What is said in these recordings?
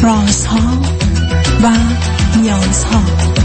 رازها و نیازها.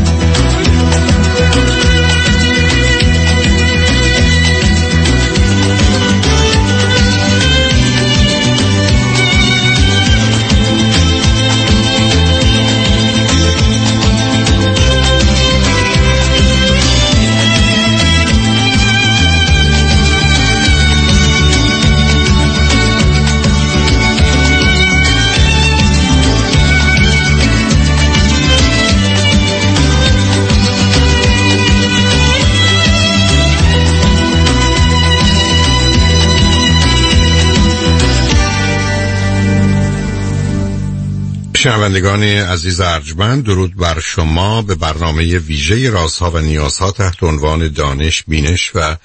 شنوندگان عزیز ارجمند، درود بر شما. به برنامه ویژه رازها و نیازها تحت عنوان دانش، بینش و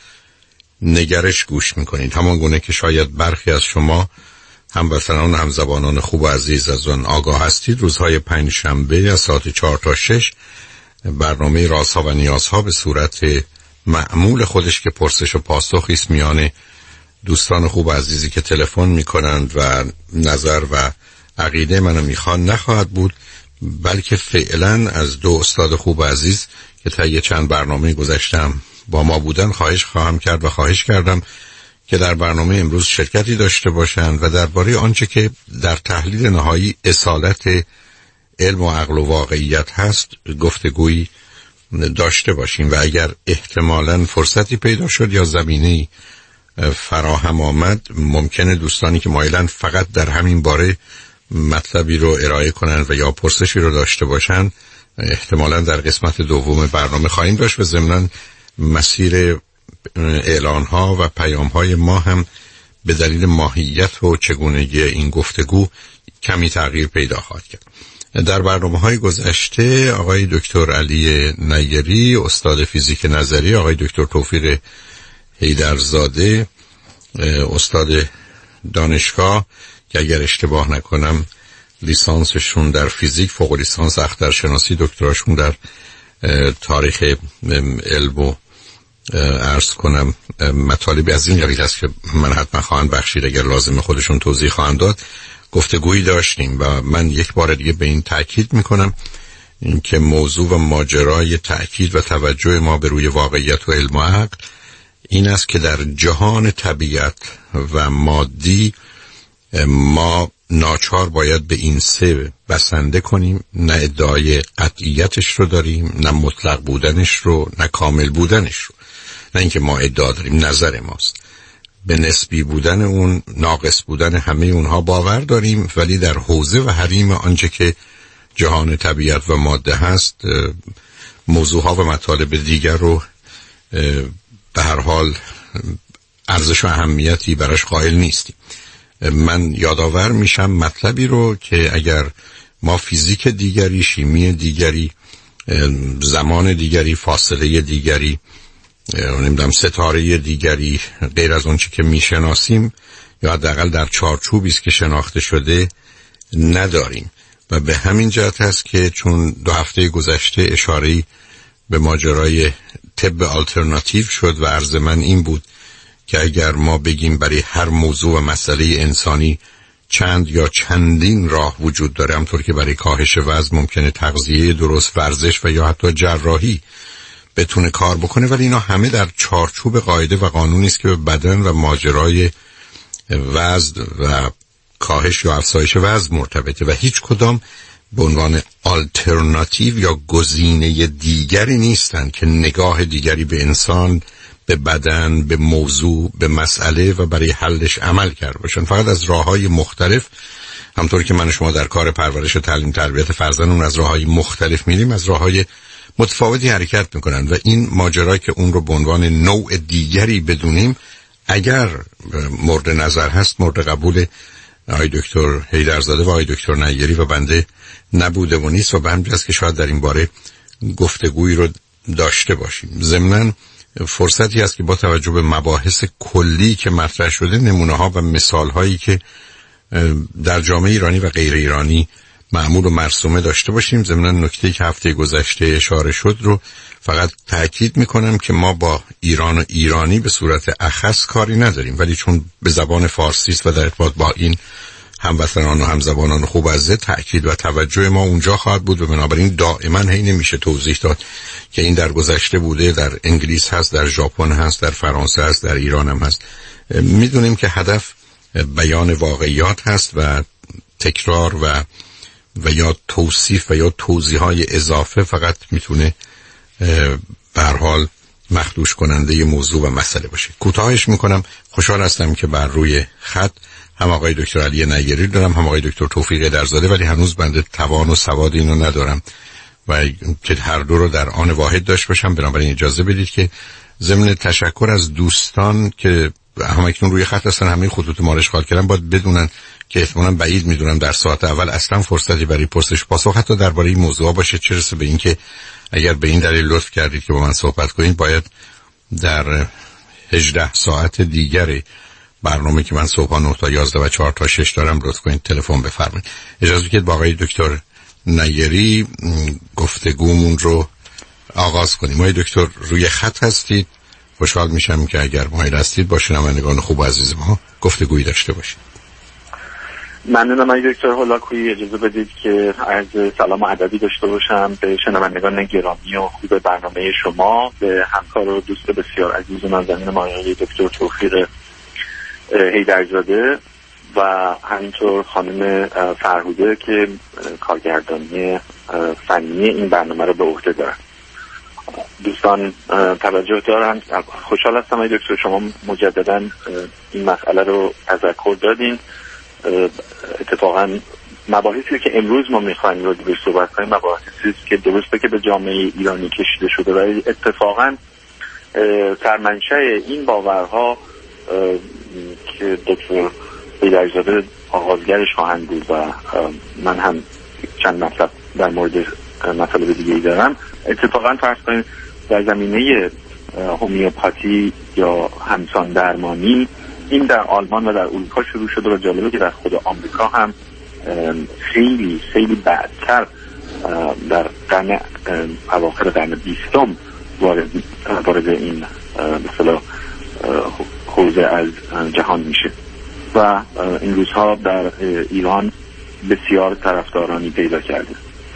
نگرش گوش میکنید. همان گونه که شاید برخی از شما هموطنان و همزبانان خوب و عزیز از آن آگاه هستید، روزهای پنجشنبه از ساعت 4 تا 6 برنامه رازها و نیازها به صورت معمول خودش که پرسش و پاسخی است میان دوستان خوب و عزیزی که تلفن میکنند و نظر و عقیده منو میخوان نخواهد بود، بلکه فعلا از دو استاد خوب و عزیز که طی چند برنامه گذشتم با ما بودن خواهش خواهم کرد و خواهش کردم که در برنامه امروز شرکتی داشته باشند و درباره آنچه که در تحلیل نهایی اصالت علم و عقل و واقعیت هست گفتگویی داشته باشیم و اگر احتمالاً فرصتی پیدا شد یا زمینه‌ای فراهم آمد، ممکنه دوستانی که مایلن فقط در همین باره مطلبی رو ارائه کنن و یا پرسشی رو داشته باشن، احتمالاً در قسمت دوم برنامه خواهیم داشت و ضمناً مسیر اعلان‌ها و پیام‌های ما هم به دلیل ماهیت و چگونگی این گفتگو کمی تغییر پیدا خواهد کرد. در برنامه‌های گذشته آقای دکتر علی نیری، استاد فیزیک نظری، آقای دکتر توفیق حیدرزاده، استاد دانشگاه که اگر اشتباه نکنم لیسانسشون در فیزیک، فوق لیسانس اخترشناسی، دکتراشون در تاریخ علم و عرض کنم مطالبی از این قبیل است که من حتما خواهم بخشید اگر لازم خودشون توضیح خواهند داد، گفتگویی داشتیم و من یک بار دیگه به این تأکید میکنم که موضوع و ماجرای تأکید و توجه ما به روی واقعیت و علم و عقل این است که در جهان طبیعت و مادی ما ناچار باید به این سه بسنده کنیم، نه ادعای قطعیتش رو داریم، نه مطلق بودنش رو، نه کامل بودنش رو، نه اینکه ما ادعا داریم، نظر ماست. به نسبی بودن اون، ناقص بودن همه اونها باور داریم، ولی در حوزه و حریم آنچه که جهان طبیعت و ماده هست موضوعها و مطالب دیگر رو به هر حال ارزش و اهمیتی براش قائل نیستیم. من یادآور میشم مطلبی رو که اگر ما فیزیک دیگری، شیمی دیگری، زمان دیگری، فاصله دیگری، نمیدونم ستاره دیگری غیر از اون چی که میشناسیم یا حداقل در چارچوبی است که شناخته شده نداریم و به همین جهت هست که چون 2 هفته گذشته اشاره‌ای به ماجرای طب آلترناتیو شد و عرض من این بود که اگر ما بگیم برای هر موضوع و مسئله انسانی چند یا چندین راه وجود داره، همطور که برای کاهش وزن ممکنه تغذیه درست، ورزش و یا حتی جراحی بتونه کار بکنه، ولی اینا همه در چارچوب قاعده و قانونی است که به بدن و ماجرای وزن و کاهش یا افزایش وزن مرتبطه و هیچ کدام به عنوان آلترناتیو یا گزینه دیگری نیستن که نگاه دیگری به انسان، به بدن، به موضوع، به مسئله و برای حلش عمل کرده باشن. فقط از راه‌های مختلف، همطور که من و شما در کار پرورش و تعلیم تربیت فرزندمون از راه‌های مختلف میریم، از راه‌های متفاوتی حرکت میکنن و این ماجرا که اون رو به عنوان نوع دیگری بدونیم، اگر مورد نظر هست، مورد قبول آقای دکتر حیدرزاده و آقای دکتر نیری و بنده نبوده و نیست و به همین جاست که شاید در این باره گفتگویی رو داشته باشیم. ضمناً فرصتی هست که با توجه به مباحث کلی که مطرح شده، نمونه ها و مثال هایی که در جامعه ایرانی و غیر ایرانی معمول و مرسومه داشته باشیم. ضمناً نکته‌ای که هفته گذشته اشاره شد رو فقط تأکید میکنم که ما با ایران و ایرانی به صورت اخص کاری نداریم، ولی چون به زبان فارسی است و در ارتباط با این هموطنان و همزبانان خوب عزیز تأکید و توجه ما اونجا خواهد بود و بنابراین دائما هی نمیشه توضیح داد که این در گذشته بوده، در انگلیس هست، در ژاپن هست، در فرانسه هست، در ایران هم هست. میدونیم که هدف بیان واقعیات هست و تکرار و یا توصیف و یا توضیح‌های اضافه فقط میتونه به هر حال مخدوش کننده موضوع و مسئله باشه. کوتاهش میکنم. خوشحال هستم که بر روی خط هم آقای دکتر علی نیری دارم، هم آقای دکتر توفیق هیدرزاده، ولی هنوز بنده توان و سواد اینو ندارم و که هر دو رو در آن واحد داشت باشم. بنابراین اجازه بدید که ضمن تشکر از دوستان که همکنون روی خط هستن، همین خطوط ما رو اشغال کردن، باید بدونن که احتمالاً بعید میدونم در ساعت اول اصلا فرصتی برای پرسش پاسخ حتی درباره این موضوع باشه، چه رسه به این که اگر به این دلیل لطف کردید که با من صحبت کنید باید در 18 ساعت دیگر برنامه که من صبح 9 تا 11 و 4 تا 6 دارم لطف کنید تلفن بفرمایید. اجازه بدید با آقای دکتر نیری گفتگومون رو آغاز کنیم. آقای دکتر روی خط هستید، خوشحال میشم که اگر مایل هستید با شنوندگان خوب و عزیز ما گفتگویی داشته باشید. ممنونم آقای دکتر هولاکویی. اجازه بدید که عرض سلام و ادبی داشته باشم به شنوندگان گرامی و خوب برنامه شما، به همکار و دوست بسیار عزیز و نازنین ما آقای دکتر توفیق هیدرزاده و همینطور خانم فرهوده که کارگردانی فنی این برنامه رو به عهده دارن. دوستان توجه دارم. خوشحال هستم آقای دکتر شما مجددا این مسئله رو تذکر دادین. اتفاقا مباحثی که امروز ما میخوایم راجع بهش صحبت کنیم مباحثی است که درسته که به جامعه ایرانی کشیده شده ولی اتفاقا سرمنشأ این باورها که دکتر هیدرزاده آغازگرش خواهند بود و من هم چند مطلب در مورد مطالب دیگه‌ای دارم، اتفاقا فرض کنید در زمینه هومیوپاتی یا همسان درمانی این در آلمان و در اروپا شروع شده و جالبه که در خود آمریکا هم خیلی خیلی بعدتر در قرن اواخر قرن 20 وارد این مثلا حوزه از جهان میشه و این روزها در ایران بسیار طرفدارانی پیدا کرده.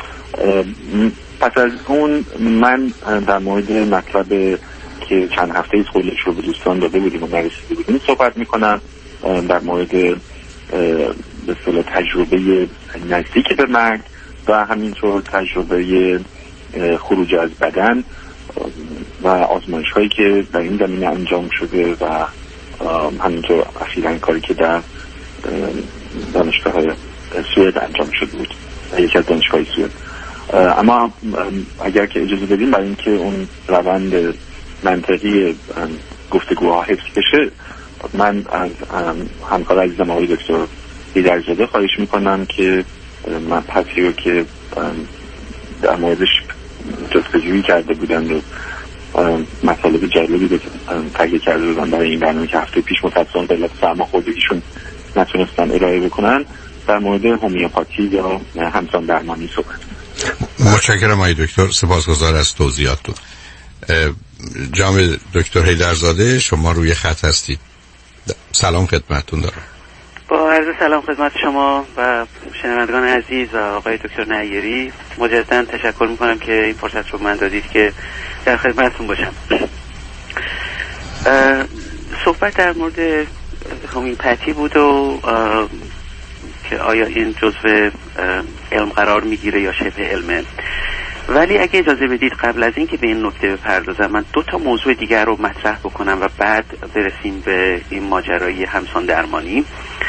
پس از اون من در مورد مطلب که چند هفته ایست قولش رو به دوستان داده بودیم و نرسیده بودیم صحبت میکنم، در مورد به اصطلاح تجربه نزدیک به مرگ و همینطور تجربه خروج از بدن و آزمایش هایی که در این زمینه انجام شده و همینطور اخیراً کاری که در دانشگاه سوئد انجام شده بود، یکی از دانشگاه سوئد. اما اگر که اجازه بدیم برای اینکه اون روند منطقی گفتگوها حفظ بشه، من از همکار عزیزم آقای دکتر هیدرزاده خواهش میکنم که مبحثی رو که در موردش جستجویی کرده بودن و مطالب جالبی تهیه کرده بودن برای این برنامه که هفته پیش متاسفانه به علت سرماخوردگیشون نتونستن ارائه بکنن، در مورد هومیوپاتی یا همسان درمانی صحبت. متشکرم آقای دکتر، سپاسگزار از توضیحاتتون. جناب دکتر هیدرزاده شما روی خط هستید. سلام خدمتتون دارم. با عرض سلام خدمت شما و شنوندگان عزیز و آقای دکتر نیری، مجددا تشکر میکنم که این فرصت رو من دادید که در خدمتتون باشم. صحبت در مورد هومیوپاتی بود و که آیا این جزو علم قرار میگیره یا شبه علمه، ولی اگه اجازه بدید قبل از این که به این نکته بپردازم من 2 تا موضوع دیگر رو مطرح بکنم و بعد برسیم به این ماجرای همسان درمانی.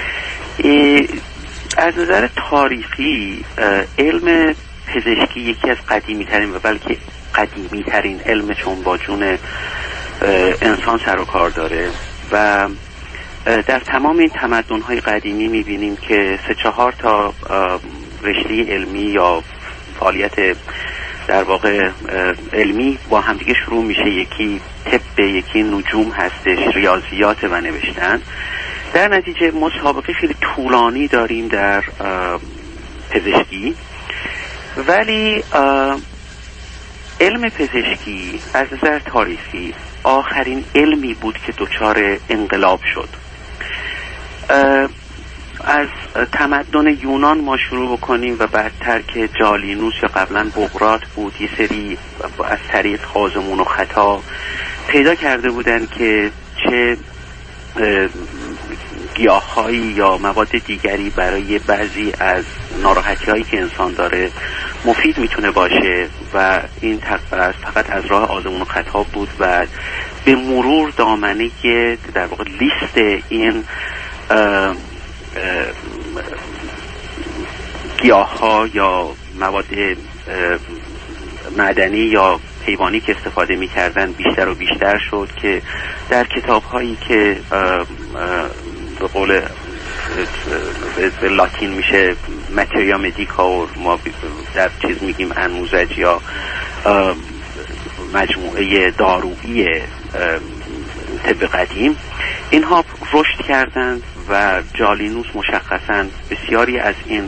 از نظر تاریخی علم پزشکی یکی از قدیمی ترین و بلکه قدیمی ترین علم چون با جون انسان سر و کار داره و در تمام این تمدن‌های قدیمی می‌بینیم که 3-4 تا رشته علمی یا فعالیت در واقع علمی با همدیگه شروع میشه. یکی طب، یکی نجوم هستش، ریاضیات و نوشتن. در نتیجه مسابقه خیلی طولانی داریم در پزشکی، ولی علم پزشکی از نظر تاریخی آخرین علمی بود که دچار انقلاب شد. از تمدن یونان ما شروع بکنیم و بعدتر که جالینوس یا قبلا بقراط بود، یه سری از طریق آزمون و خطا پیدا کرده بودن که چه گیاه‌هایی یا مواد دیگری برای بعضی از ناراحتی‌هایی که انسان داره مفید میتونه باشه و این فقط از راه آزمون و خطا بود و به مرور دامنه در واقع لیست این گیاه‌ها یا مواد معدنی یا حیوانی که استفاده می‌کردن بیشتر و بیشتر شد که در کتاب‌هایی که به قول به لاتین میشه متریا مدیکا و ما در چیز میگیم انموزج یا مجموعه دارویی طب قدیم، اینها رشد کردند و جالینوس مشخصاً بسیاری از این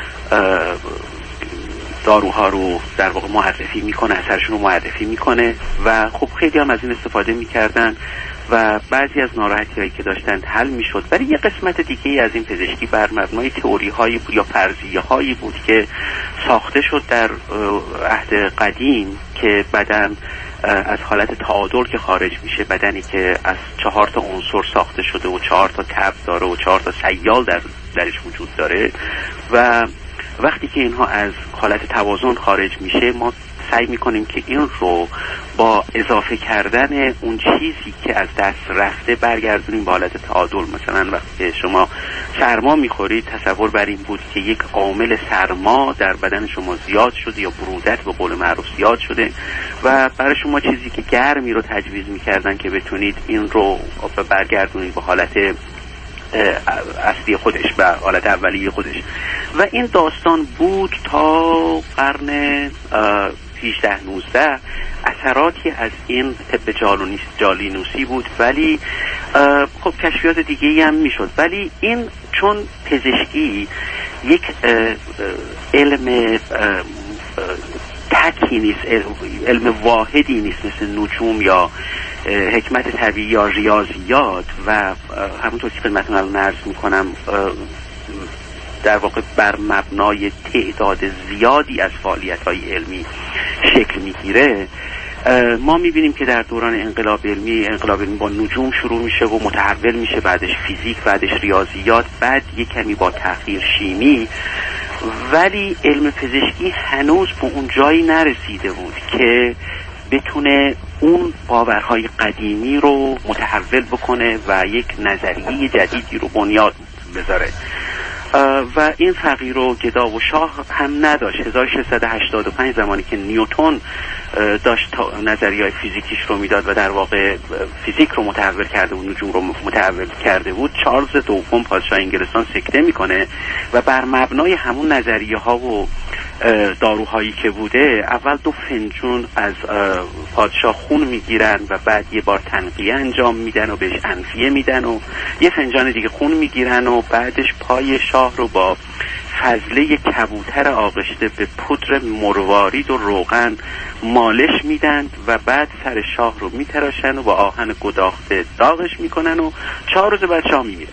داروها رو در واقع معرفی میکنه، اثرشون رو معرفی میکنه و خب خیلی هم از این استفاده میکردن و بعضی از ناراحتی‌هایی که داشتند حل میشد. ولی یه قسمت دیگه از این پزشکی بر مبنای تئوری‌هایی یا فرضیه‌هایی بود که ساخته شد در عهد قدیم که بدن از حالت تعادل که خارج میشه، بدنی که از 4 تا عنصر ساخته شده و 4 تا تب داره و 4 تا سیال درش وجود داره و وقتی که اینها از حالت توازن خارج میشه ما سعی میکنیم که این رو با اضافه کردن اون چیزی که از دست رفته برگردونیم به حالت تعادل. مثلا وقتی شما سرما میخورید تصور بر این بود که یک عامل سرما در بدن شما زیاد شده یا برودت به قول معروف زیاد شده و برای شما چیزی که گرمی رو تجویز میکردن که بتونید این رو برگردونید به حالت اصلی خودش و حالت اولیه خودش و این داستان بود تا قرن 18-19. اثراتی از این طب جالینوسی بود ولی خب کشفیات دیگه‌ای هم میشد، ولی این چون پزشکی یک علم تکی نیست، علم واحدی نیست مثل نجوم یا حکمت طبیعی یا ریاضیات و همونطور که خدمتتون الان عرض میکنم در واقع بر مبنای تعداد زیادی از فعالیت‌های علمی شکل میگیره. ما میبینیم که در دوران انقلاب علمی با نجوم شروع میشه و متحول میشه، بعدش فیزیک، بعدش ریاضیات، بعد یک کمی با تأخیر شیمی، ولی علم پزشکی هنوز به اون جایی نرسیده بود که بتونه اون باورهای قدیمی رو متحول بکنه و یک نظریه جدیدی رو بنیاد بذاره و این فقیر و گدا و شاه هم نداشت. 1685 زمانی که نیوتن داشت نظریه‌های فیزیکیش رو میداد و در واقع فیزیک رو متحول کرده و نجوم رو متحول کرده بود، چارلز دوم پادشاه انگلستان سکته میکنه و بر مبنای همون نظریه ها و داروهایی که بوده اول 2 فنجون از پادشاه خون میگیرن و بعد یه بار تنقیه انجام میدن و بهش انفیه میدن و یه فنجان دیگه خون میگیرن و بعدش پای شاه رو با فضله کبوتر آغشته به پودر مروارید و روغن مالش میدن و بعد سر شاه رو میتراشن و با آهن گداخته داغش میکنن و 4 روز بعد شاه میمیرن.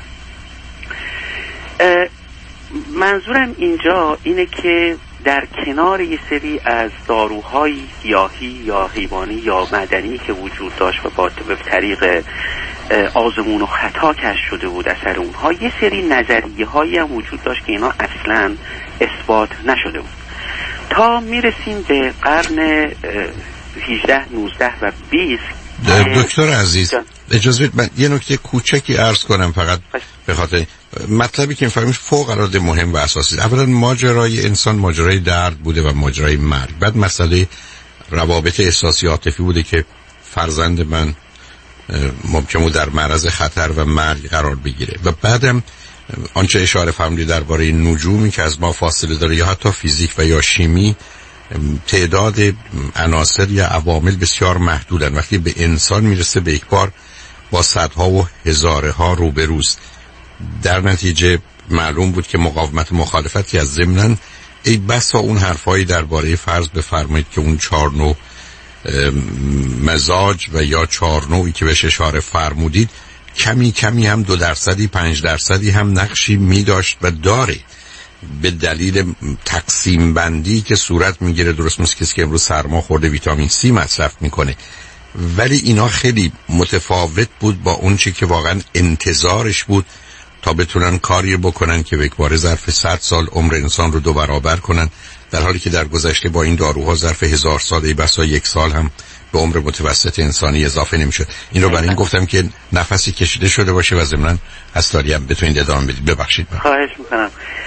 منظورم اینجا اینه که در کنار یه سری از داروهای گیاهی یا حیوانی یا معدنی که وجود داشت و با طریق آزمون و خطا کشف شده بود اثر اونها، یه سری نظریه هایی هم وجود داشت که اینا اصلا اثبات نشده بود تا میرسیم به قرن 18, 19 و 20. دکتر عزیز اجازه بدید من یه نکته کوچکی عرض کنم فقط به خاطر مطلبی که می‌فهمید فوق العاده مهم و اساسی. اولا ماجرای انسان ماجرای درد بوده و ماجرای مرگ، بعد مسئله روابط احساسی عاطفی بوده که فرزند من ممکنه در معرض خطر و مرگ قرار بگیره و بعدم آنچه اشاره فرمودید درباره نجومی که از ما فاصله داره یا حتی فیزیک و یا شیمی، تعداد عناصر یا عوامل بسیار محدودن. وقتی به انسان میرسه به یک بار با صدها و هزارها روبروست. در نتیجه معلوم بود که مقاومت مخالفتی از ضمناً ای بسا اون حرفایی درباره فرض بفرمایید که اون 4 نوع مزاج و یا 4 نوعی که بهش اشاره فرمودید کمی هم 2% 5% هم نقشی می داشت و داره، به دلیل تقسیم بندی که صورت میگیره. درست مثل کسی که امروز سرما خورده ویتامین C مصرف میکنه، ولی اینا خیلی متفاوت بود با اون چی که واقعا انتظارش بود تا بتونن کاری بکنن که به یک ظرف 100 سال عمر انسان رو 2 برابر کنن، در حالی که در گذشته با این داروها ظرف 1000 سال ای بسا 1 سال هم به عمر متوسط انسانی اضافه نمیشد. این رو برای این گفتم که نفسی کشیده شده باشه و ضمناً هستاری هم بتونید ادامه بدید. ببخشید من خواهش میکنم.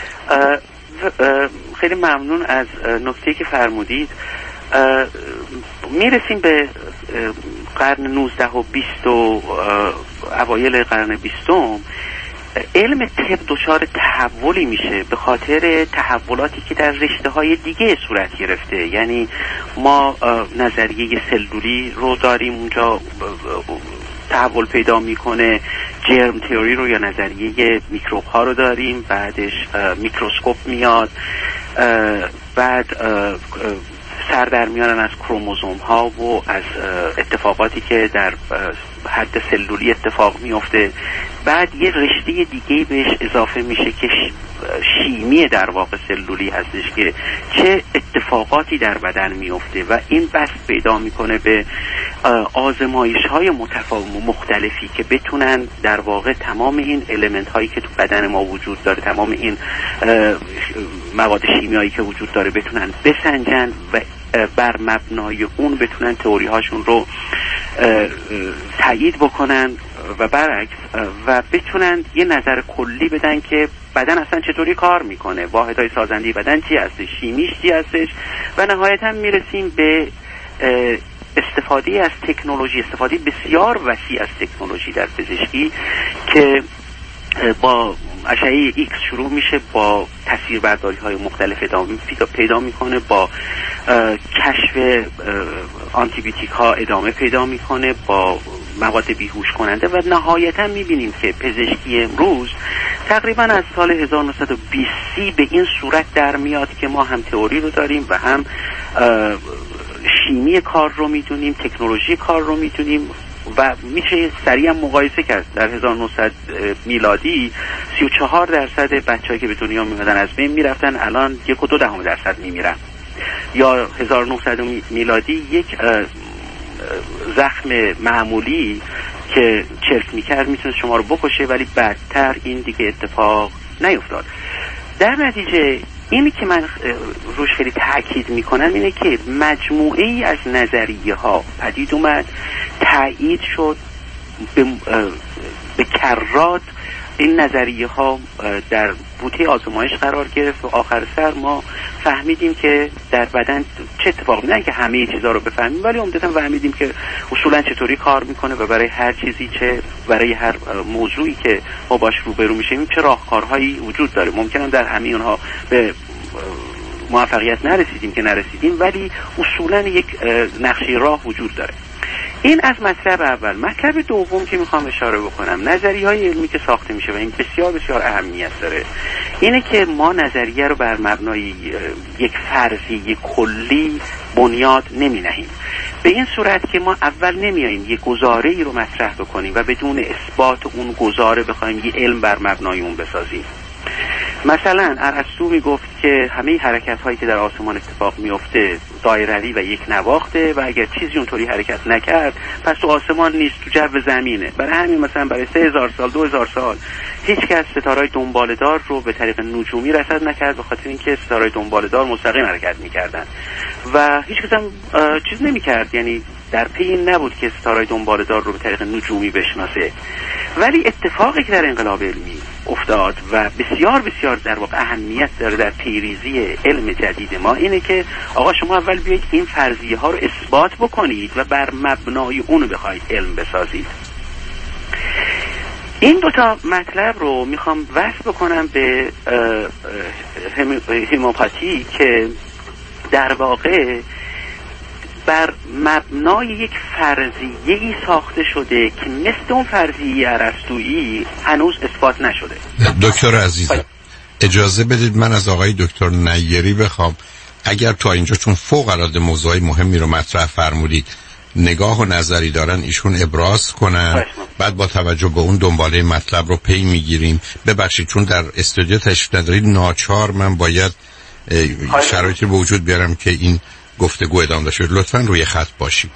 خیلی ممنون از نکته‌ای که فرمودید. میرسیم به قرن 19 و 20 و اوایل قرن 20. علم طب دچار تحولی میشه به خاطر تحولاتی که در رشته‌های دیگه صورت گرفته. یعنی ما نظریه سلولی رو داریم اونجا تحول پیدا میکنه، جرم تئوری رو یا نظریه میکروب ها رو داریم، بعدش میکروسکوپ میاد، بعد سر در میانن از کروموزوم ها و از اتفاقاتی که در حد سلولی اتفاق میفته. بعد یه رشته دیگه بهش اضافه میشه که شیمی در واقع سلولی هستش که چه اتفاقاتی در بدن میفته و این بس پیدا میکنه به آزمایش های مختلفی که بتونن در واقع تمام این المنت هایی که تو بدن ما وجود داره، تمام این مواد شیمیایی که وجود داره بتونن بسنجن و بر مبنای اون بتونن تئوری هاشون رو تایید بکنن و برعکس، و بتونن یه نظر کلی بدن که بدن اصلا چطوری کار میکنه، واحدهای سازنده بدن چی هستش، شیمیش چی هستش، و نهایتا میرسیم به استفاده از تکنولوژی، استفاده بسیار وسیع از تکنولوژی در پزشکی که با اشعه ایکس شروع میشه، با تصویربرداری های مختلف ادامه پیدا میکنه، با کشف آنتیبیوتیک ها ادامه پیدا میکنه، با مواد بیهوش کننده، و نهایتا میبینیم که پزشکی امروز تقریبا از سال 1920 به این صورت در میاد که ما هم تئوری رو داریم و هم شیمی کار رو میدونیم، تکنولوژی کار رو میدونیم و میشه سریع مقایسه کرد. در 1900 میلادی 34% بچه‌ای که به دنیا میمدن از بین میرفتن، الان 1.2% میمیرن. یا 1900 میلادی یک زخم معمولی که چرک میکرد میتونه شما رو بکشه، ولی بعدتر این دیگه اتفاق نیفتاد. در نتیجه اینی که من روش خیلی تاکید میکنم اینه که مجموعه ای از نظریه ها پدید اومد، تایید شد، به کرات این نظریه ها در بوته آزمایش قرار گرفت و آخر سر ما فهمیدیم که در بدن چه اتفاقی، نه که همه چیزا رو بفهمیم ولی عمدتاً فهمیدیم که اصولا چطوری کار میکنه و برای هر چیزی، چه برای هر موضوعی که ما باش روبرو میشیم چه راهکارهایی وجود داره. ممکنه در همه اونها به موفقیت نرسیدیم ولی اصولا یک نقشه راه وجود داره. این از مطلب اول. مطلب دوم که میخوام اشاره بکنم، نظریه های علمی که ساخته میشه و این بسیار بسیار اهمیت داره، اینه که ما نظریه رو بر مبنای یک فرضیه کلی بنیاد نمی نهیم. به این صورت که ما اول نمیاییم یک گزاره ای رو مطرح بکنیم و بدون اثبات اون گزاره بخوایم یه علم بر مبنای اون بسازیم. مثلا ارسطو میگفت که همه حرکت هایی که در آسمان اتفاق میفته دایروی و یک نواخته و اگر چیزی اونطوری حرکت نکرد پس تو آسمان نیست، تو جو زمینه. برای همین مثلا برای 3000 سال 2000 سال هیچ کس ستاره‌های دنباله‌دار رو به طریق نجومی رصد نکرد، به خاطر اینکه ستاره‌های دنباله‌دار مستقیم حرکت میکردن و هیچ کس هم چیز نمیکرد، یعنی در پی این نبود که ستاره‌های دنباله‌دار رو به طریق نجومی بشناسه. ولی اتفاقی که در انقلاب علمی افتاد و بسیار بسیار در واقع اهمیت داره در پیریزی علم جدید ما اینه که آقا شما اول بیایید این فرضیه ها رو اثبات بکنید و بر مبنای اون بخواید علم بسازید. این دوتا مطلب رو میخوام وصل بکنم به هومیوپاتی که در واقع بر مبنای یک فرضیه‌ای ساخته شده که مثل اون فرضیه ارسطویی هنوز اثبات نشده. دکتر عزیزم اجازه بدید من از آقای دکتر نیری بخوام، اگر تا اینجا چون فوق العاده موضوعی مهمی رو مطرح فرمودید نگاه و نظری دارن ایشون ابراز کنن بعد با توجه به اون دنباله مطلب رو پی میگیریم. ببخشید چون در استودیو تشریف ندارید، ناچار من باید شرایطی به وجود بیارم که این گفتگو ادامه داشته. لطفاً روی خط باشید.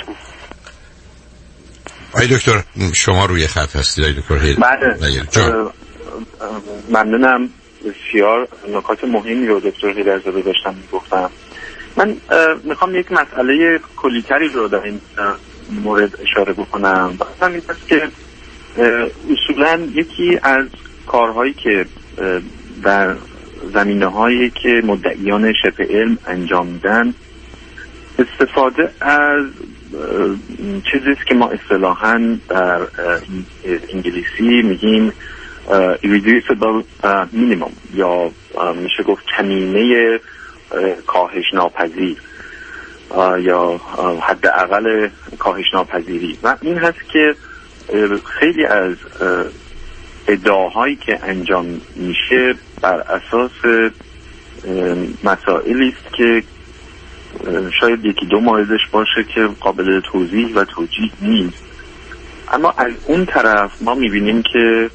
آقای دکتر شما روی خط هستید. آقای دکتر هیل. بله. ممنونم. بسیار نکات مهمی رو دکتر هیلرزاده داشتم میگفتم. من میخوام یک مسئله کلی‌تری رو در این مورد اشاره بکنم. مثلا این است که اصولاً یکی از کارهایی که در زمینه‌هایی که مدعیان شبه علم انجام میدن استفاده از چیزی است که ما اصطلاحاً در انگلیسی میگیم irreducible minimum یا میشه گفت کمینه کاهش ناپذیر یا حداقل کاهش ناپذیری. و این هست که خیلی از ادعاهایی که انجام میشه بر اساس مسائلی است که شاید یکی دو موردش باشه که قابل توضیح و توجیه نیست، اما از اون طرف ما میبینیم که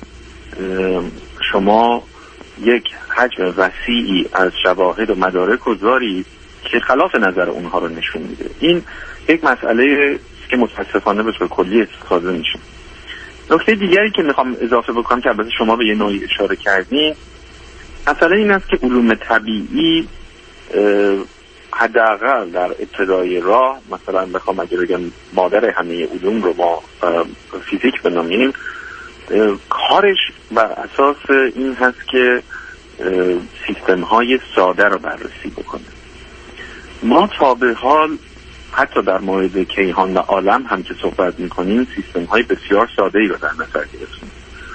شما یک حجم وسیعی از شواهد و مدارک رو دارید که خلاف نظر اونها رو نشون میده. این یک مسئله که متاسفانه به طور کلی استفاده میشه. نکته دیگری که میخوام اضافه بکنم که البته شما به یه نوعی اشاره کردین، مسئله این است که علوم طبیعی حداقل در ابتدای راه، مثلا بخوام اگه بگم مادر همه علوم رو ما فیزیک بنامیم، کارش بر اساس این هست که سیستم های ساده رو بررسی بکنه. ما تا به حال حتی در مورد کیهان و عالم هم که صحبت میکنیم سیستم های بسیار ساده ای رو در نظر گرفتیم.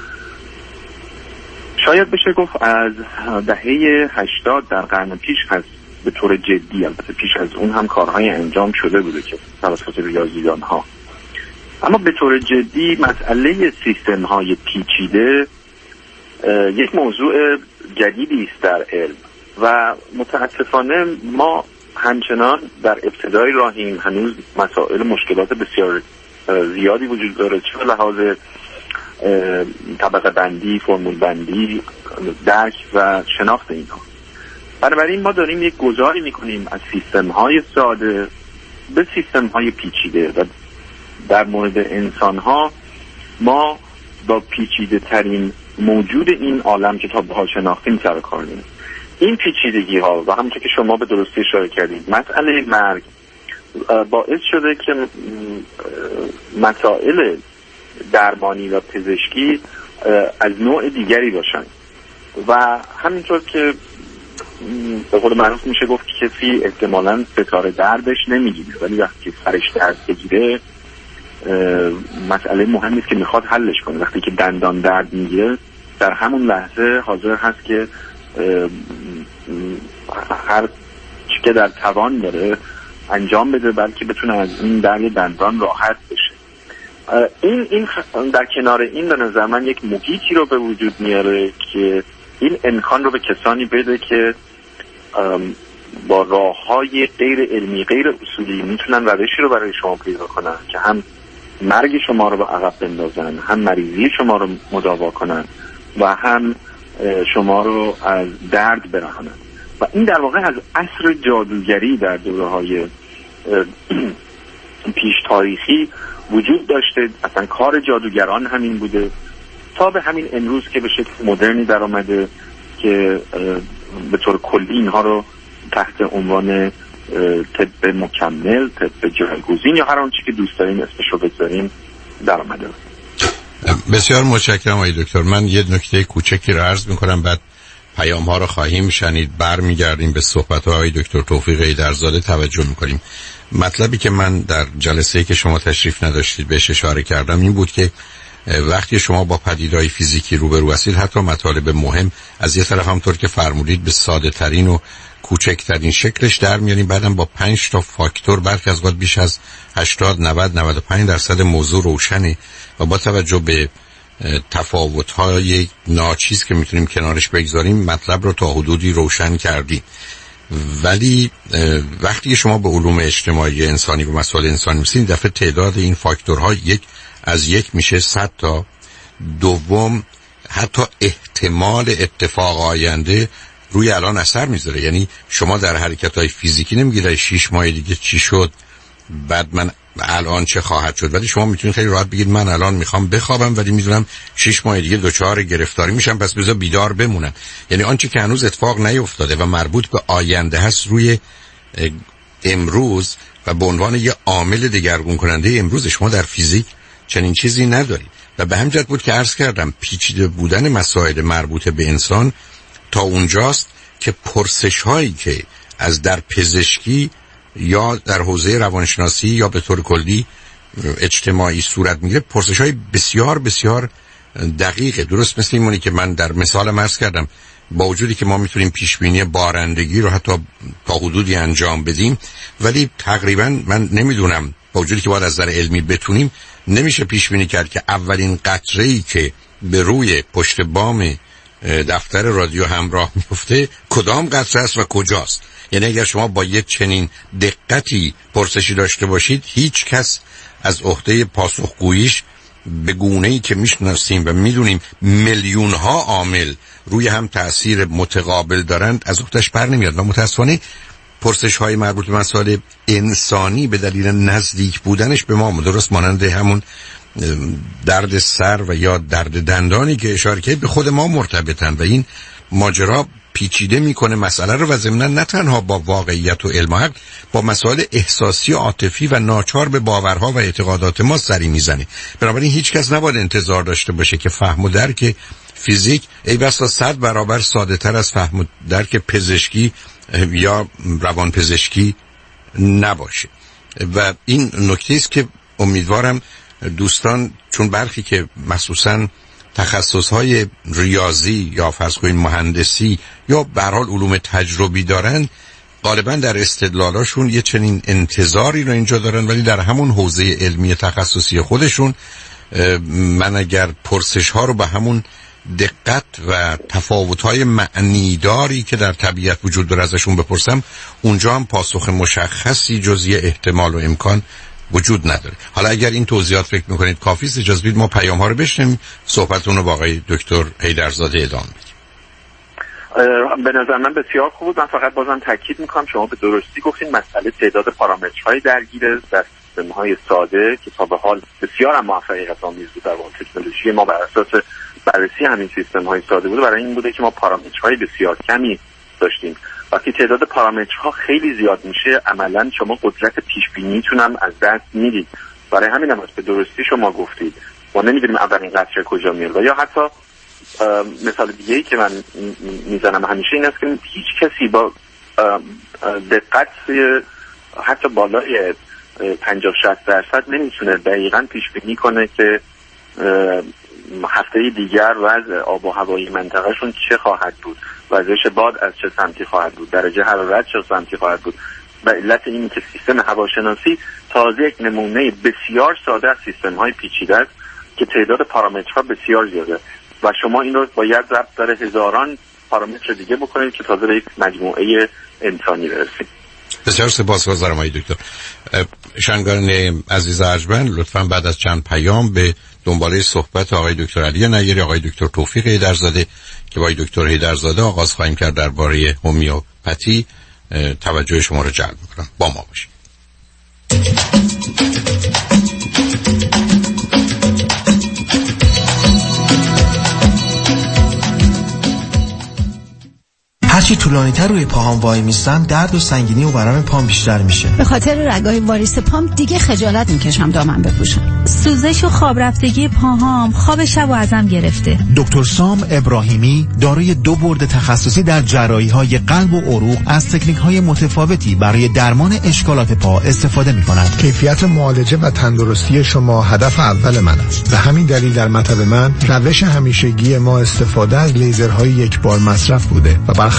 شاید بشه گفت از دهه 80 در قرن پیش هست به طور جدی، البته پیش از اون هم کارهای انجام شده بوده که توسط ریاضیدان ها، اما به طور جدی مسئله سیستم های پیچیده یک موضوع جدیدی است در علم و متاسفانه ما همچنان در ابتدای راهیم. هنوز مسائل مشکلات بسیار زیادی وجود داره، چه لحاظ طبقه بندی، فرمول بندی، درک و شناخت اینها. بنابراین ما داریم یک گذاری میکنیم از سیستم های ساده به سیستم های پیچیده و در مورد انسان ها ما با پیچیده ترین موجود این عالم که تا به حال شناختیم سر کار داریم. این پیچیدگی ها و همونطور که شما به درستی اشاره کردید مسئله مرگ باعث شده که مسائل درمانی و پزشکی از نوع دیگری باشن و همینطور که به قول معروف میشه گفت کسی احتمالاً ستاره دردش نمیگیره، ولی وقتی سرش درد بگیره مسئله مهمی است که میخواد حلش کنه. وقتی که دندان درد میگیره در همون لحظه حاضر هست که هر چی که در توان داره انجام بده بلکه بتونه از این درد دندان راحت بشه. این در کنار این به نظر من یک محیطی رو به وجود میاره که این امکان رو به کسانی بده که با راه‌های غیر علمی غیر اصولی میتونن روشی رو برای شما پیدا کنن که هم مرگ شما رو به عقب بندازن، هم مریضی شما رو مداوا کنن و هم شما رو از درد برهانن. و این در واقع از عصر جادوگری در دوره‌های پیش تاریخی وجود داشته. اصلا کار جادوگران همین بوده تا به همین امروز که به شکل مدرنی در آمده که به طور کلی اینها رو تحت عنوان طب مکمل، طب جایگزین یا هر آنچه که دوست داریم اسمش رو بذاریم در آمده. بسیار متشکرم آقای دکتر. من یه نکته کوچکی رو عرض میکنم، بعد پیام ها رو خواهیم شنید. برمیگردیم به صحبت آقای دکتر توفیق ایدرزاده توجه میکنیم. مطلبی که من در جلسه‌ای که شما تشریف نداشتید بهش اشاره کردم این بود که وقتی شما با پدیده‌های فیزیکی روبرو هستید حتی مطالب مهم از یه طرف همونطور که فرمودید به ساده ترین و کوچکترین شکلش در میاریم، بعدم با 5 تا فاکتور برخی از وقت بیش از 80 90 95% موضوع روشنه و با توجه به تفاوت‌های ناچیز که میتونیم کنارش بگذاریم مطلب رو تا حدودی روشن کردیم. ولی وقتی شما به علوم اجتماعی انسانی و مسائل انسانی می‌رسید دفعه تعداد این فاکتورها یک از 1 میشه 100 تا. دوم حتی احتمال اتفاق آینده روی الان اثر میذاره. یعنی شما در حرکت‌های فیزیکی نمیگید 6 ماه دیگه چی شد، بعد من الان چه خواهد شد، ولی شما میتونید خیلی راحت بگید من الان میخوام بخوابم ولی میدونم 6 ماه دیگه دچار گرفتاری میشم، پس بذار بیدار بمونم. یعنی آنچه که هنوز اتفاق نیفتاده و مربوط به آینده هست روی امروز و به عنوان یه عامل دگرگون کننده امروز شما در فیزیک چنین چیزی ندارید. و به همین جهت بود که عرض کردم پیچیده بودن مسائل مربوط به انسان تا اونجاست که پرسش هایی که از در پزشکی یا در حوزه روانشناسی یا به طور کلی اجتماعی صورت میگیره پرسش های بسیار بسیار دقیقه. درست مثل اینمونی که من در مثال عرض کردم، با وجودی که ما میتونیم پیشبینی بارندگی رو حتی تا حدودی انجام بدیم، ولی تقریبا من نمیدونم با وجودی که باید از نظر علمی بتونیم نمیشه پیشبینی کرد که اولین قطره‌ای که به روی پشت بام دفتر رادیو همراه میفته کدام قطره است و کجاست. یعنی اگر شما با یک چنین دقتی پرسشی داشته باشید هیچ کس از عهده پاسخگوییش به گونه‌ای که میشناسیم و میدونیم میلیون ها عامل روی هم تأثیر متقابل دارند از عهده‌اش بر نمیاد. و متأسفانه پرسش های مربوط به مسائل انسانی به دلیل نزدیک بودنش به ما درست مانند همون درد سر و یا درد دندانی که اشاره کرد به خود ما مرتبطن و این ماجرا پیچیده میکنه مسئله رو و ضمناً نه تنها با واقعیت و علم و حق، با مسائل احساسی و عاطفی و ناچار به باورها و اعتقادات ما سری میزنه. بنابراین هیچ کس نباید انتظار داشته باشه که فهم و درک فیزیک ای بسا 100 برابر ساده تر از فهم و درک پزشکی یا روانپزشکی نباشه. و این نکته است که امیدوارم دوستان، چون برخی که مخصوصاً تخصص‌های ریاضی یا فرض کنید مهندسی یا به هر حال علوم تجربی دارن، غالباً در استدلالاشون یه چنین انتظاری رو اینجا دارن، ولی در همون حوزه علمی تخصصی خودشون من اگر پرسش‌ها رو به همون دقت و تفاوت‌های معنیداری که در طبیعت وجود داره ازشون بپرسم، اونجا هم پاسخ مشخصی جز یه احتمال و امکان وجود نداره. حالا اگر این توضیحات فکر میکنید کافی است، اجازه بدید ما پیام ها رو بشنویم، صحبتتون رو با آقای دکتر حیدرزاده ادامه بدیم. به نظر من بسیار خوب بود. من فقط بازم تاکید میکنم شما به درستی گفتین مسئله تعداد پارامترهای درگیر در سیستم‌های ساده که تا به حال بسیار موفقیت آمیز بود در واقع تکنولوژی ما بر اساس بررسی همین سیستم‌های ساده بود، برای این بوده که ما پارامترهای بسیار کمی داشتیم. وقتی تعداد پارامترها خیلی زیاد میشه عملاً شما قدرت پیش‌بینیتون هم از دست میدید. برای همین هم به درستی شما گفتید ما نمیدونیم اولین قطره کجا میاد. یا حتی مثال دیگه‌ای که من میزنم همیشه این است که هیچ کسی با دقت حتی بالای 50-60% نمیتونه دقیقاً پیش‌بینی کنه که هفته دیگر وضع آب و هوایی منطقهشون چه خواهد بود، وضعش باد از چه سمتی خواهد بود، درجه حرارت چه سمتی خواهد بود. به علت این که سیستم هواشناسی تازه یک نمونه بسیار ساده از سیستم‌های پیچیده است که تعداد پارامترها بسیار زیاده و شما این رو باید ضبط در هزاران پارامتر دیگه بکنید که تازه به یک مجموعه انسانی برسید. بسیار سپاسگزارم آقای دکتر. شنوندگان عزیز ارجمند، لطفاً بعد از چند پیام به دنباله صحبت آقای دکتر علی نیری، آقای دکتر توفیق حیدرزاده که با آقای دکتر حیدرزاده آغاز خواهیم کرد درباره هومیوپاتی توجه شما رو جلب می‌کنم. با ما باشید. هرچی طولانی‌تر روی پاهام وای میستم درد و سنگینی و ورم پام بیشتر میشه. به خاطر رگای واریس پام دیگه خجالت میکشم دامن بپوشم. سوزش و خواب رفتگی پاهام خواب شب و ازم گرفته. دکتر سام ابراهیمی دارای 2 برد تخصصی در جراحی‌های قلب و عروق از تکنیک‌های متفاوتی برای درمان اشکالات پا استفاده می‌کند. کیفیت معالجه و تندرستی شما هدف اول من است. به همین دلیل در مطب من روش همیشگی ما استفاده از لیزرهای یک بار مصرف بوده و برخلاف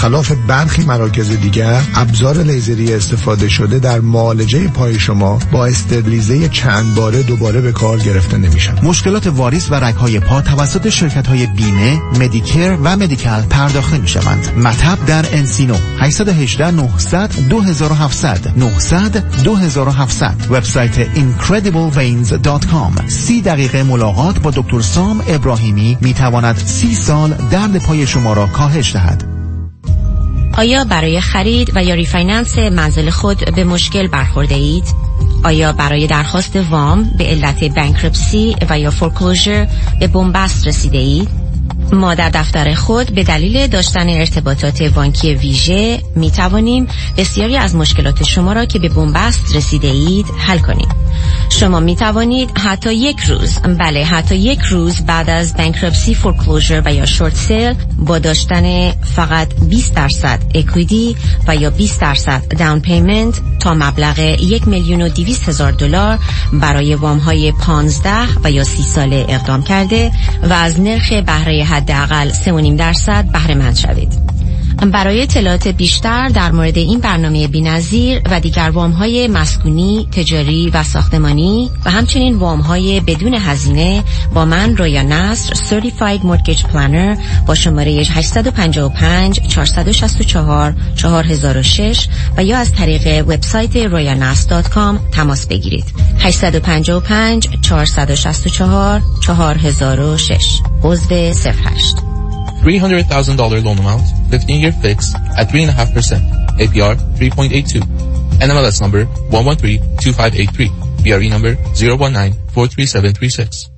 برخلاف برخی مراکز دیگر ابزار لیزری استفاده شده در معالجه پای شما با استرلیزه چند باره دوباره به کار گرفته نمیشن. مشکلات واریس و رگ‌های پا توسط شرکت‌های بیمه، مدیکر و مدیکال پرداخت می‌شوند. مطب در انسینو 818 900 2700 900 2700. وبسایت incredibleveins.com. 30 دقیقه ملاقات با دکتر سام ابراهیمی می‌تواند 30 سال درد پای شما را کاهش دهد. آیا برای خرید و یا ریفایننس منزل خود به مشکل برخورده اید؟ آیا برای درخواست وام به علت بانکرپسی و یا فورکلوزر به بنبست رسیده اید؟ ما در دفتر خود به دلیل داشتن ارتباطات بانکی ویژه می توانیم بسیاری از مشکلات شما را که به بنبست رسیده اید حل کنیم. شما می توانید حتی یک روز بعد از بانکرپسی، فورکلوزر و یا شورت سیل با داشتن فقط 20% اکویتی و یا 20% داون پیمنت تا مبلغ $1,200,000 برای وام های 15 و یا 30 ساله اقدام کرده و از نرخ بهره حداقل 3.5% بهره مند شوید. برای اطلاعات بیشتر در مورد این برنامه بی‌نظیر و دیگر وام‌های مسکونی، تجاری و ساختمانی و همچنین وام‌های بدون هزینه با من رویا نصر Certified Mortgage Planner با شماره 855 464 4006 و یا از طریق وبسایت royanasr.com تماس بگیرید. 855 464 4006 عضو 08. $300,000 loan amount, 15-year fixed at 3.5%, APR 3.82, NMLS number 1132583, BRE number 019433736.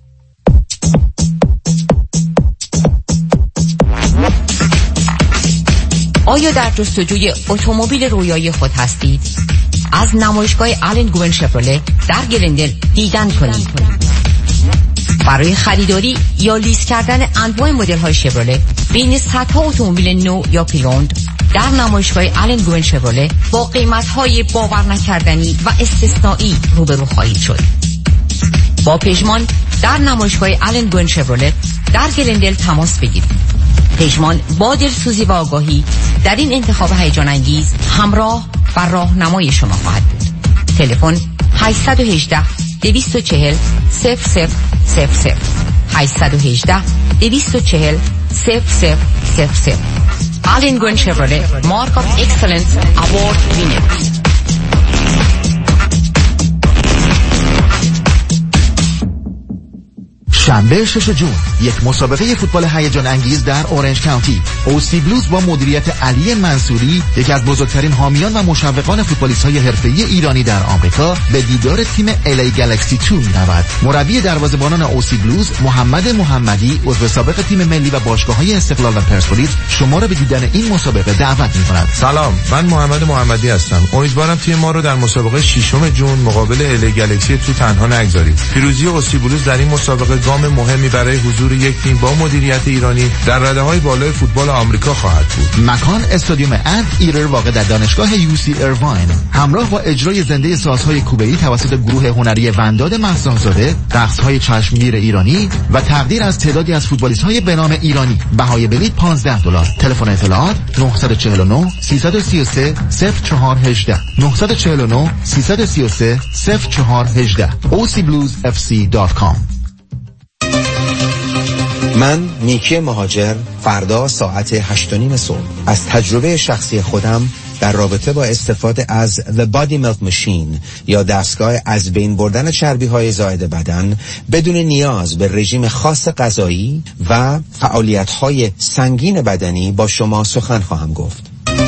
آیا در جستجوی اتومبیل رویایی خود هستید؟ از نمایشگاه آلن گوین شفرله در گلندل دیدن کنید. برای خریداری یا لیز کردن انواع مدل‌های شفرله بین صدها اتومبیل نو یا پری‌اوند در نمایشگاه آلن گوین شفرله با قیمت‌های باور نکردنی و استثنایی روبرو خواهید شد. با پژمان در نمایشگاه آلن گوین شفرله در گلندل تماس بگیرید. پژمان با دلسوزی و آگاهی در این انتخاب هیجان انگیز همراه و راهنمای شما خواهد بود. تلفن 818 240 0000 818 240 0000. آلن گوین شفرله مارک آف اکسلنس اوارد وینرز. شنبه 6 جون یک مسابقه فوتبال هیجان انگیز در اورنج کانتی. اوسی بلوز با مدیریت علی منصوری، یکی از بزرگترین حامیان و مشوقان فوتبالیست‌های حرفه‌ای ایرانی در آمریکا، به دیدار تیم الی گالاکسی 2 می‌رود. مربی دروازه‌بانان اوسی بلوز محمد محمدی، عضو سابق تیم ملی و باشگاه‌های استقلال و پرسپولیس، شما را به دیدن این مسابقه دعوت می‌کند. سلام، من محمد محمدی هستم. امیدوارم تیم ما رو در مسابقه 6 جون مقابل الی گالاکسی 2 تنها نگذارید. پیروزی اوسی بلوز در این مسابقه گام مهمی برای حضور یک تیم با مدیریت ایرانی در رده‌های بالای فوتبال آمریکا خواهد بود. مکان استادیوم انت ایرر واقع در دانشگاه یوسی ایرواین، همراه با اجرای زنده سازهای کوبه‌ای توسط گروه هنری ونداد مهسان‌زاده، رقص‌های چشمگیر ایرانی و تقدیر از تعدادی از فوتبالیست‌های به نام ایرانی. بهای بلیط $15. تلفن اطلاعات 949 333 0418 949 333 0418 ocbluesfc.com. من نیکی مهاجر فردا ساعت 8:30 صبح از تجربه شخصی خودم در رابطه با استفاده از The Body Melt Machine یا دستگاه از بین بردن چربی‌های زائد بدن بدون نیاز به رژیم خاص غذایی و فعالیت‌های سنگین بدنی با شما سخن خواهم گفت.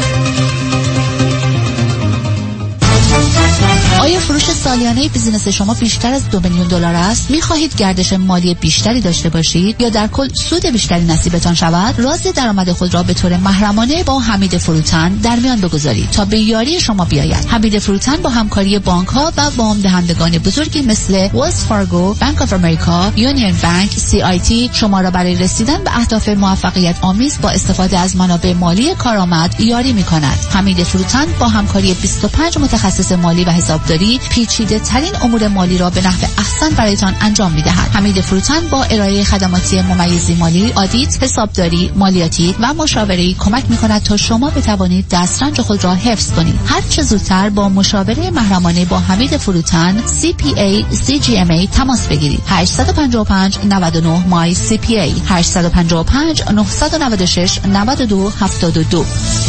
آیا فروش سالیانه بیزینس شما بیشتر از $2 میلیون است؟ می‌خواهید گردش مالی بیشتری داشته باشید یا در کل سود بیشتری نصیبتان شود؟ راز درآمد خود را به طور محرمانه با حمید فروتن در میان بگذارید تا به یاری شما بیاید. حمید فروتن با همکاری بانک‌ها و وام دهندگان بزرگی مثل ویلز فارگو، بانک آف امریکا، یونین بانک، CIT شما را برای رسیدن به اهداف موفقیت آمیز با استفاده از منابع مالی کارآمد یاری می‌کند. حمید فروتن با همکاری 25 متخصص مالی و حسابداری پیچیده پیچیده ترین امور مالی را به نحو احسن برایتان انجام می‌دهد. حمید فروتن با ارائه خدماتی ممیزی مالی، آدیت، حسابداری، مالیاتی و مشاوره‌ای کمک می‌کند تا شما بتوانید دسترنج خود را حفظ کنید. هر چه زودتر با مشاوره محرمانه با حمید فروتن CPA CGMA تماس بگیرید. 855 99 مای CPA 855 996 92 72.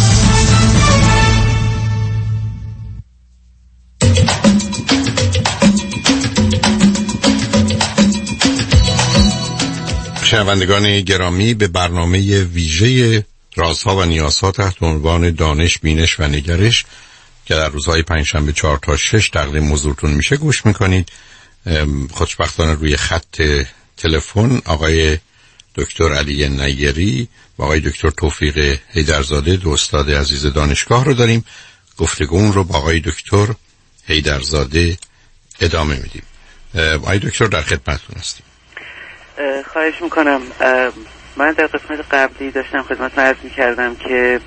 شنوندگان گرامی، به برنامه ویژه رازها و نیازها تحت عنوان دانش، بینش و نگرش که در روزهای پنجشنبه 4 تا 6 تقدیم حضورتون میشه گوش میکنید. خوشبختانه روی خط تلفن آقای دکتر علی نیری و آقای دکتر توفیق حیدرزاده، دو استاد عزیز دانشگاه رو داریم. گفتگومون رو با آقای دکتر حیدرزاده ادامه میدیم. آقای دکتر در خدمتتون هستیم. خواهش میکنم. من در قسمت قبلی داشتم خدمتتون عرض میکردم که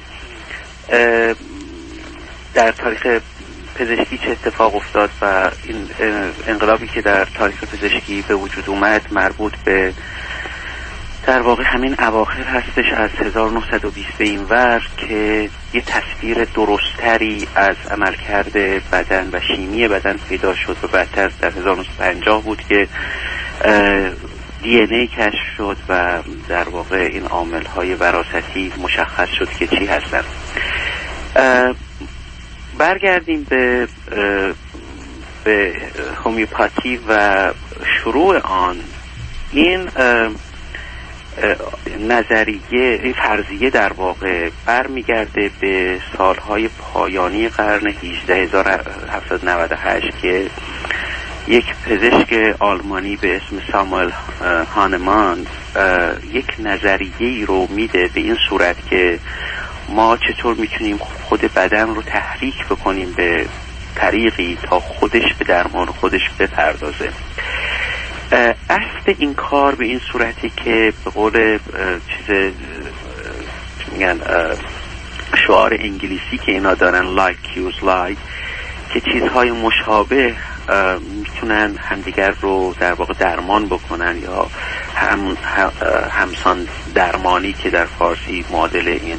در تاریخ پزشکی چه اتفاق افتاد و این انقلابی که در تاریخ پزشکی به وجود اومد مربوط به در واقع همین اواخر هستش از 1920 به این ور که یه تصویر درستری از عملکرد بدن و شیمی بدن پیدا شد و بعدتر در 1950 بود که DNA کشف شد و در واقع این عامل‌های وراثتی مشخص شد که چی هستن. برگردیم به هومیوپاتی و شروع آن. این نظریه، این فرضیه در واقع برمیگرده به سالهای پایانی قرن 1898 که یک پزشک آلمانی به اسم ساموئل هانمان یک نظریه‌ای رو میده به این صورت که ما چطور میتونیم خود بدن رو تحریک بکنیم به طریقی تا خودش به درمان خودش بپردازه. اصل این کار به این صورتی که به قول میگن شعار انگلیسی که اینا دارن like use like، که چیزهای مشابه میتونن همدیگر رو در واقع درمان بکنن یا همسان درمانی که در فارسی معادل این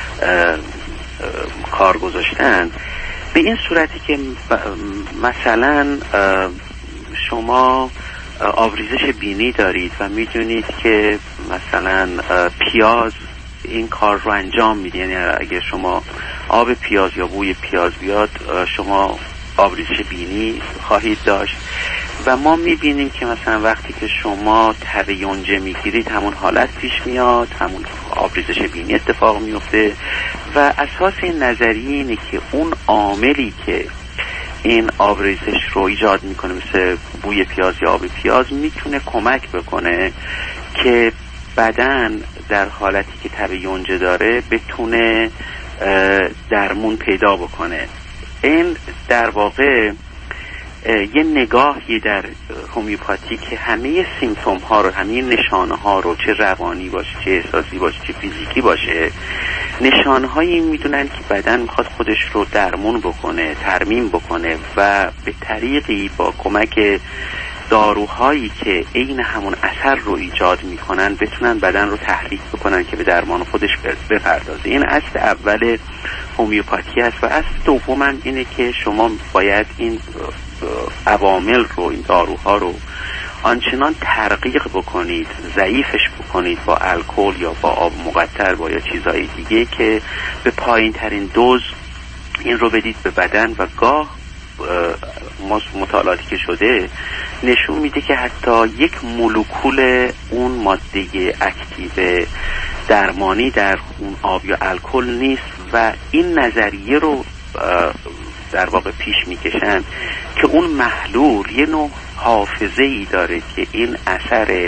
کار گذاشتن، به این صورتی که مثلا شما آبریزش بینی دارید و میدونید که مثلا پیاز این کار رو انجام میده، یعنی اگر شما آب پیاز یا بوی پیاز بیاد شما آبریزش بینی خواهید داشت. و ما میبینیم که مثلا وقتی که شما تب یونجه میگیرید همون حالت پیش میاد، همون آبریزش بینی اتفاق میفته. و اساس این نظریه اینه که اون عاملی که این آبریزش رو ایجاد میکنه مثل بوی پیاز یا آب پیاز میتونه کمک بکنه که بدن در حالتی که تب یونجه داره بتونه درمون پیدا بکنه. این در واقع یه نگاهی در هومیوپاتی که همه سیمتوم ها رو، همه نشانه ها رو، چه روانی باشه، چه احساسی باشه، چه فیزیکی باشه، نشانه هایی میدونن که بدن میخواد خودش رو درمون بکنه، ترمیم بکنه و به طریقی با کمک داروهایی که عین همون اثر رو ایجاد میکنن بتونن بدن رو تحریک بکنن که به درمان خودش بپردازه. این اصل اول هومیوپاتی است. و اصل دوم هم اینه که شما باید این عوامل رو، این داروها رو آنچنان ترقیق بکنید، ضعیفش بکنید با الکل یا با آب مقطر با یا چیزهای دیگه که به پایین ترین دوز این رو بدید به بدن. و گاه مطالعاتی که شده نشون میده که حتی یک مولکول اون ماده اکتیو درمانی در اون آب یا الکل نیست. و این نظریه رو در واقع پیش میکشن که اون محلول یه نوع حافظه‌ای داره که این اثر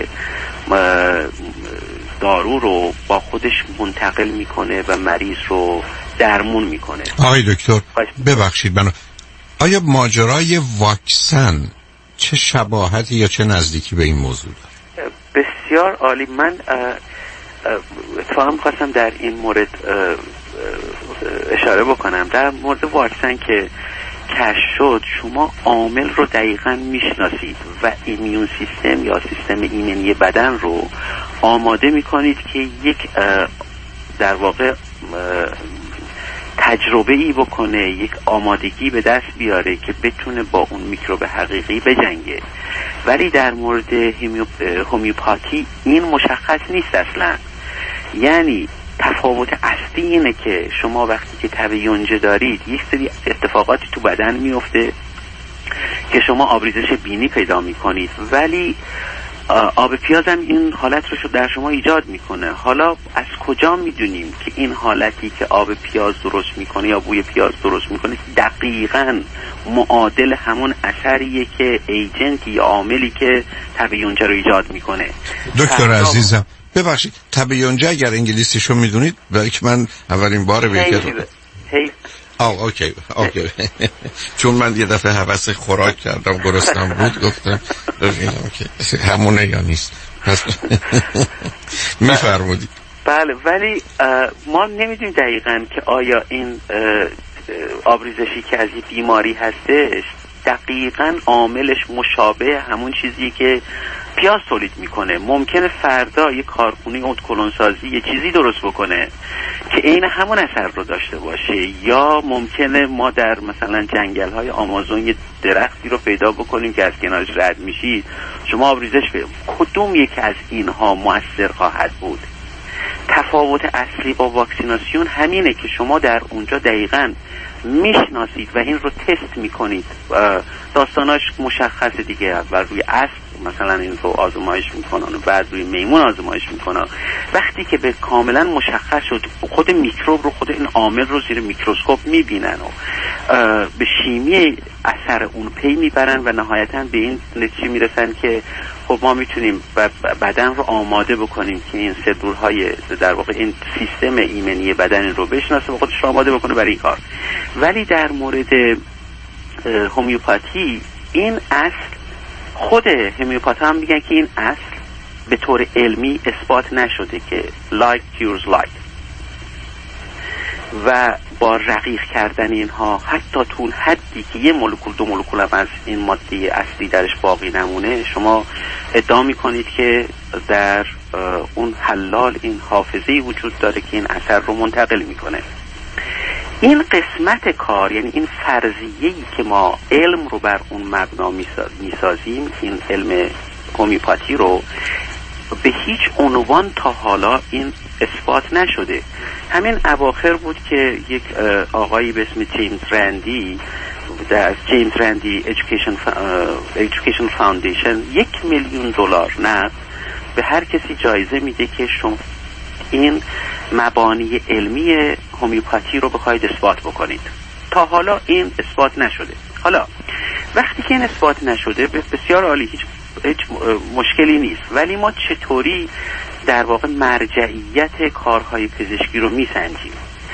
دارو رو با خودش منتقل میکنه و مریض رو درمون میکنه. آقای دکتر ببخشید آیا ماجرای واکسن چه شباهتی یا چه نزدیکی به این موضوع داره؟ بسیار عالی. من اتفاقا میخواستم در این مورد اشاره بکنم. در مورد واکسن که کشف شد شما عامل رو دقیقاً میشناسید و ایمیون سیستم یا سیستم ایمنی بدن رو آماده میکنید که یک در واقع تجربه ای بکنه، یک آمادگی به دست بیاره که بتونه با اون میکروب حقیقی بجنگه. ولی در مورد هومیوپاتی این مشخص نیست اصلا. یعنی تفاوت اصلی اینه که شما وقتی که تب یونجه دارید یک سری اتفاقاتی تو بدن میفته که شما آبریزش بینی پیدا میکنید، ولی آب پیاز هم این حالت رو در شما ایجاد میکنه. حالا از کجا میدونیم که این حالتی که آب پیاز درست میکنه یا بوی پیاز درست میکنه دقیقاً معادل همون اثریه که ایجنت یا عاملی که تب یونجه رو ایجاد میکنه؟ دکتر عزیزم ببخشید، تب یونجه اگر انگلیسیشو میدونید، برای که من اولین بار اوکی چون من یه دفعه هوس خوراک کردم، گرسنم بود، گفتم ببینم که همونه یا نیست. میفرمودید. بله، ولی ما نمیدونیم دقیقاً که آیا این آبریزشی که از این بیماری هستش دقیقاً عاملش مشابه همون چیزی که پیاز تولید میکنه. ممکنه فردا یه کارخونه اتکلونسازی یه چیزی درست بکنه که عین همون اثر رو داشته باشه، یا ممکنه ما در مثلا جنگل های آمازون یه درختی رو پیدا بکنیم که از کنارش رد میشید شما آبریزش بید. کدوم یک از اینها مؤثر خواهد بود؟ تفاوت اصلی با واکسیناسیون همینه که شما در اونجا دقیقاً میشناسید و این رو تست میکنید. داستاناش مشخص دیگه، اول روی اسب مثلا این رو آزمایش میکنن و بعد روی میمون آزمایش میکنن. وقتی که به کاملا مشخص شد خود میکروب رو، خود این عامل رو زیر میکروسکوپ میبینن و به شیمی اثر اون پی میبرن و نهایتا به این نتیجه میرسن که خب ما میتونیم بدن رو آماده بکنیم که این سلول های در واقع این سیستم ایمنی بدن رو بشناسه و خودش رو آماده بکنه برای این کار. ولی در مورد هومیوپاتی این اصل، خود هومیوپات هم میگن که این اصل به طور علمی اثبات نشده که like cures like، و با رقیق کردن اینها حتی طول حدی که یه مولکول دو مولکول هم از این ماده اصلی درش باقی نمونه، شما ادعا میکنید که در اون حلال این حافظه‌ای وجود داره که این اثر رو منتقل میکنه. این قسمت کار، یعنی این فرضیه‌ای که ما علم رو بر اون مبنا میسازیم، این علم هومیوپاتی رو به هیچ عنوان تا حالا این اثبات نشده. همین اواخر بود که یک آقایی به اسم جیمز رندی در جیمز رندی ایژوکیشن فاوندیشن $1,000,000 نقد به هر کسی جایزه میده که شما این مبانی علمی هومیوپاتی رو بخواید اثبات بکنید. تا حالا این اثبات نشده. حالا وقتی که این اثبات نشده بسیار عالی، هیچ مشکلی نیست، ولی ما چطوری در واقع مرجعیت کارهای پزشکی رو میسنجیم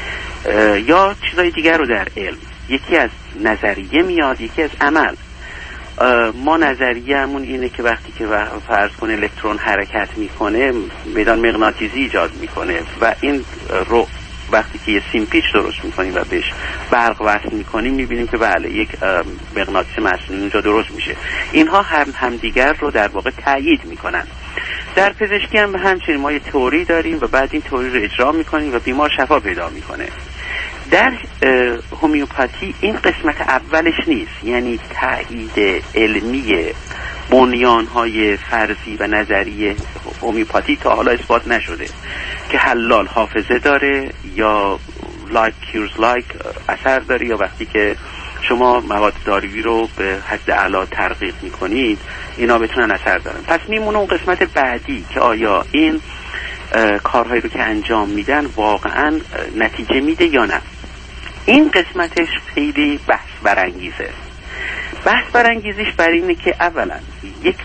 یا چیزای دیگر رو در علم؟ یکی از نظریه میاد، یکی از عمل. ما نظریه‌مون اینه که وقتی که فرض کنه الکترون حرکت میکنه میدان مغناطیسی ایجاد میکنه و این رو وقتی که یه سیمپیچ درست میکنیم و بهش برق وصل میکنیم میبینیم که بله یک مغناطیس مصنوعی اونجا درست میشه. اینها همدیگر رو در واقع تأیید میکنن. در پزشکی هم همچنین ما یه تئوری داریم و بعد این تئوری رو اجرا میکنیم و بیمار شفا پیدا میکنه. در هومیوپاتی این قسمت اولش نیست، یعنی تأیید علمی بنیان‌های فرضی و نظری هومیوپاتی تا حالا اثبات نشده که حلال حافظه داره یا like cures like اثر داره، یا وقتی که شما مواد دارویی رو به حد اعلی ترقیق میکنید اینا بتونن اثر دارن. پس میمونه اون قسمت بعدی که آیا این کارهایی رو که انجام میدن واقعا نتیجه میده یا نه. این قسمتش خیلی بحث برانگیزه. بحث برانگیزش بر اینه که اولا یک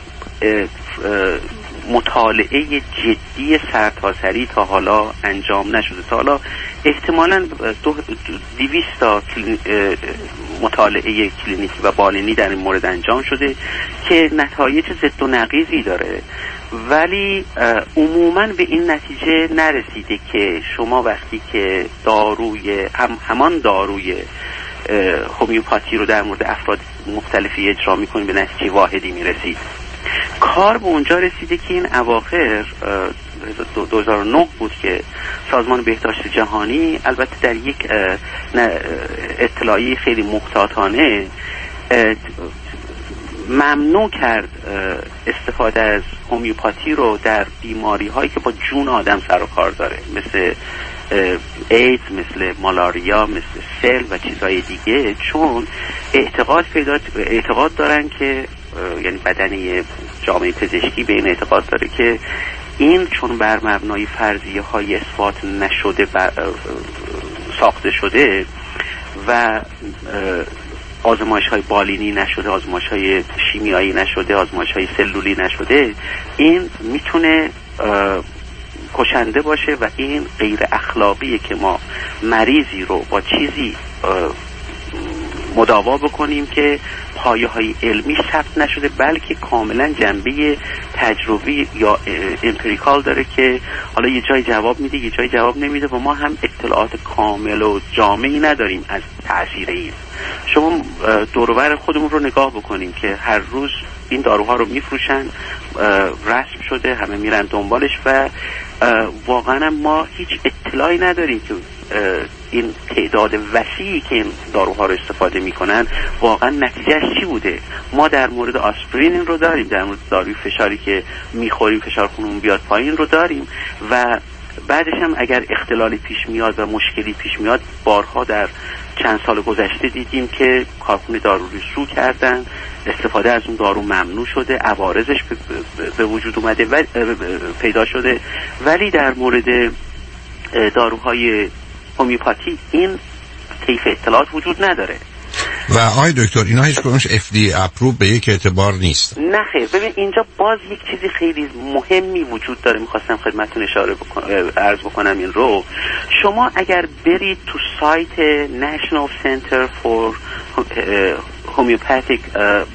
مطالعه جدی سرتاسری تا حالا انجام نشده. تا حالا احتمالاً 200 تا مطالعه کلینیکی و بالینی در این مورد انجام شده که نتایج ضد و نقیضی داره، ولی عموماً به این نتیجه نرسیده که شما وقتی که همان داروی هومیوپاتی رو در مورد افراد مختلفی اجرا میکنیم به نتیجه واحدی میرسید. کار به اونجا رسیده که این اواخر 2009 بود که سازمان بهداشت جهانی البته در یک اطلاعیه خیلی محتاطانه ممنوع کرد استفاده از هومیوپاتی رو در بیماری هایی که با جون آدم سر و کار داره، مثل ایدز، مثل مالاریا، مثل سل و چیزهای دیگه، چون اعتقاد دارن که یعنی بدنی جامعه پزشکی به این اعتقاد داره که این چون بر مبنای فرضیه های اثبات نشده ساخته شده و آزمایش های بالینی نشده، آزمایش های شیمیایی نشده، آزمایش های سلولی نشده، این میتونه کشنده باشه و این غیر اخلاقیه که ما مریضی رو با چیزی مداوا بکنیم که پایه های علمی ثبت نشده، بلکه کاملا جنبه تجربی یا امپریکال داره که حالا یه جای جواب میده یه جای جواب نمیده و ما هم اطلاعات کامل و جامعی نداریم از تأثیر این. شما دور و بر خودمون رو نگاه بکنیم که هر روز این داروها رو میفروشن، رسم شده، همه میرن دنبالش و واقعا ما هیچ اطلاعی نداریم که این تعداد وسیعی که این داروها رو استفاده میکنن واقعا نتیجهش چی بوده. ما در مورد آسپرین رو داریم، در مورد داروی فشاری که میخوریم فشار خونمون بیاد پایین رو داریم و بعدش هم اگر اختلالی پیش میاد و مشکلی پیش میاد بارها در چند سال گذشته دیدیم که کارخونه دارویی سو کردن، استفاده از اون دارو ممنوع شده، عوارضش به وجود اومده و پیدا شده. ولی در مورد داروهای هومیوپاتی این طیف اطلاعات وجود نداره. و آقای دکتر اینا هیچ کدومش FDA اپروو به یک اعتبار نیست. نه خیر، ببین اینجا باز یک چیزی خیلی مهمی وجود داره، میخواستم خدمتتون عرض بکنم این رو. شما اگر برید تو سایت National Center for Homeopathic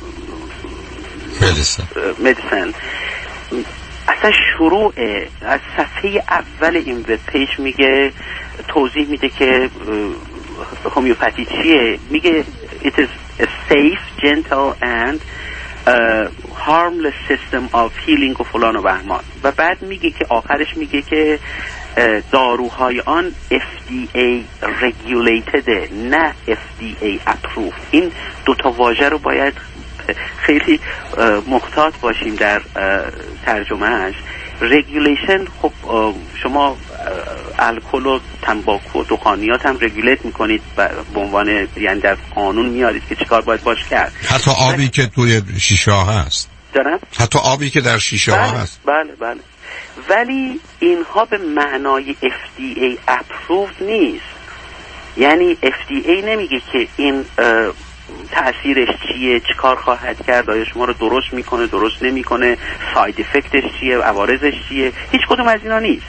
Medicine اصلا شروع از صفحه اول این وب پیج میگه، توضیح میده که هومیوپاتی چیه. میگه it is a safe, gentle and harmless system of healing و فلان و بهمان و بعد میگه که آخرش میگه که داروهای آن FDA regulated نه FDA approved. این دوتا واژه رو باید خیلی محتاط باشیم در ترجمهش. رگولیشن، خب شما الکل و تنباکو و دخانیات هم رگولیت میکنید به عنوان، یعنی در قانون میارید که چیکار باید باش کرد. حتی آبی که توی شیشه ها هست. دارم؟ حتی آبی که در شیشه ها هست. بله. ولی اینها به معنای FDA approved نیست. یعنی FDA نمیگه که این تأثیرش چیه، چی کار خواهد کرد، آیا شما رو درست میکنه، درست نمیکنه، ساید افکتش چیه، عوارضش چیه، هیچ کدوم از اینا نیست.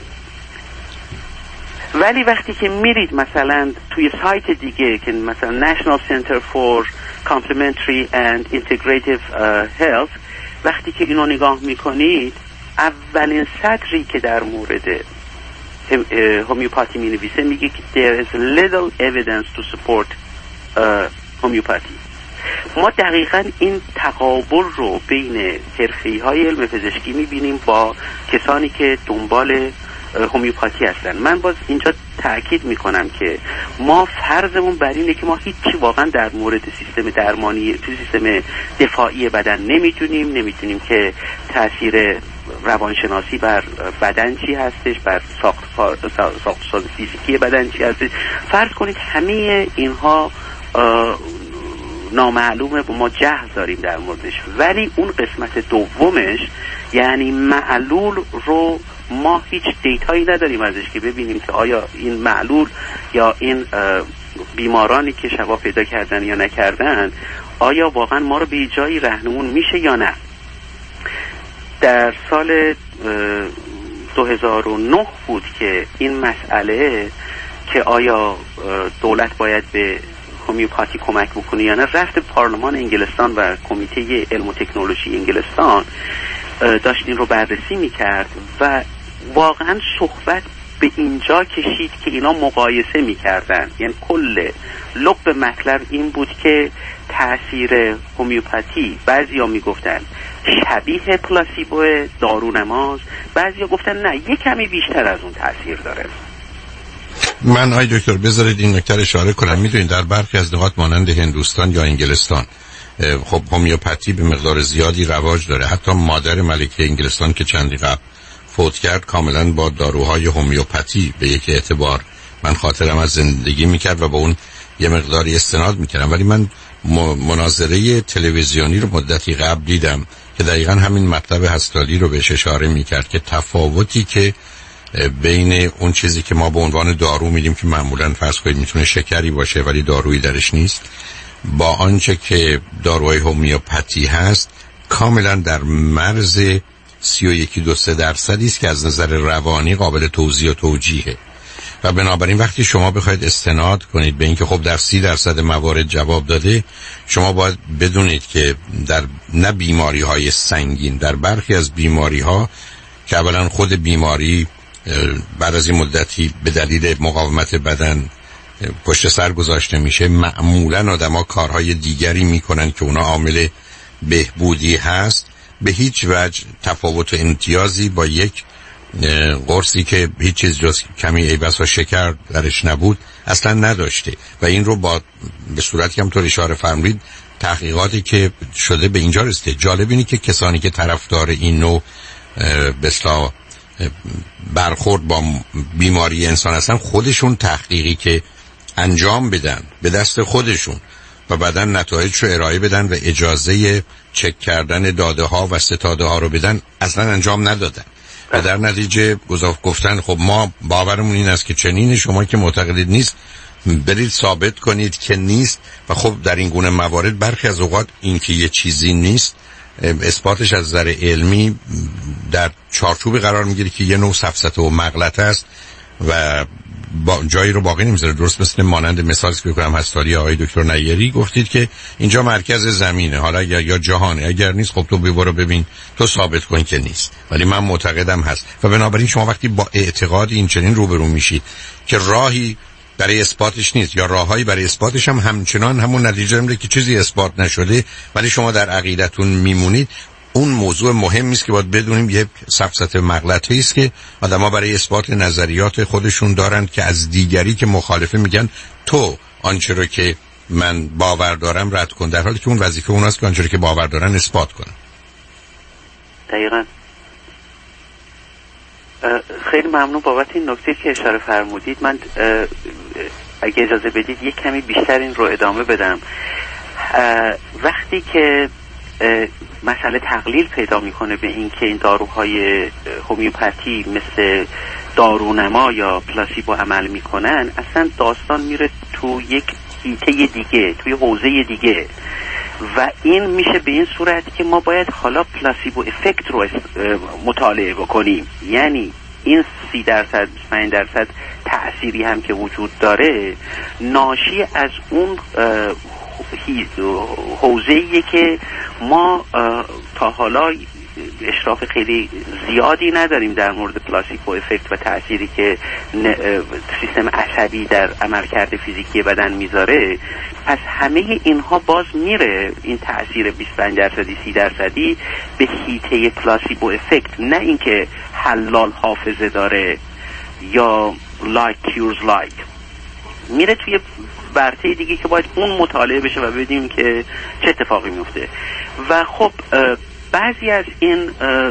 ولی وقتی که میرید مثلا توی سایت دیگه که مثلا National Center for Complementary and Integrative Health، وقتی که اینو نگاه میکنید اولین سطری که در مورد هومیوپاتی مینویسه میگه که there is little evidence to support هومیوپاتی. ما دقیقاً این تقابل رو بین حرفه‌ای‌های علم پزشکی می‌بینیم با کسانی که دنبال هومیوپاتی هستن. من باز اینجا تأکید می‌کنم که ما فرضمون بر اینه که ما هیچی واقعاً در مورد سیستم درمانی، سیستم دفاعی بدن نمی‌دونیم که تأثیر روانشناسی بر بدن چی هستش، بر ساختار فیزیکی بدن چی هستش. فرض کنید همه اینها نامعلومه و ما جهل داریم در موردش، ولی اون قسمت دومش یعنی معلول رو ما هیچ دیتایی نداریم ازش که ببینیم که آیا این معلول یا این بیمارانی که شفا پیدا کردن یا نکردن آیا واقعا ما رو به جایی راهنمون میشه یا نه. در سال 2009 بود که این مسئله که آیا دولت باید به هومیوپاتی کمک بکنه یا نه رفت پارلمان انگلستان و کمیته علم و تکنولوژی انگلستان داشت این رو بررسی میکرد و واقعا صحبت به اینجا کشید که اینا مقایسه میکردن. یعنی کل لب مطلب این بود که تأثیر هومیوپاتی بعضیا میگفتن شبیه پلاسیبو دارونماست، بعضیا گفتن نه یک کمی بیشتر از اون تأثیر داره. من آی دکتر بذارید این نکته اشاره کنم. میدونید در برخی از نقاط مانند هندوستان یا انگلستان خب هومیوپاتی به مقدار زیادی رواج داره. حتی مادر ملکه انگلستان که چندی قبل فوت کرد کاملا با داروهای هومیوپاتی به یک اعتبار من خاطرم از زندگی میکرد و با اون یه مقداری استناد میکردم. ولی من مناظره تلویزیونی رو مدتی قبل دیدم که دقیقا همین مطلب هستالی رو بهش اشاره میکرد که تفاوتی که بین اون چیزی که ما به عنوان دارو میدیم که معمولا فرض کنید میتونه شکری باشه ولی دارویی درش نیست، با آنچه که داروهای هومیوپاتی هست کاملا در مرز 31-2-3% است که از نظر روانی قابل توضیح و توجیهه. و بنابراین وقتی شما بخواید استناد کنید به اینکه خب در 30% موارد جواب داده، شما باید بدونید که در نه بیماری های سنگین، در برخی از بیماری ها که اولا خود بیماری بعد از این مدتی به دلیل مقاومت بدن پشت سر گذاشته میشه، معمولا آدم ها کارهای دیگری میکنن که اونا عامل بهبودی هست، به هیچ وجه تفاوت و امتیازی با یک قرصی که هیچ چیز جز کمی ایبس و شکر درش نبود اصلا نداشته. و این رو با به صورتی هم طور اشاره فرمودید تحقیقاتی که شده به اینجا رسیده. جالب اینه که کسانی که طرفدار این نوع به اصطلاح برخورد با بیماری انسان هستن خودشون تحقیقی که انجام بدن به دست خودشون و بعداً نتایج رو ارائه بدن و اجازه چک کردن داده ها و ستاده ها رو بدن اصلا انجام ندادن و در نتیجه گفتن خب ما باورمون این است که چنین، شما که معتقدید نیست برید ثابت کنید که نیست. و خب در این گونه موارد برخی از اوقات این که یه چیزی نیست اثباتش از نظر علمی در چارچوب قرار میگیره که یه نوع سفسطه و مغلطه است و جایی رو باقی نمیذاره. درست مثل مانند مثالی که بکنم هستاری آقای دکتر نیری گفتید که اینجا مرکز زمینه، حالا یا جهانه، اگر نیست خب تو برو ببین، تو ثابت کن که نیست، ولی من معتقدم هست. و بنابراین شما وقتی با اعتقاد این چنین روبرو میشید که راهی برای اثباتش نیست یا راههایی برای اثباتش هم همچنان همون نتیجه میده که چیزی اثبات نشده ولی شما در عقیدتون میمونید، اون موضوع مهمی است که باید بدونیم یه سفسطه مغلطه‌ای است که آدم‌ها برای اثبات نظریات خودشون دارن که از دیگری که مخالفه میگن تو آنچه رو که من باور دارم رد کن، در حالی که اون وظیفه اوناست که آنچه رو که باور دارن اثبات کنن. دقیقاً. خیلی ممنون بابت این نکته که اشاره فرمودید. من اگه اجازه بدید یک کمی بیشتر این رو ادامه بدم. وقتی که مسئله تقلیل پیدا میکنه به این که این داروهای هومیوپاتی مثل دارونما یا پلاسیبو عمل میکنن، اصلا داستان میره تو یک حیطه دیگه، توی حوزه دیگه و این میشه به این صورت که ما باید حالا پلاسیبو افکت رو مطالعه بکنیم. یعنی این 30% 25% تأثیری هم که وجود داره ناشی از اون حوزه‌ایه که ما تا حالا اشراف خیلی زیادی نداریم در مورد پلاسیبو افکت و تأثیری که سیستم عصبی در عملکرد فیزیکی بدن میذاره. پس همه اینها باز میره این تأثیر 25%-30% به حیطه پلاسیبو افکت، نه اینکه حلال حافظه داره یا like cures like، میره توی برته دیگه که باید اون مطالعه بشه و ببینیم که چه اتفاقی میفته. و خب بعضی از این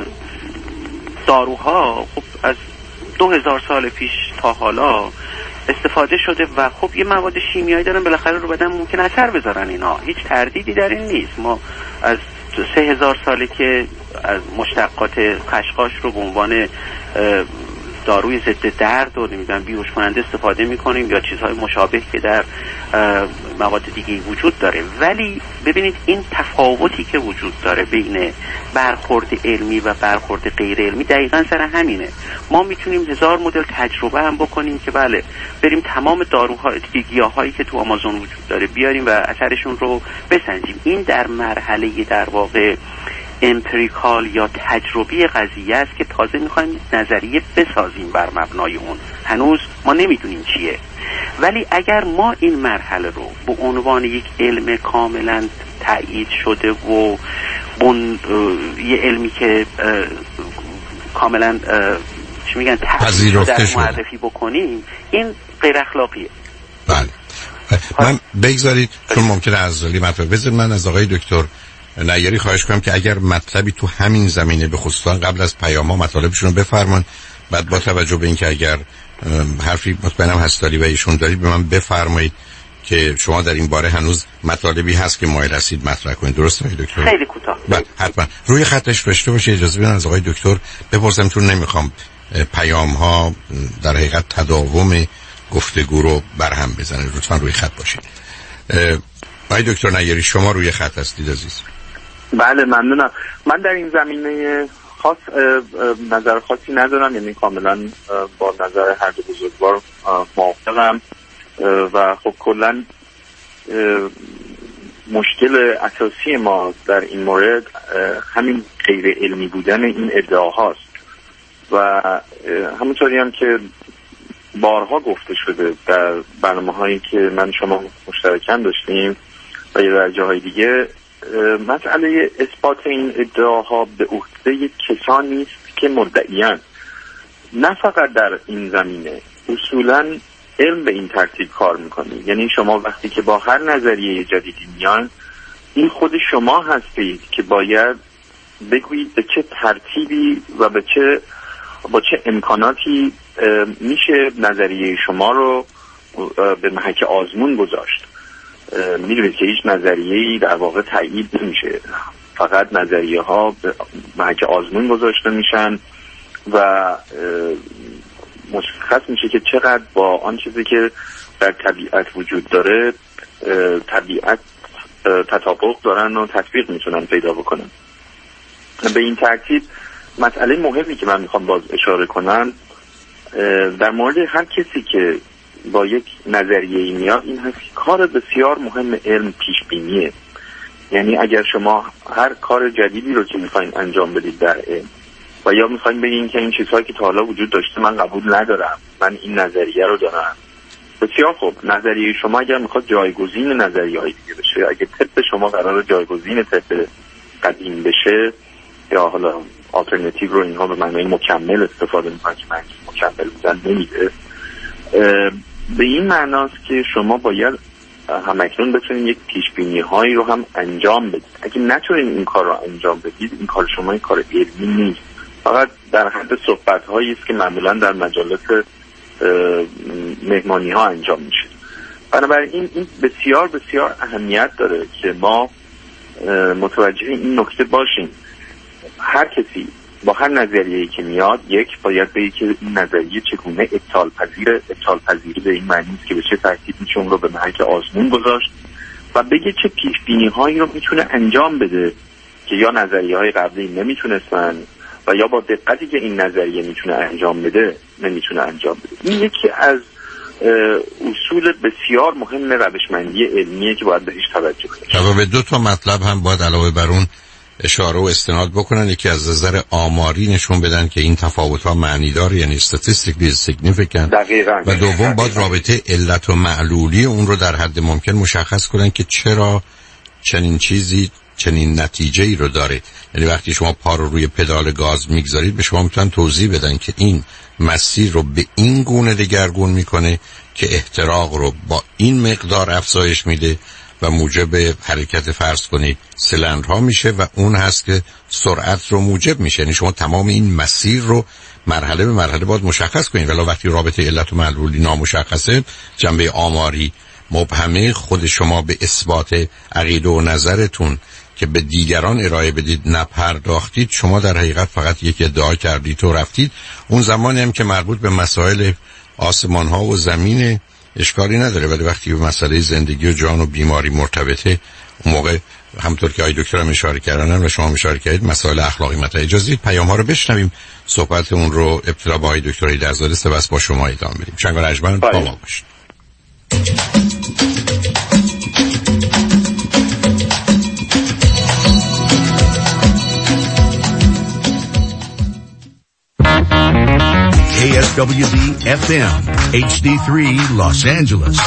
داروها خب از 2000 سال پیش تا حالا استفاده شده و خب یه مواد شیمیایی دارن، بالاخره رو بدن ممکن اثر بذارن. اینا هیچ تردیدی در این نیست. ما از 3000 ساله که از مشتقات خشخاش رو به عنوان داروی ضد درد و نمیدونم بیهوش کننده استفاده میکنیم یا چیزهای مشابه که در مواد دیگه وجود داره. ولی ببینید این تفاوتی که وجود داره بین برخورد علمی و برخورد غیر علمی دقیقاً سر همینه. ما میتونیم 1000 مدل تجربه هم بکنیم که بله بریم تمام داروها گیاهایی که تو آمازون وجود داره بیاریم و اثرشون رو بسنجیم. این در مرحله در واقع امپریکال یا تجربی قضیه است که تازه میخوایم نظریه بسازیم بر مبنای اون. هنوز ما نمیدونیم چیه، ولی اگر ما این مرحله رو به عنوان یک علم کاملا تایید شده و یه علمی که کاملا چی میگن پذیرفته شده معرفی بکنیم، این غیر اخلاقیه. بله. من بگذارید چون ممکنه عزالی مطلب بذارید، من از آقای دکتر نیاری خواهش کنم که اگر مطلبی تو همین زمینه به خصوصا قبل از پیام‌ها مطالبشون رو بفرمایید، بعد با توجه به اینکه اگر حرفی مطمئنم هستاری و ایشون دارید به من بفرمایید که شما در این باره هنوز مطالبی هست که مایل هستید مطرح کنید. درسته آقای دکتر؟ خیلی کوتاه. بله حتما روی خطش رشته باشه. اجازه بدن از آقای دکتر بپرسم چون نمیخوام پیام‌ها در حقیقت تداوم گفتگو رو برهم بزنه. لطفاً روی خط باشید. آقای دکتر نیاری شما روی خط هستید عزیز. بله ممنونم. من در این زمینه خاص نظر خاصی ندارم، یعنی کاملا با نظر هر دو بزرگوار موافقم و خب کلا مشکل اساسی ما در این مورد همین غیر علمی بودن این ادعاهاست و همونطوری هم که بارها گفته شده در برنامه‌هایی که من شما مشترکاً داشتیم و یا در جاهای دیگه، مسئله اثبات این ادعاها به عهده کسانی است که مدعیان، نه فقط در این زمینه. اصولاً علم به این ترتیب کار میکنه، یعنی شما وقتی که با هر نظریه جدیدی میان، این خود شما هستید که باید بگویید به چه ترتیبی و با چه امکاناتی میشه نظریه شما رو به محک آزمون گذاشت. میدونید که هیچ نظریه‌ای در واقع تایید نمیشه، فقط نظریه ها به محک آزمون گذاشته میشن و مشخص میشه که چقدر با آن چیزی که در طبیعت وجود داره طبیعت تطابق دارن و تطبیق میتونن پیدا بکنن. به این ترتیب مسئله مهمی که من میخوام باز اشاره کنم در مورد هر کسی که با یک نظریه‌ای میاد این هست که کار بسیار مهم علم پیش بینیه. یعنی اگر شما هر کار جدیدی رو که میخواین انجام بدید در علم و یا میخواین بگین که این چیزهایی که تا حالا وجود داشته من قبول ندارم، من این نظریه رو دارم، بسیار خوب، نظریه شما اگر میخواد جایگزین نظریه‌های دیگه بشه، اگه طب شما قراره جایگزین طب قدیم بشه یا حالا آلترناتیو رو اینها به معنای مکمل استفاده میکنن که معنی مکمل بودن نمیده، به این معناست که شما باید همکنون بتونید یک پیشبینی هایی رو هم انجام بدید. اگه نتونید این کار رو انجام بدید، این کار شما این کار علمی نیست، فقط در حد صحبت هایی است که معمولا در مجالس مهمانی ها انجام میشه. بنابراین این بسیار بسیار اهمیت داره که ما متوجه این نکته باشیم. هر کسی با هر نظریه‌ای که میاد، یک باید بگه که این نظریه چگونه ابطال پذیری به این معنی است که به چه ترتیب میشه اون رو به محک آزمون گذاشت و بگه چه پیشبینی هایی رو میتونه انجام بده که یا نظریه های قبلی نمیتونستن و یا با دقتی که این نظریه میتونه انجام بده نمیتونه انجام بده. این یکی از اصول بسیار مهم روشمندی علمیه که باید بهش توجه کنیم. به دو تا مطلب هم باید علاوه بر اون اشاره و استناد بکنن. یکی از نظر آماری نشون بدن که این تفاوت‌ها معنیدار، یعنی statistically significant، و دوم باید رابطه علت و معلولی اون رو در حد ممکن مشخص کنن که چرا چنین چیزی چنین نتیجه‌ای رو داره. یعنی وقتی شما پا رو روی پدال گاز میگذارید به شما میتونن توضیح بدن که این مسیر رو به این گونه دگرگون میکنه که احتراق رو با این مقدار افزایش میده و موجب حرکت فرض کنید سیلندرها میشه و اون هست که سرعت رو موجب میشه. یعنی شما تمام این مسیر رو مرحله به مرحله باید مشخص کنید، ولی وقتی رابطه علت و معلولی نامشخصه، جنبه آماری مبهمه، خود شما به اثبات عقیده و نظرتون که به دیگران ارائه بدید نپرداختید، شما در حقیقت فقط یک ادعا کردید و رفتید. اون زمانی هم که مربوط به مسائل آسمان ها و زمین اشکالی نداره، ولی وقتی به مسئله زندگی و جان و بیماری مرتبطه، اون موقع همونطور که آقای دکتر هم اشاره کردن و شما اشاره کردید مسائل اخلاقی مطرحه. اجازه بدید پیام ها رو بشنویم، صحبت اون رو ابتدا با آقای دکتر ایدرزاده سپس با شما ادامه بدیم. شنگ و رجمن با ما باشید. WBFM HD3 Los Angeles.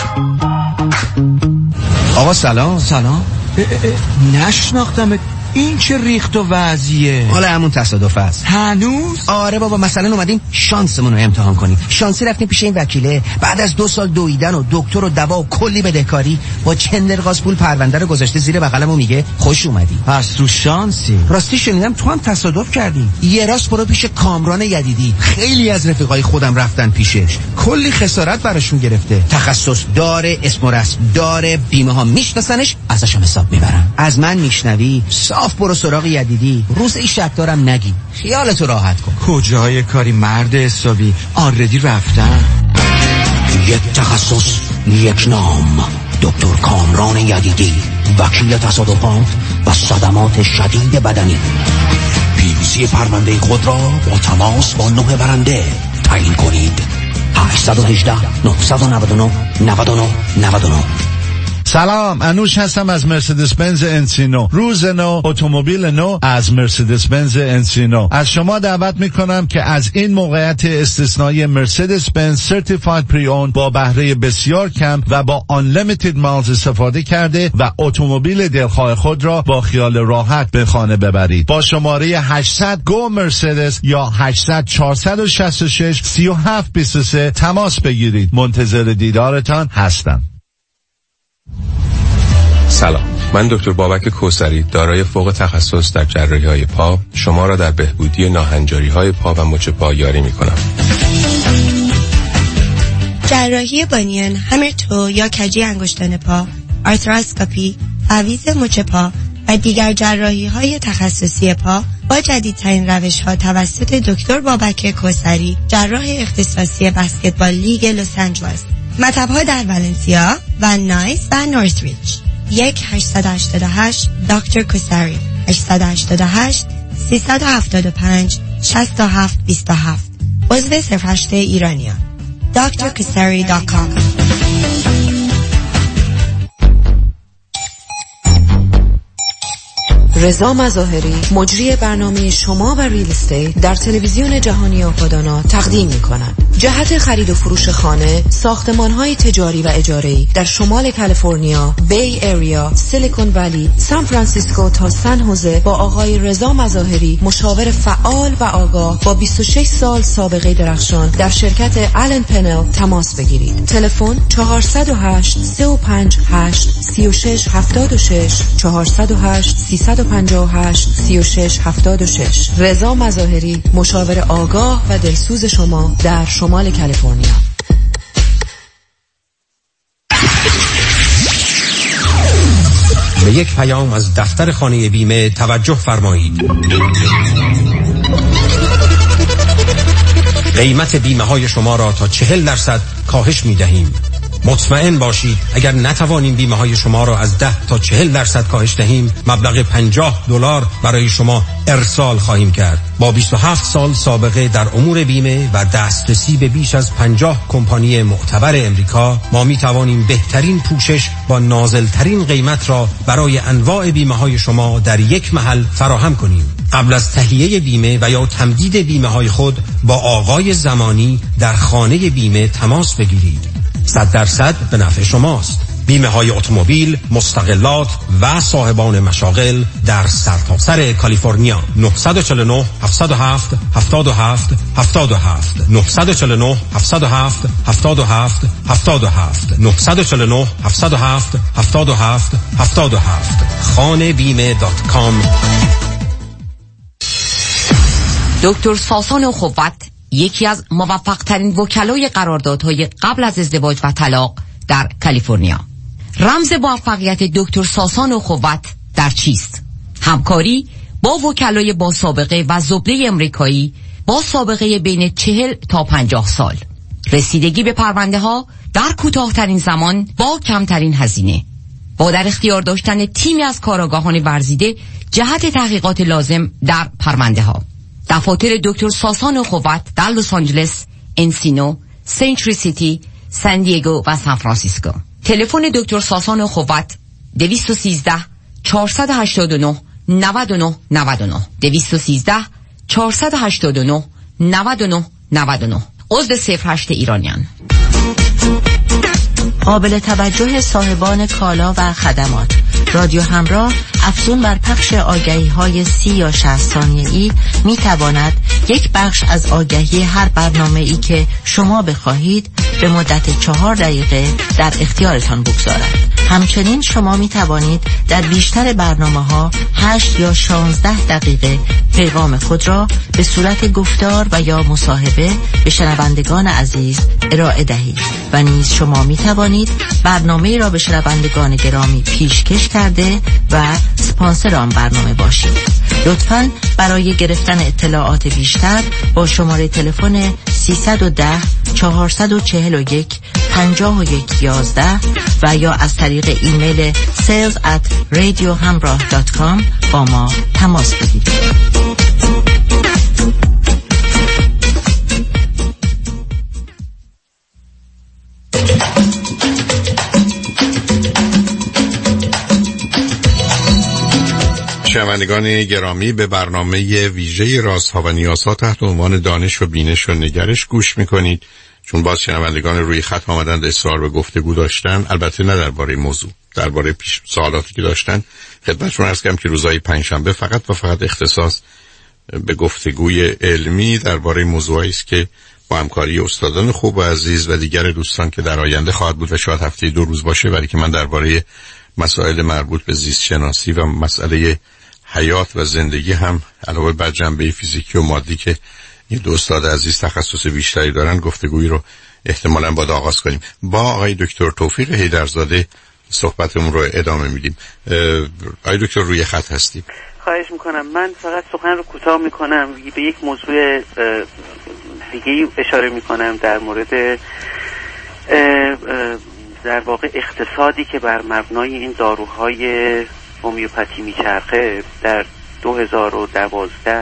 آقا سلام. نشناختم. این چه ریخت و وضعیه؟ حالا همون تصادف است. هنوز؟ آره بابا، مثلا اومدیم شانسمون رو امتحان کنیم. شانسی رفتیم پیش این وکیله، بعد از 2 سال دویدن و دکتر و دوا و کلی بدهکاری با چندرغاز پول پرونده رو گذاشته زیر بغلم و میگه خوش اومدی. پس تو شانسی. راستی شنیدم تو هم تصادف کردی. یه راست برو پیش کامران یدیدی. خیلی از رفیقای خودم رفتن پیشش، کلی خسارت براشون گرفته. تخصص داره، اسم و رسم داره، بیمه ها میشناسنش، ازش هم حساب میبرن. از من میشنوی صاف برو سراغ یدیدی. روز ای شک دارم نگی، خیالتو راحت کن. کجای کاری مرد حسابی، آردی رفتن. یک تخصص، یک نام، دکتر کامران یدیدی، وکیل تصادفات و صدمات شدید بدنی. پیروزی پرونده خود را با تماس با 9 برنده تعیین کنید. 818 999 99 99. سلام، انوش هستم از مرسدس بنز انسینو. روز نو، اتومبیل نو از مرسدس بنز انسینو. از شما دعوت میکنم که از این موقعیت استثنایی مرسدس بنز سرتیفاید پری اون با بهره بسیار کم و با unlimited miles استفاده کرده و اتومبیل دلخواه خود را با خیال راحت به خانه ببرید. با شماره 800 گو مرسدس یا 800 466 3723 تماس بگیرید. منتظر دیدارتان هستم. سلام، من دکتر بابک کوثری، دارای فوق تخصص در جراحی‌های پا، شما را در بهبودی ناهنجاری‌های پا و مچ پا یاری می‌کنم. جراحی بانیان، همرتو یا کجی انگشتان پا، آرتراسکوپی، تعویض مچ پا و دیگر جراحی‌های تخصصی پا با جدیدترین روش‌ها توسط دکتر بابک کوثری، جراح اختصاصی بسکتبال لیگ لس آنجلس. مطب‌ها در ولنسیا و نایس و نورثریج. 1-888 دکتر کوثری، 888 375 6727. عضو 08 ایرانیان. drkothari.com. رضا مظاهری، مجری برنامه شما و ریل استیت در تلویزیون جهانی آپادانا تقدیم می‌کند. جهت خرید و فروش خانه، ساختمان‌های تجاری و اجاره‌ای در شمال کالیفرنیا، بی ایریا، سیلیکون ولی، سان فرانسیسکو تا سن هوزه با آقای رضا مظاهری، مشاور فعال و آگاه با 26 سال سابقه درخشان در شرکت آلن پنل تماس بگیرید. تلفن 408 358 3676 408 358 3676. رضا مظاهری، مشاور آگاه و دلسوز شما در شمال کالیفرنیا. به یک پیام از دفتر خانه بیمه توجه فرمایید. قیمت بیمه های شما را تا 40% کاهش می دهیم. مطمئن باشید اگر نتوانیم بیمه های شما را از 10 تا 40% کاهش دهیم، مبلغ $50 برای شما ارسال خواهیم کرد. با 27 سال سابقه در امور بیمه و دسترسی به بیش از 50 کمپانی معتبر امریکا، ما می توانیم بهترین پوشش با نازلترین قیمت را برای انواع بیمه های شما در یک محل فراهم کنیم. قبل از تهیه بیمه و یا تمدید بیمه های خود با آقای زمانی در خانه بیمه تماس بگیرید. 100% به نفع شماست. بیمه های اتومبیل، مستقلات و صاحبان مشاغل در سرتاسر کالیفرنیا. 949 707 77 77 949 707 77 77 949 707 77 77 khanebime.com. دکتر ساسان اخوت، یکی از موفق ترین وکلای قراردادهای قبل از ازدواج و طلاق در کالیفرنیا. رمز موفقیت دکتر ساسان اخوت در چیست؟ همکاری با وکلای با سابقه و زبده امریکایی با سابقه بین 40 تا 50 سال. رسیدگی به پرونده ها در کوتاه‌ترین زمان با کمترین هزینه. با در اختیار داشتن تیمی از کارآگاهان ورزیده جهت تحقیقات لازم در پرونده ها. دفاتر دکتر ساسان اخوت در لس آنجلس، انسینو، سنچری سیتی، سان دیگو و سان فرانسیسکو. تلفن دکتر ساسان اخوت 213 489 99 99 213 489 99 99. عضو 08 ایرانیان. قابل توجه صاحبان کالا و خدمات. رادیو همراه افزون بر پخش آگهی‌های 30 یا 60 ثانیه‌ای می تواند یک بخش از آگهی هر برنامه‌ای که شما بخواهید به مدت 4 دقیقه در اختیارتان بگذارد. همچنین شما می توانید در بیشتر برنامه‌ها 8 یا 16 دقیقه پیغام خود را به صورت گفتار و یا مصاحبه به شنوندگان عزیز ارائه دهید و نیز شما می توانید برنامه را به شنوندگان گرامی پیشکش کرده و اسپانسر آن برنامه باشید. لطفاً برای گرفتن اطلاعات بیشتر با شماره تلفن 310 441 5111 و یا از طریق ایمیل sales@radiohamrah.com با ما تماس بگیرید. شنوندگان گرامی، به برنامه ویژه رازها و نیازها تحت عنوان دانش و بینش و نگرش گوش میکنید. چون باز شنوندگان روی خط آمدند اصرار به گفتگو داشتن، البته نه درباره موضوع، درباره سوالاتی که داشتن خدمتشون عرض کردم که روزهای پنجشنبه فقط و فقط اختصاص به گفتگوی علمی درباره موضوعی است که با همکاری استادان خوب و عزیز و دیگر دوستان که در آینده خواهد بود و شاید هفته 2 روز باشه، ولی که من درباره مسائل مربوط به زیست شناسی و مسئله حیات و زندگی هم علاوه بر جنبه فیزیکی و مادی که این دو استاد عزیز تخصص بیشتری دارن گفتگویی رو احتمالاً باید آغاز کنیم. با آقای دکتر توفیق حیدرزاده صحبتمون رو ادامه میدیم. آقای دکتر روی خط هستیم. خواهش میکنم. من فقط سخن رو کوتاه میکنم، به یک موضوع دیگه اشاره میکنم در مورد در واقع اقتصادی که بر مبنای این داروهای هومیوپاتی میچرخه. در 2012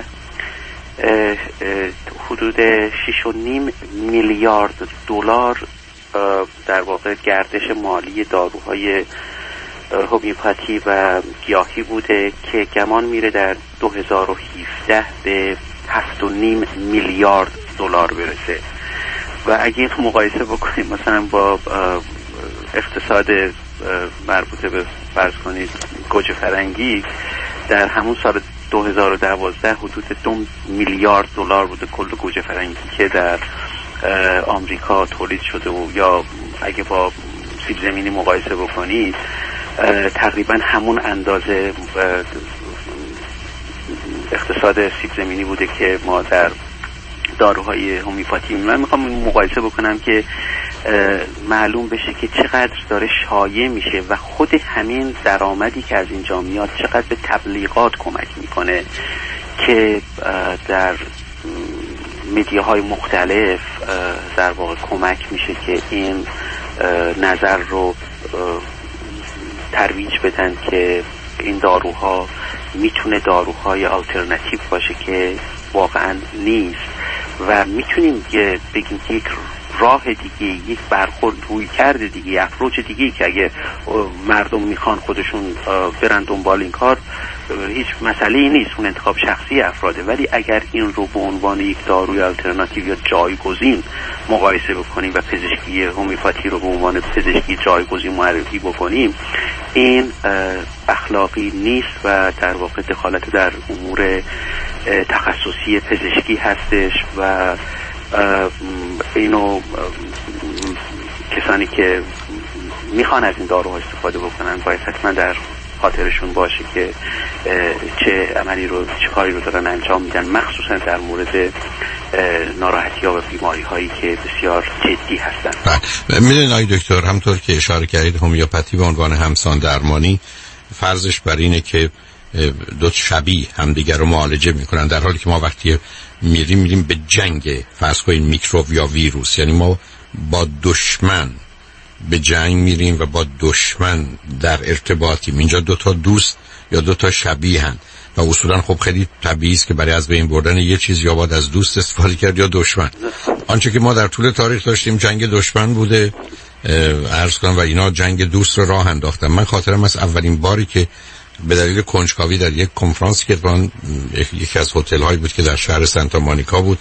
حدود 6.5 میلیارد دلار در واقع گردش مالی داروهای هومیوپاتی و گیاهی بوده که گمان میره در 2017 به 7.5 میلیارد دلار برسه. و اگه این مقایسه بکنیم مثلا با اقتصاد مربوط به فرض کنید گوجه فرنگی، در همون سال 2012 حدود 2 میلیارد دلار بوده کل گوجه فرنگی که در آمریکا تولید شده و یا اگه با سیب زمینی مقایسه بکنید تقریبا همون اندازه اقتصاد سیب زمینی بوده که ما در داروهای هومیوپاتی. من میخوام مقایسه بکنم که معلوم بشه که چقدر داره شایع میشه و خود همین درآمدی که از اینجا میاد چقدر به تبلیغات کمک میکنه که در مدیاهای مختلف در واقع کمک میشه که این نظر رو ترویج بدن که این داروها میتونه داروهای آلترناتیو باشه که واقعا نیست و میتونیم که بگیم که یک راه دیگه، یک برخورد روی کرده دیگه، اپروچ دیگه که اگه مردم میخوان خودشون برن دنبال این کار هیچ مسئله‌ای نیست، اون انتخاب شخصی افراده. ولی اگر این رو به عنوان یک داروی آلترناتیو یا جایگزین مقایسه بکنیم و پزشکی هومیوپاتی رو به عنوان پزشکی جایگزین معرفی بکنیم، این اخلاقی نیست و در واقع دخالت در امور تخصصی پزشکی هستش و اینو کسانی که میخوان از این داروها استفاده بکنن باید حتما در خاطرشون باشه که چه عملی رو، چه کاری رو دارن انجام میدن، مخصوصا در مورد ناراحتی ها و بیماری هایی که بسیار جدی هستن. میدونید آقای دکتر، همطور که اشاره کردید هومیوپاتی به عنوان همسان درمانی فرضش بر اینه که دو شبیه همدیگر رو معالجه میکنن، در حالی که ما وقتی میریم به جنگ فرض کنید میکروب یا ویروس، یعنی ما با دشمن به جنگ میریم و با دشمن در ارتباطیم. اینجا دو تا دوست یا دو تا شبیه هن و اصولا خب خیلی طبیعی است که برای از بین بردن یه چیز یا باید از دوست استفاده کرد یا دشمن. آنچه که ما در طول تاریخ داشتیم جنگ دشمن بوده عرض کنم و اینا جنگ دوست رو راه انداختن. من خاطرم از اولین باری که به دلیل کنجکاوی در یک کنفرانسی که یکی از هتل هایی بود که در شهر سانتا مونیکا بود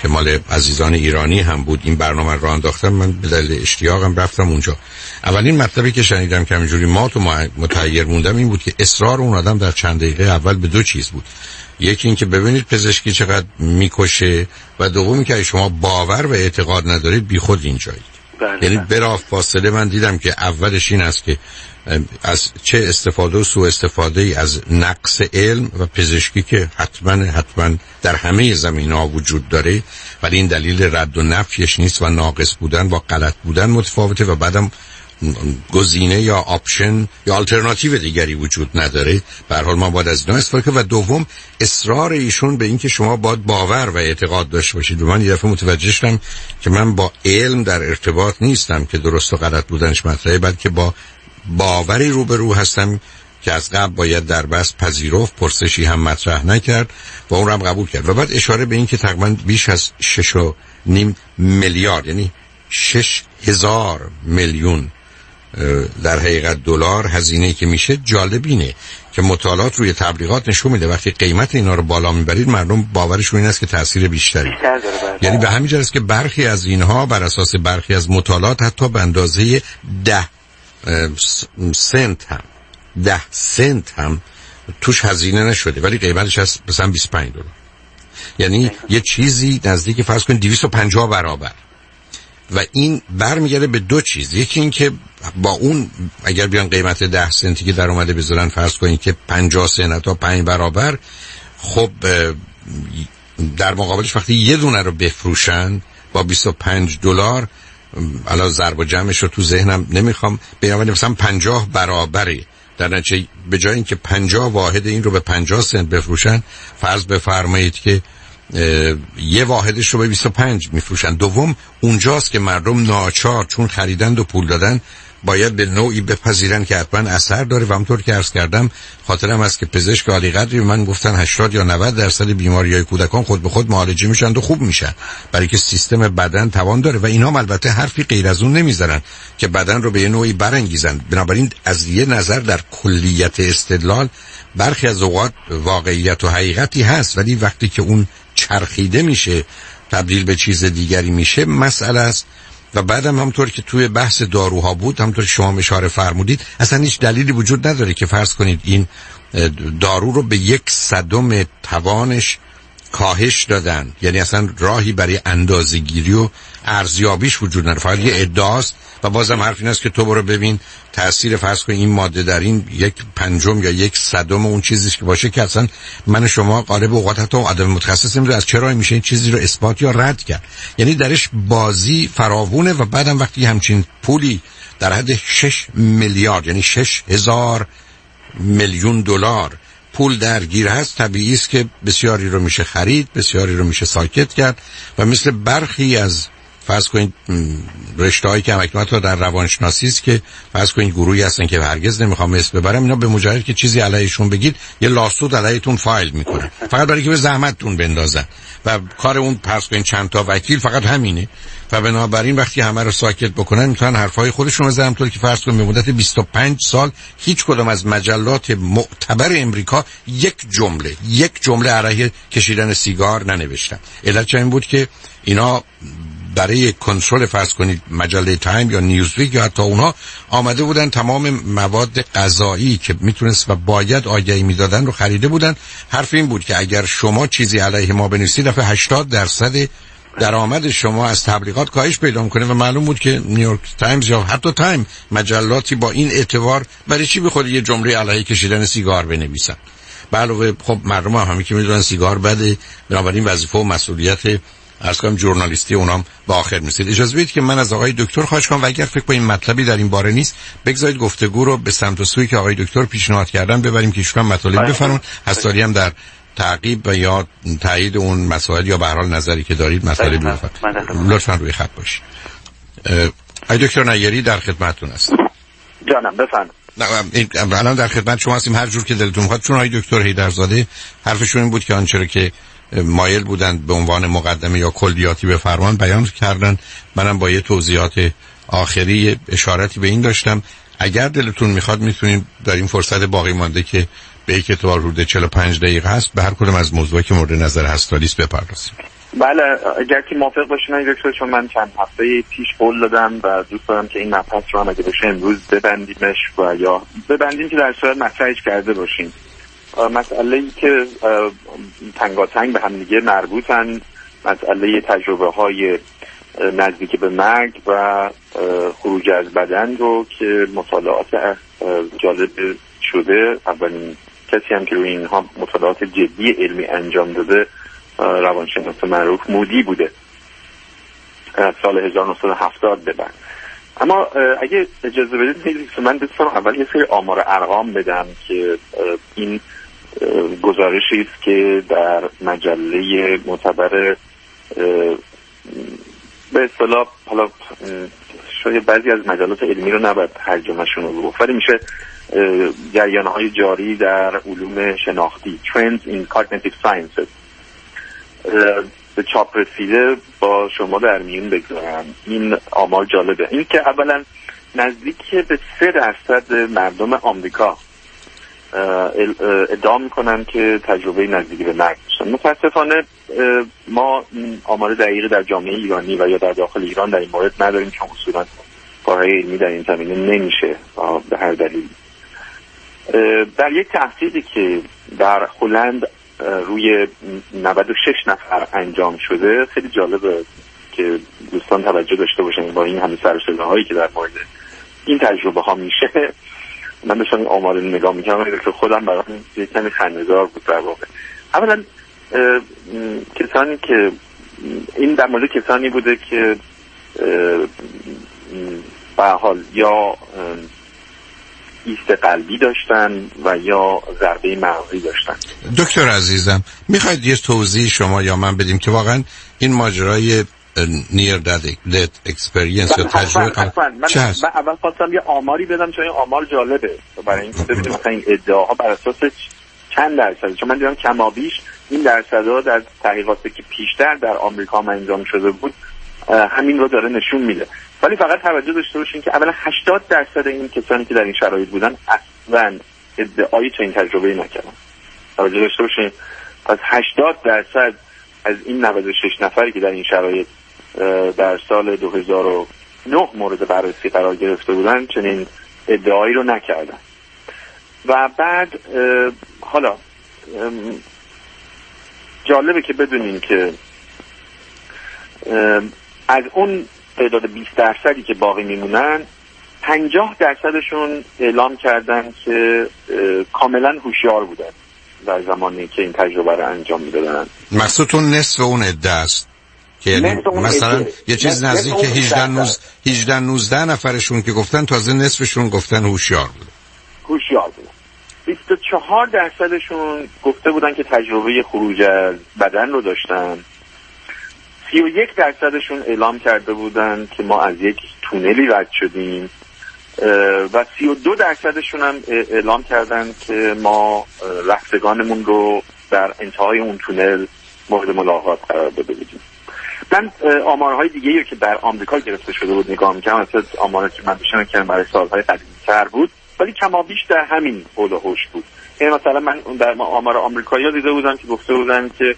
که مال عزیزان ایرانی هم بود این برنامه رو انداختم، من به دلیل اشتیاقم رفتم اونجا. اولین مطلبی که شنیدم که همینجوری مات و متحیر موندم این بود که اصرار اون آدم در چند دقیقه اول به دو چیز بود. یکی این که ببینید پزشکی چقدر میکشه و دومی که شما باور و اعتقاد ندارید بیخود اینجایید. یعنی بلافاصله من دیدم که اولش این است که از چه استفاده و سوء استفاده ای از نقص علم و پزشکی که حتما در همه زمینه‌ها وجود داره، ولی این دلیل رد و نفیش نیست و ناقص بودن با غلط بودن متفاوته و بعدم گزینه یا آپشن یا آلترناتیو دیگری وجود نداره. به هر حال ما باید از اینا استفاده کنیم. و دوم اصرار ایشون به این که شما باید باور و اعتقاد داشته باشید. و من یه دفعه متوجه شدم که من با علم در ارتباط نیستم که درست و غلط بودنش مطرحه، بلکه با باوری روبرو هستم که از قبل باید در بس پذیرفت، پرسشی هم مطرح نکرد و اون رو هم قبول کرد. و بعد اشاره به این که تقریبا بیش از 6.5 میلیارد یعنی 6,000 میلیون در حقیقت دلار هزینه‌ای که میشه. جالب اینه که مطالعات روی تبلیغات نشون میده وقتی قیمت اینا رو بالا میبرید مردم باورشون این است که تأثیر بیشتری داره. یعنی به همین جهت است که برخی از اینها بر اساس برخی از مطالعات حتی به اندازه 10 سنت هم توش هزینه نشده ولی قیمتش هست مثلا $25. یعنی یه چیزی نزدیک فرض کنید 250 برابر. و این برمیگرده به دو چیز. یکی این که با اون اگر بیان قیمت 10 سنتی که در اومده بذارن فرض کنید که 50 سنت تا 5 برابر، خب در مقابلش وقتی یه دونه رو بفروشن با $25، الان ضرب و جمعش رو تو ذهنم نمیخوام بگم، مثلا 50 برابره. در نتیجه به جای اینکه 50 واحد این رو به 50 سنت بفروشن، فرض بفرمایید که یه واحدش رو به 25 میفروشن. دوم اونجاست که مردم ناچار چون خریدند و پول دادن باید به نوعی بپذیرن که حتما اثر داره. و همطور که عرض کردم خاطرم است که پزشک عالی قدری من گفتن 80 یا 90% بیماری‌های کودکان خود به خود معالجه میشن و خوب میشن، برای که سیستم بدن توان داره. و اینا البته حرفی غیر از اون نمیذارن که بدن رو به یه نوعی برانگیزن. بنابراین از یه نظر در کلیت استدلال برخی از اوقات واقعیت و حقیقتی هست، ولی وقتی که اون چرخیده میشه تبدیل به چیز دیگری میشه مسئله است. و بعدم همونطور که توی بحث داروها بود، همونطور که شما اشاره فرمودید، اصلا هیچ دلیلی وجود نداره که فرض کنید این دارو رو به 1/100 توانش کاهش دادن، یعنی اصلا راهی برای اندازه‌گیری و ارزیابیش وجود نداره، فقط یه ادعاست. و بازم حرف این است که تو برو ببین تأثیر فرض کن این ماده در این 1/5 یا 1/100 اون چیزیش که باشه، که اصلا من شما غالب اوقات حتی آدم متخصص نمیدونه از چرا میشه این چیزی رو اثبات یا رد کرد. یعنی درش بازی فراوونه. و بعدم وقتی همچین پولی در حد 6 میلیارد یعنی 6,000 میلیون دلار پول درگیر هست، طبیعی است که بسیاری رو میشه خرید، بسیاری رو میشه ساکت کرد. و مثل برخی از فرض کنید رشته‌هایی که همکنون تا در روانشناسی است که فرض کنید گروهی هستن که هرگز نمیخوام اسم ببرم، اینا به مجرد که چیزی علیهشون بگید یه لاسود علیهتون فایل میکنن فقط برای که به زحمتتون بندازن. و کار اون فرض کنید چند تا وکیل فقط همینه. و بنابراین وقتی همه رو ساکت بکنن میتونن حرفای خودشون رو بزنن. طوری که فرض کنید به مدت 25 سال هیچ کدوم از مجلات معتبر امریکا یک جمله علیه کشیدن سیگار ننوشتن. علت این بود که اینا برای کنترل فرض کنید مجله تایم یا نیوزویک یا حتی اونا آمده بودن تمام مواد غذایی که میتونست و باید آگهی میدادن رو خریده بودن. حرف این بود که اگر شما چیزی علیه ما بنویسید دفعه 80% درآمد شما از تبلیغات کاهش پیدا میکنه. و معلوم بود که نیویورک تایمز یا حتی تایم مجلاتی با این اعتبار برای چی بخواد یه جمله علیه کشیدن سیگار بنویسن. علاوه خب مردم هم که میدونن سیگار بده، بنابراین وظیفه و مسئولیت عرض کنم ژورنالیستی اونام با آخر میرسید. اجازه بدید که من از آقای دکتر خواهش کنم و اگر فکر کنید مطلبی در این باره نیست بگذارید گفتگو رو به سمت و سوی که آقای دکتر پیشنهاد کردن ببریم که ایشون مطالب بفرمون. حساری هم در تعقیب و یا تایید اون مسائل یا به هر حال نظری که دارید مسائل بفرمایید. لطفاً روی خط باشید. آقای دکتر نیری در خدمتتون هستم. جانم بفرمایید. الان در خدمت شما هستیم هر جور که دلتون بخواد. چون آقای دکتر حیدرزاده حرفشون این بود که آنچه که مایل بودند به عنوان مقدمه یا کلیاتی به فرمان بیان کردن، منم با یه توضیحات آخری اشارتی به این داشتم. اگر دلتون میخواد میتونیم در این فرصت باقی مانده که به یک اعتبار حدود 45 دقیقه هست به هر کدوم از موضوعی که مورد نظر هست بپردازیم. بله اگر که موافق باشین دکتر، چون من چند هفته پیش قول دادم و دوست دارم که این مبحث رو هم اگه بشه امروز ببندیمش و یا ببندیم که در صورت مطرحش کرده باشیم. مسئله‌ای که تنگاتنگ به هم دیگه مربوطن، مسئله تجربه های نزدیک به مرگ و خروج از بدن رو که مطالعات جالب شده. اولین کسی هم که روی اینها مطالعات جدی علمی انجام داده روانشناس معروف مودی بوده سال 1970 به بعد. اما اگه اجازه بدید من دوستم اول یه سری آمار ارقام بدم که این گزارشی است که در مجله معتبر به اصطلاح، حالا شاید بعضی از مجلات علمی رو نباید ترجمه‌شون رو گفت، ولی میشه جریان‌های جاری در علوم شناختی Trends in Cognitive Sciences به چاپ رسیده با شما در میون بگذارم. این آمار جالبه. این که اولا نزدیک به 3% مردم آمریکا ادعا میکنن که تجربه نزدیکی به مرگ داشتن. متاسفانه ما آمار دقیقی در جامعه ایرانی و یا در داخل ایران در این مورد نداریم، چون اصولا کارهای علمی در این زمینه نمیشه به هر دلیل. در یک تحقیقی که در هلند روی 96 نفر انجام شده، خیلی جالبه که دوستان توجه داشته باشن با این همه سر و صداهایی که در مورد این تجربه ها میشه. من داشتم این آمار رو نگاه میکنم که خودم برام یه کمی خنده‌دار بود در واقع. اولا کسانی که این در مورد کسانی بوده که به حال یا ایست قلبی داشتن و یا ضربه مغزی داشتن. دکتر عزیزم میخواید یه توضیح شما یا من بدیم که واقعا این ماجرای نیر دت اکسپریانس یا تجربه چه هست؟ من اول خواستم یه آماری بدم چون این آمار جالبه برای اینکه ببینیم مثلا این ادعاها بر اساس چند درصد، چون من دیدم کمابیش این درصدها در تحقیقاتی که پیشتر در آمریکا انجام شده بود همین رو داره نشون میده. ولی فقط توجه داشته باشین که اولا 80% این کسانی که در این شرایط بودن اصلا ادعای چنین تجربه‌ای نکردن. توجه داشته باشین پس 80% از این 96 نفری که در این شرایط در سال 2009 مورد بررسی قرار گرفته بودن چنین ادعایی رو نکردن. و بعد حالا جالبه که بدونین که از اون تعداد 20% که باقی میمونن 50%شون اعلام کردن که کاملا هوشیار بودن در زمانی که این تجربه رو انجام میدادن. مقصودتون نصف اون عده است که مثلا یه چیز نزدیک 18-19 نفرشون که گفتن تازه نصفشون گفتن هوشیار بودن. 24%شون گفته بودن که تجربه خروج از بدن رو داشتن. 31%شون اعلام کرده بودن که ما از یک تونلی رد شدیم و 32%شون هم اعلام کردن که ما رفتگانمون رو در انتهای اون تونل مورد ملاقات قرار داده بودیم. من آمارهای دیگه‌ای که در آمریکا گرفته شده بود نگاه می‌کردم، مثلا آماری که من داشتم که برای سال‌های قدیمی‌تر بود ولی کمابیش در همین حول و حوش بود. یعنی مثلا من در آمار آمریکایی‌ها دیده بودم که گفته بودن که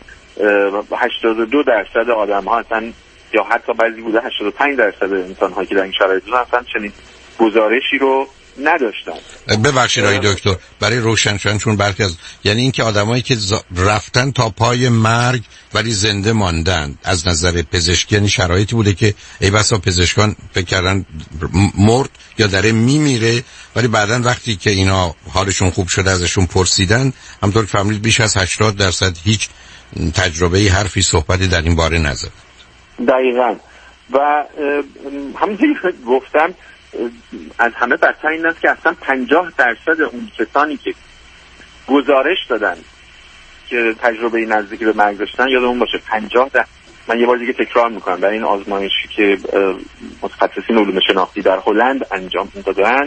82% آدم‌ها اصلا یا حتی بعضی بوده 85% انسان‌ها که در این شرایط بودن اصلا چنین گزارشی رو نداشتن. ببخشید آقای دکتر برای روشن شدن، چون برخی از یعنی اینکه آدمایی که رفتن تا پای مرگ ولی زنده ماندن از نظر پزشکی، یعنی شرایطی بوده که ای بسا پزشکان فکر کردن مرد یا داره میمیره، ولی بعداً وقتی که اینا حالشون خوب شده ازشون پرسیدن همونطور که فهمید بیش از 80% هیچ تجربه حرفی صحبتی در این باره نزد. دقیقاً. و همونجوری گفتم از همه بدتر این است که اصلا 50% اون کسانی که گزارش دادن که تجربه نزدیکی به مرگ داشتن، یادمون باشه 50%، من یه بار دیگه تکرار میکنم، در این آزمایشی که متخصصین علوم شناختی در هلند انجام دادن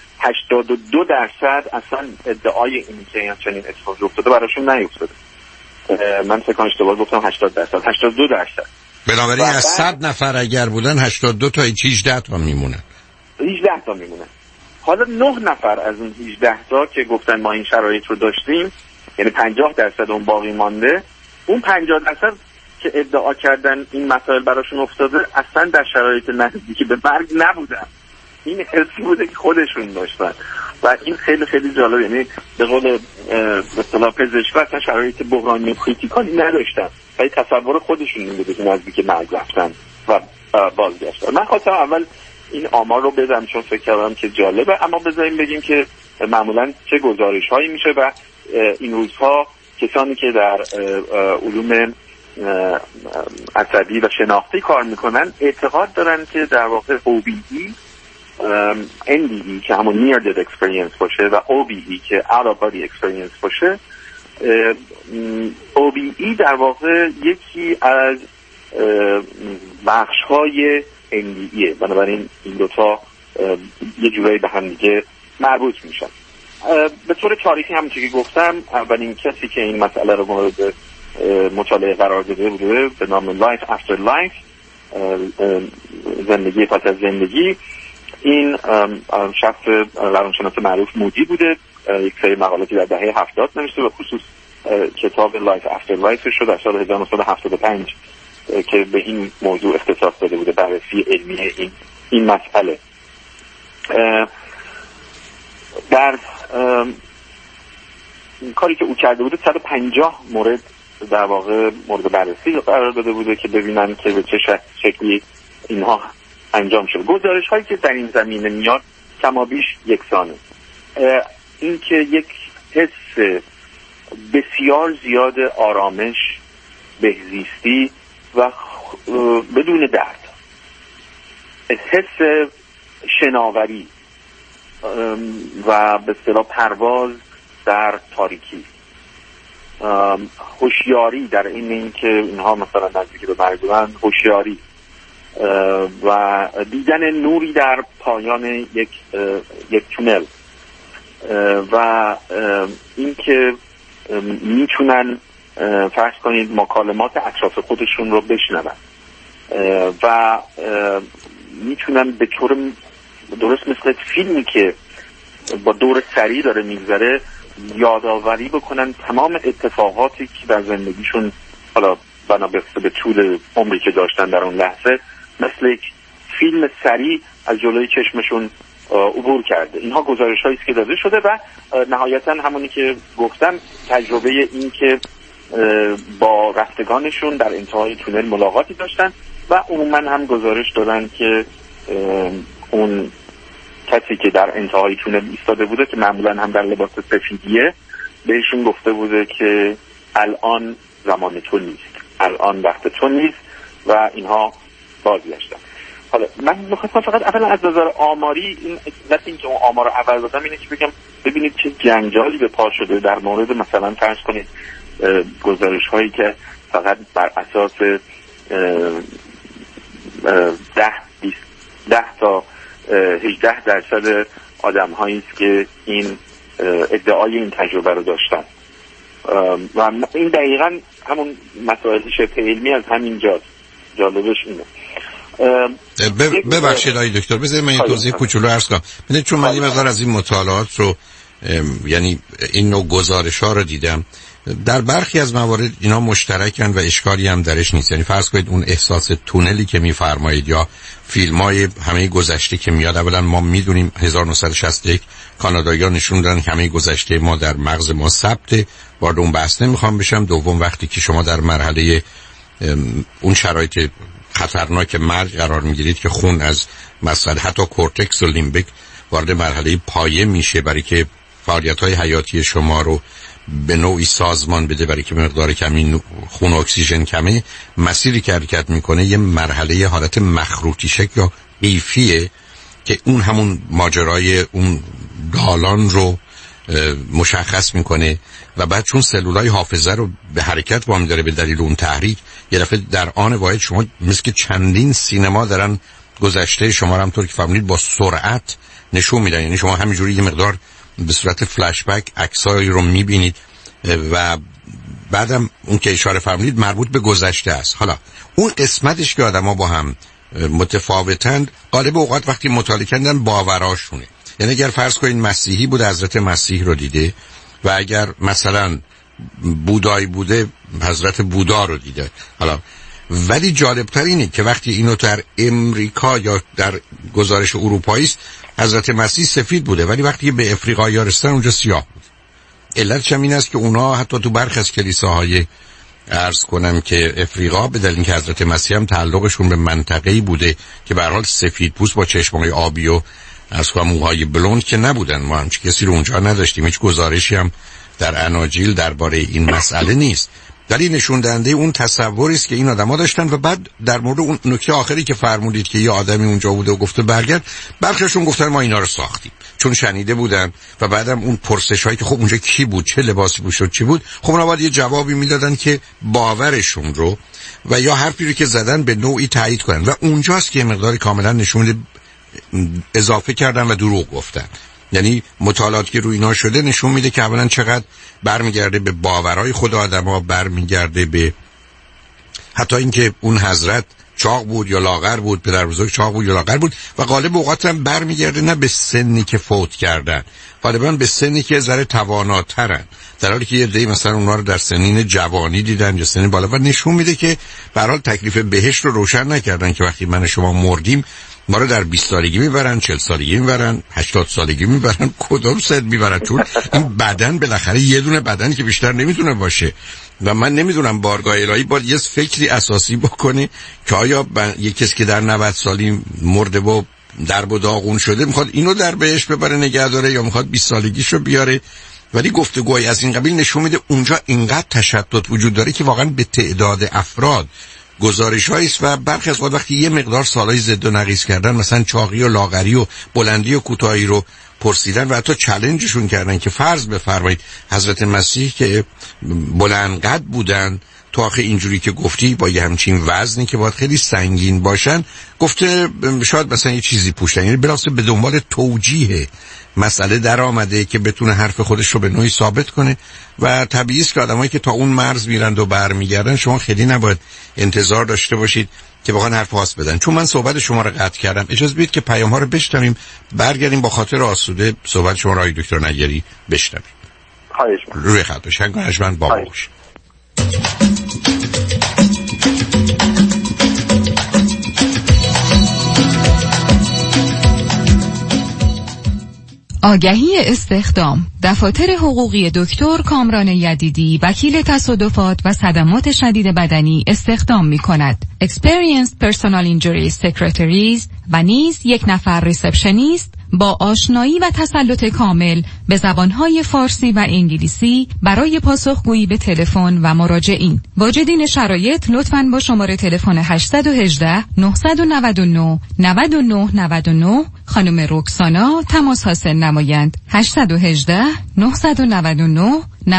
82% اصلا ادعای این که چنین اتفاقی افتاده براشون نیفتاده. من فکر اشتباه گفتم 80%، 82%. بنابراین از 100 نفر اگر بودن 82 تا 18 تا میمونن. 18 تا میمونن. حالا 9 نفر از اون 18 تا که گفتن ما این شرایط رو داشتیم، یعنی 50% اون باقی مانده، اون 50% که ادعا کردن این مسائل براشون افتاده اصلا در شرایط نزدیکی به مرگ نبودن. این حسی بوده که خودشون داشتن و این خیلی خیلی جالب. یعنی به قول اصطلاح پزشکی اصلا شرایط بحرانی کریتیکالی نداشتن ولی تصور خودشون این بوده که نزدیک مرگ رفتن و بازگشتن. من خواستم اول این آمار رو بدم چون فکر کردم که جالبه، اما بذاریم بگیم که معمولا چه گزارش هایی میشه و این روزها کسانی که در علوم عصبی و شناختی کار میکنن اعتقاد دارن که در واقع OBE NDE که همون Near Death Experience باشه و OBE که Out of Body Experience باشه، OBE در واقع یکی از بخش‌های NDE، بنابراین این دوتا یه جورایی به هم دیگه مربوط میشن. به طور تاریخی همونطور که گفتم اولین کسی که این مسئله رو مورد مطالعه قرار داده بوده به نام Life After Life، زندگی پس از زندگی، این شخص روانشناس معروف مودی بوده. یک سری مقالاتی در دهه 70 نوشته و خصوص کتاب Life After Life شد در سال 1975 که به این موضوع اختصاص داده بوده، بررسی علمی این مسئله. در کاری که او کرده بوده 150 مورد در واقع مورد بررسی قرار داده بوده که ببینن که به چه شکلی اینها انجام شده. گزارش هایی که در این زمینه میاد کمابیش یکسانه. این که یک حس بسیار زیاد آرامش، بهزیستی و بدون درد، حس شناوری و به اصطلاح پرواز در تاریکی، هوشیاری در این که اینها مثلا نزدیک به مرگ، هوشیاری و دیدن نوری در پایان یک تونل و این که میتونن فرض کنید مکالمات اطراف خودشون رو بشنون و میتونن به طور درست مثل فیلمی که با دور سری داره میگذره یادآوری بکنن تمام اتفاقاتی که در زندگیشون حالا بنابسته به طول عمری که داشتن در اون لحظه مثل یک فیلم سری از جلوی چشمشون عبور کرده. اینها گزارش هایی است که داده شده و نهایتا همونی که گفتم تجربه این که با رفتگانشون در انتهای تونل ملاقاتی داشتن و عموما هم گزارش دادن که اون کسی که در انتهای تونل ایستاده بوده که معمولا هم در لباس سفیدیه بهشون گفته بوده که الان زمان تو نیست، الان وقت تو نیست و اینها بازگشتن. حالا من میخواستم فقط اولا از نظر آماری این که اون آمار رو اول دادم اینه که بگم ببینید چه جنجالی به پا شده در مورد مثلا فرض کنید گزارش هایی که فقط بر اساس 10 تا 18% آدم هایی است که این ادعای این تجربه رو داشتن و این دقیقاً همون مسائل شبه علمی از همین جاست. جالبش اینه. ببخشید آقای دکتر بذارید من یه توضیح کوچولو عرض کنم. ببینید چون من یه مقدار از این مطالعات رو یعنی این نوع گزارش ها رو دیدم، در برخی از موارد اینا مشترکن و اشکالی هم درش نیست. یعنی فرض کنید اون احساس تونلی که میفرمایید یا فیلم‌های همه گذشته که میاد، اولا ما میدونیم 1961 کانادایی‌ها نشون دادن که همه گذشته ما در مغز ما ثبته. وارد اون بحث نمیخوام بشم. دوم وقتی که شما در مرحله اون شرایط خطرناک مرگ قرار میگیرید که خون از مثلا حتی کورتکس و لیمبیک وارد مرحله پایه میشه برای که فعالیت‌های حیاتی شما رو به نوعی سازمان بده، برای که مقدار کمی خون و اکسیژن کمه، مسیری که حرکت میکنه یه مرحله حالت مخروطی شکل یا قیفیه که اون همون ماجرای اون دالان رو مشخص میکنه و بعد چون سلولای حافظه رو به حرکت وام داره به دلیل اون تحریک، یه دفعه در آن واحد شما مثل که چندین سینما دارن گذشته شما رو همطور که فهمیدید با سرعت نشون میدن. یعنی شما همینجوری یه مقدار به صورت فلش بک عکسایی رو میبینید و بعدم اون که اشاره فرمودید مربوط به گذشته است. حالا اون قسمتش که آدما با هم متفاوتند غالب اوقات وقتی مطالعه کردن باوراشونه. یعنی اگر فرض کنید مسیحی بود حضرت مسیح رو دیده و اگر مثلا بودایی بوده حضرت بودا رو دیده. حالا ولی جالبتر اینه که وقتی اینو در امریکا یا در گزارش اروپایی است حضرت مسیح سفید بوده، ولی وقتی به افریقا رسیدن اونجا سیاه بود. علتش هم این است که اونا حتی تو برخی از کلیساهای عرض کنم که افریقا به دلیل اینکه حضرت مسیح هم تعلقشون به منطقه‌ای بوده که به هر حال سفید پوست با چشمای آبی و از کنم موهای بلوند که نبودن، ما همچین کسی رو اونجا نداشتیم، هیچ گزارشی هم در اناجیل درباره این مسئله نیست. ولی نشون دهنده اون تصوری است که این آدما داشتن. و بعد در مورد اون نکته آخری که فرمودید که یه آدمی اونجا بوده و گفته برگرد، برخیشون گفتن ما اینا رو ساختیم چون شنیده بودن. و بعدم اون پرسش‌هایی که خب اونجا کی بود، چه لباسی پوشید، چی بود، خب اونا باید یه جوابی میدادن که باورشون رو و یا حرفی رو که زدن به نوعی تایید کنن. و اونجاست که مقداری کاملا نشون میده اضافه کردن و دروغ گفتن. یعنی مطالعاتی که روی اینا شده نشون میده که اولا چقدر برمیگرده به باورهای خود آدم‌ها، برمیگرده به حتی اینکه اون حضرت چاق بود یا لاغر بود، پدر بزرگ چاق بود یا لاغر بود. و غالب اوقات هم برمیگرده نه به سنی که فوت کردن، غالبا به سنی که ذره تواناترن، در حالی که یه عده‌ای مثلا اونها رو در سنین جوانی دیدن یا سنین بالا. و نشون میده که به هر حال تکلیف بهشت رو روشن نکردن که وقتی من شما مردیم ما رو در 20 سالگی میبرن، 40 سالگی میبرن، 80 سالگی میبرن، کدوم سن میبرن؟ چون این بدن بالاخره یه دونه بدن که بیشتر نمیتونه باشه. و من نمیدونم بارگاه الهی باید یه فکری اساسی بکنه که آیا یه کسی که در 90 سالی مرده و درب و داغون شده میخواد اینو در بهش ببره نگه داره یا میخواد 20 سالگیشو بیاره. ولی گفتگوهای از این قبیل نشون میده اونجا اینقدر تشدد وجود داره که واقعا به تعداد افراد گزارش هاییست. و برخی از وقتی یه مقدار سالای زد و نقیص کردن، مثلا چاقی و لاغری و بلندی و کوتاهی رو پرسیدن و حتی چالنجشون کردن که فرض بفرمایید حضرت مسیح که بلند قد بودن تو آخه اینجوری که گفتی با یه همچین وزنی که باید خیلی سنگین باشن، گفته شاید مثلا یه چیزی پوشتن. یعنی بلاسه به دنبال توجیه مسئله در آمده که بتونه حرف خودش رو به نوعی ثابت کنه. و طبیعی است که آدمایی که تا اون مرز میرند و برمیگردن شما خیلی نباید انتظار داشته باشید که بخوان حرف خاص بدن. چون من صحبت شما رو قطع کردم، اجازه بدید که پیام ها رو بشنویم، برگردیم با خاطر آسوده صحبت شما رو دکتر نگری بشنویم. خواهش می‌کنم. روی خط باشید. انگشمن با باش. آگهی استخدام. دفاتر حقوقی دکتر کامران یدیدی وکیل تصادفات و صدمات شدید بدنی استخدام می کند. Experienced Personal Injury Secretaries و نیز یک نفر ریسپشنیست با آشنایی و تسلط کامل به زبانهای فارسی و انگلیسی برای پاسخگویی به تلفن و مراجعین. واجدین شرایط لطفاً با شماره تلفن 818 999 9999 خانم رکسانا تماس حاصل نمایند. 818 999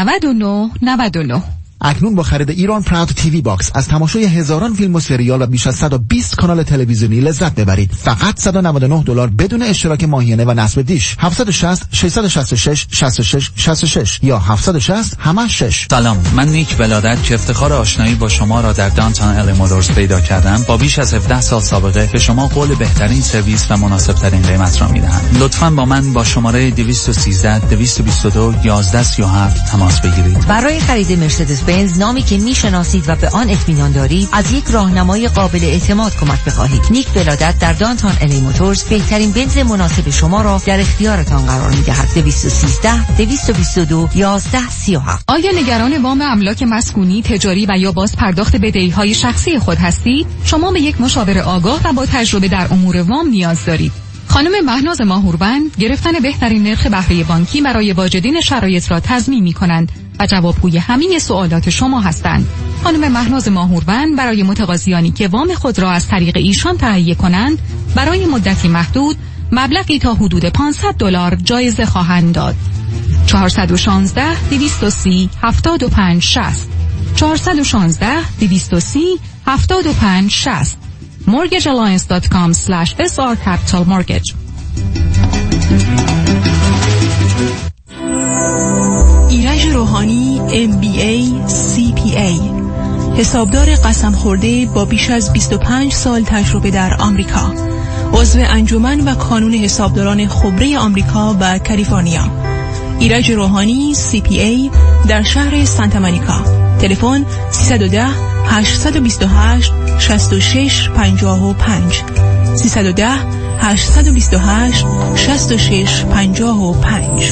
9999. اکنون با خرید ایران پراود تیوی باکس از تماشای هزاران فیلم و سریال و بیش از 120 کانال تلویزیونی لذت ببرید. فقط $199 بدون اشتراک ماهیانه و نصب دیش. 760 666 66 66 یا 760 86. سلام، من نیک ولادت که افتخار آشنایی با شما را در دانتون ال مودرز پیدا کردم، با بیش از 17 سال سابقه به شما قول بهترین سرویس و مناسب ترین قیمت را میدهم. لطفاً با من با شماره 213 222 1137 تماس بگیرید. برای خرید مرسدس بنز، نامی که میشناسید و به آن اطمینان دارید، از یک راهنمای قابل اعتماد کمک بخواهید. نیک ولادت در دانتون ال موتورز بهترین بنز مناسب شما را در اختیارتان قرار می‌دهد. 213 222 1137. آیا نگران وام املاک مسکونی، تجاری و یا باز پرداخت بدهی‌های شخصی خود هستید؟ شما به یک مشاور آگاه و با تجربه در امور وام نیاز دارید. خانم مهناز ماهوربند گرفتن بهترین نرخ بهره بانکی برای واجدین شرایط را تضمین می‌کنند و جوابگوی همه سوالات شما هستند. خانم مهناز ماهوربند برای متقاضیانی که وام خود را از طریق ایشان تهیه کنند برای مدتی محدود مبلغی تا حدود $500 جایزه خواهند داد. 416 230 75 60 416 230 75 60 mortgagealliance.com/srcapitalmortgage. ایرج روحانی MBA CPA، حسابدار قسم خورده با بیش از 25 سال تجربه در آمریکا، عضو انجمن و کانون حسابداران خبره آمریکا و کالیفرنیا. ایرج روحانی CPA در شهر سانتا مونیکا. تلفن 310 828 6655 310 828 6655.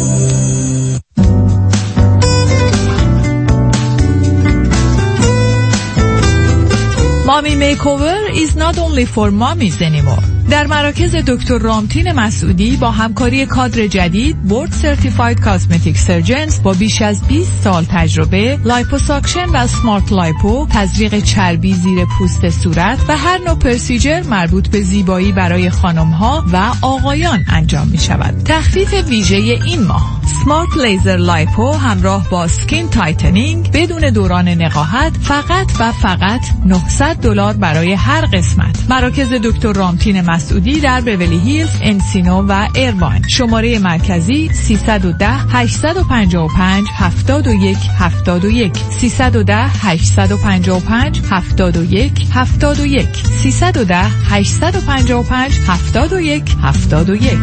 Mommy Makeover is not only for mommies anymore. در مراکز دکتر رامتین مسعودی با همکاری کادر جدید بورد سرتیفاید کاسمتیک سرجنز با بیش از 20 سال تجربه، لایپوساکشن و سمارت لایپو، تزریق چربی زیر پوست صورت و هر نوع پرسیجر مربوط به زیبایی برای خانم‌ها و آقایان انجام می شود. تخفیف ویژه این ماه سمارت لیزر لایپو همراه با سکین تایتنینگ بدون دوران نقاهت فقط و فقط $900 برای هر قسمت. مراکز دکتر رامتین مسعودی در بیولی هیلز، انسینو و ایرواین. شماره مرکزی 310 855 71 71 310 855 71 71 310 855 71 71.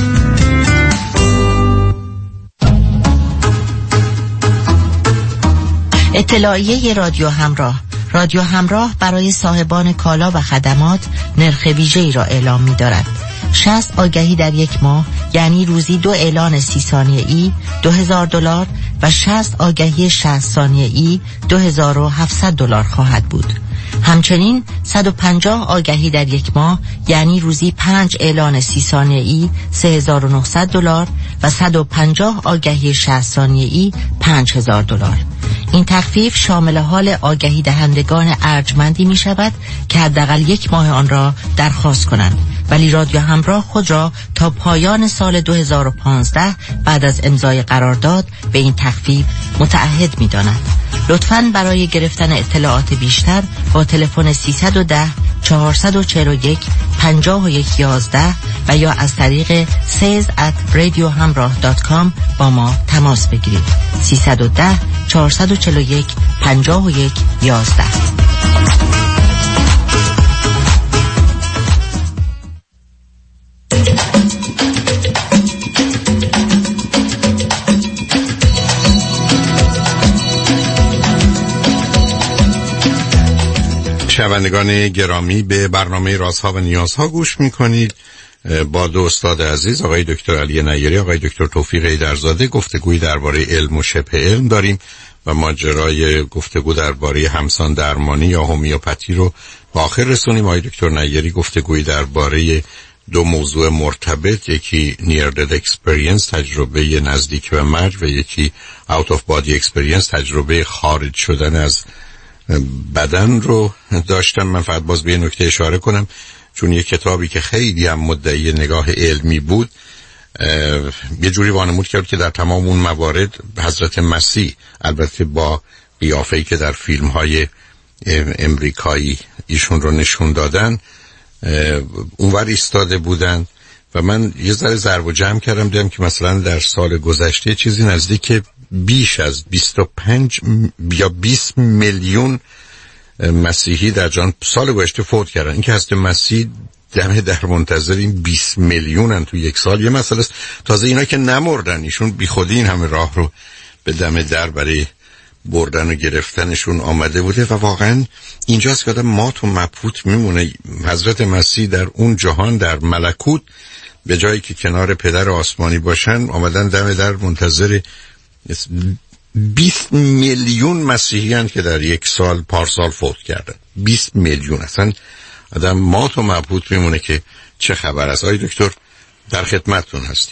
اطلاعیه رادیو همراه. رادیو همراه برای صاحبان کالا و خدمات نرخ ویژه‌ای را اعلام می‌دارد. 60 آگهی در یک ماه یعنی روزی 2 اعلان 30 ثانیه‌ای $2000 و 60 آگهی 60 ثانیه‌ای $2700 خواهد بود. همچنین 150 آگهی در یک ماه یعنی روزی 5 اعلان 30 ثانیه‌ای $3900 و 150 آگهی 60 ثانیه‌ای $5000. این تخفیف شامل حال آگهی دهندگان ارجمندی می شود که حداقل یک ماه آن را درخواست کنند، ولی رادیو همراه خود را تا پایان سال 2015 بعد از امضای قرارداد به این تخفیف متعهد می داند. لطفاً برای گرفتن اطلاعات بیشتر با تلفن 310 441 5111 و یا از طریق sales@radiohamrah.com با ما تماس بگیرید. 310 441 5111. شنوندگان گرامی، به برنامه رازها و نیازها گوش میکنید. با دو استاد عزیز، آقای دکتر علی نیری، آقای دکتر توفیق ایدرزاده، گفتگویی درباره علم و شبه علم داریم و ماجرای گفتگو درباره همسان درمانی یا هومیوپاتی رو به آخر رسونیم. آقای دکتر نیری گفتگویی درباره دو موضوع مرتبط، یکی near death experience، تجربه نزدیک به مرگ، و یکی out of body experience، تجربه خارج شدن از بدن رو داشتم. من فقط باز به نکته اشاره کنم، چون یه کتابی که خیلی هم مدعی نگاه علمی بود یه جوری وانمود کرد که در تمام اون موارد حضرت مسیح، البته با قیافه‌ای که در فیلم‌های امریکایی ایشون رو نشون دادن، اونور ایستاده بودن و من یه ذره ضرب و جمع کردم، دیدم که مثلا در سال گذشته چیزی نزدیک بیش از 25 یا 20 میلیون مسیحی در جهان سال گذشته فوت کردن. این که هست مسیح دم در منتظر این 20 میلیونن تو یک سال یه مسئله است. تازه اینا که نمردن، ایشون بی خودی این همه راه رو به دم در برای بردن و گرفتنشون آمده بوده و واقعا اینجاست که آدم مات و مبهوت میمونه. حضرت مسیح در اون جهان، در ملکوت، به جایی که کنار پدر آسمانی باشن، آمدن دم در منتظر 20 میلیون مسیحیان که در یک سال پارسال فوت کردن. 20 میلیون. اصلا آدم مات و مبهوت میمونه که چه خبر است. آقای دکتر در خدمتتون هستیم.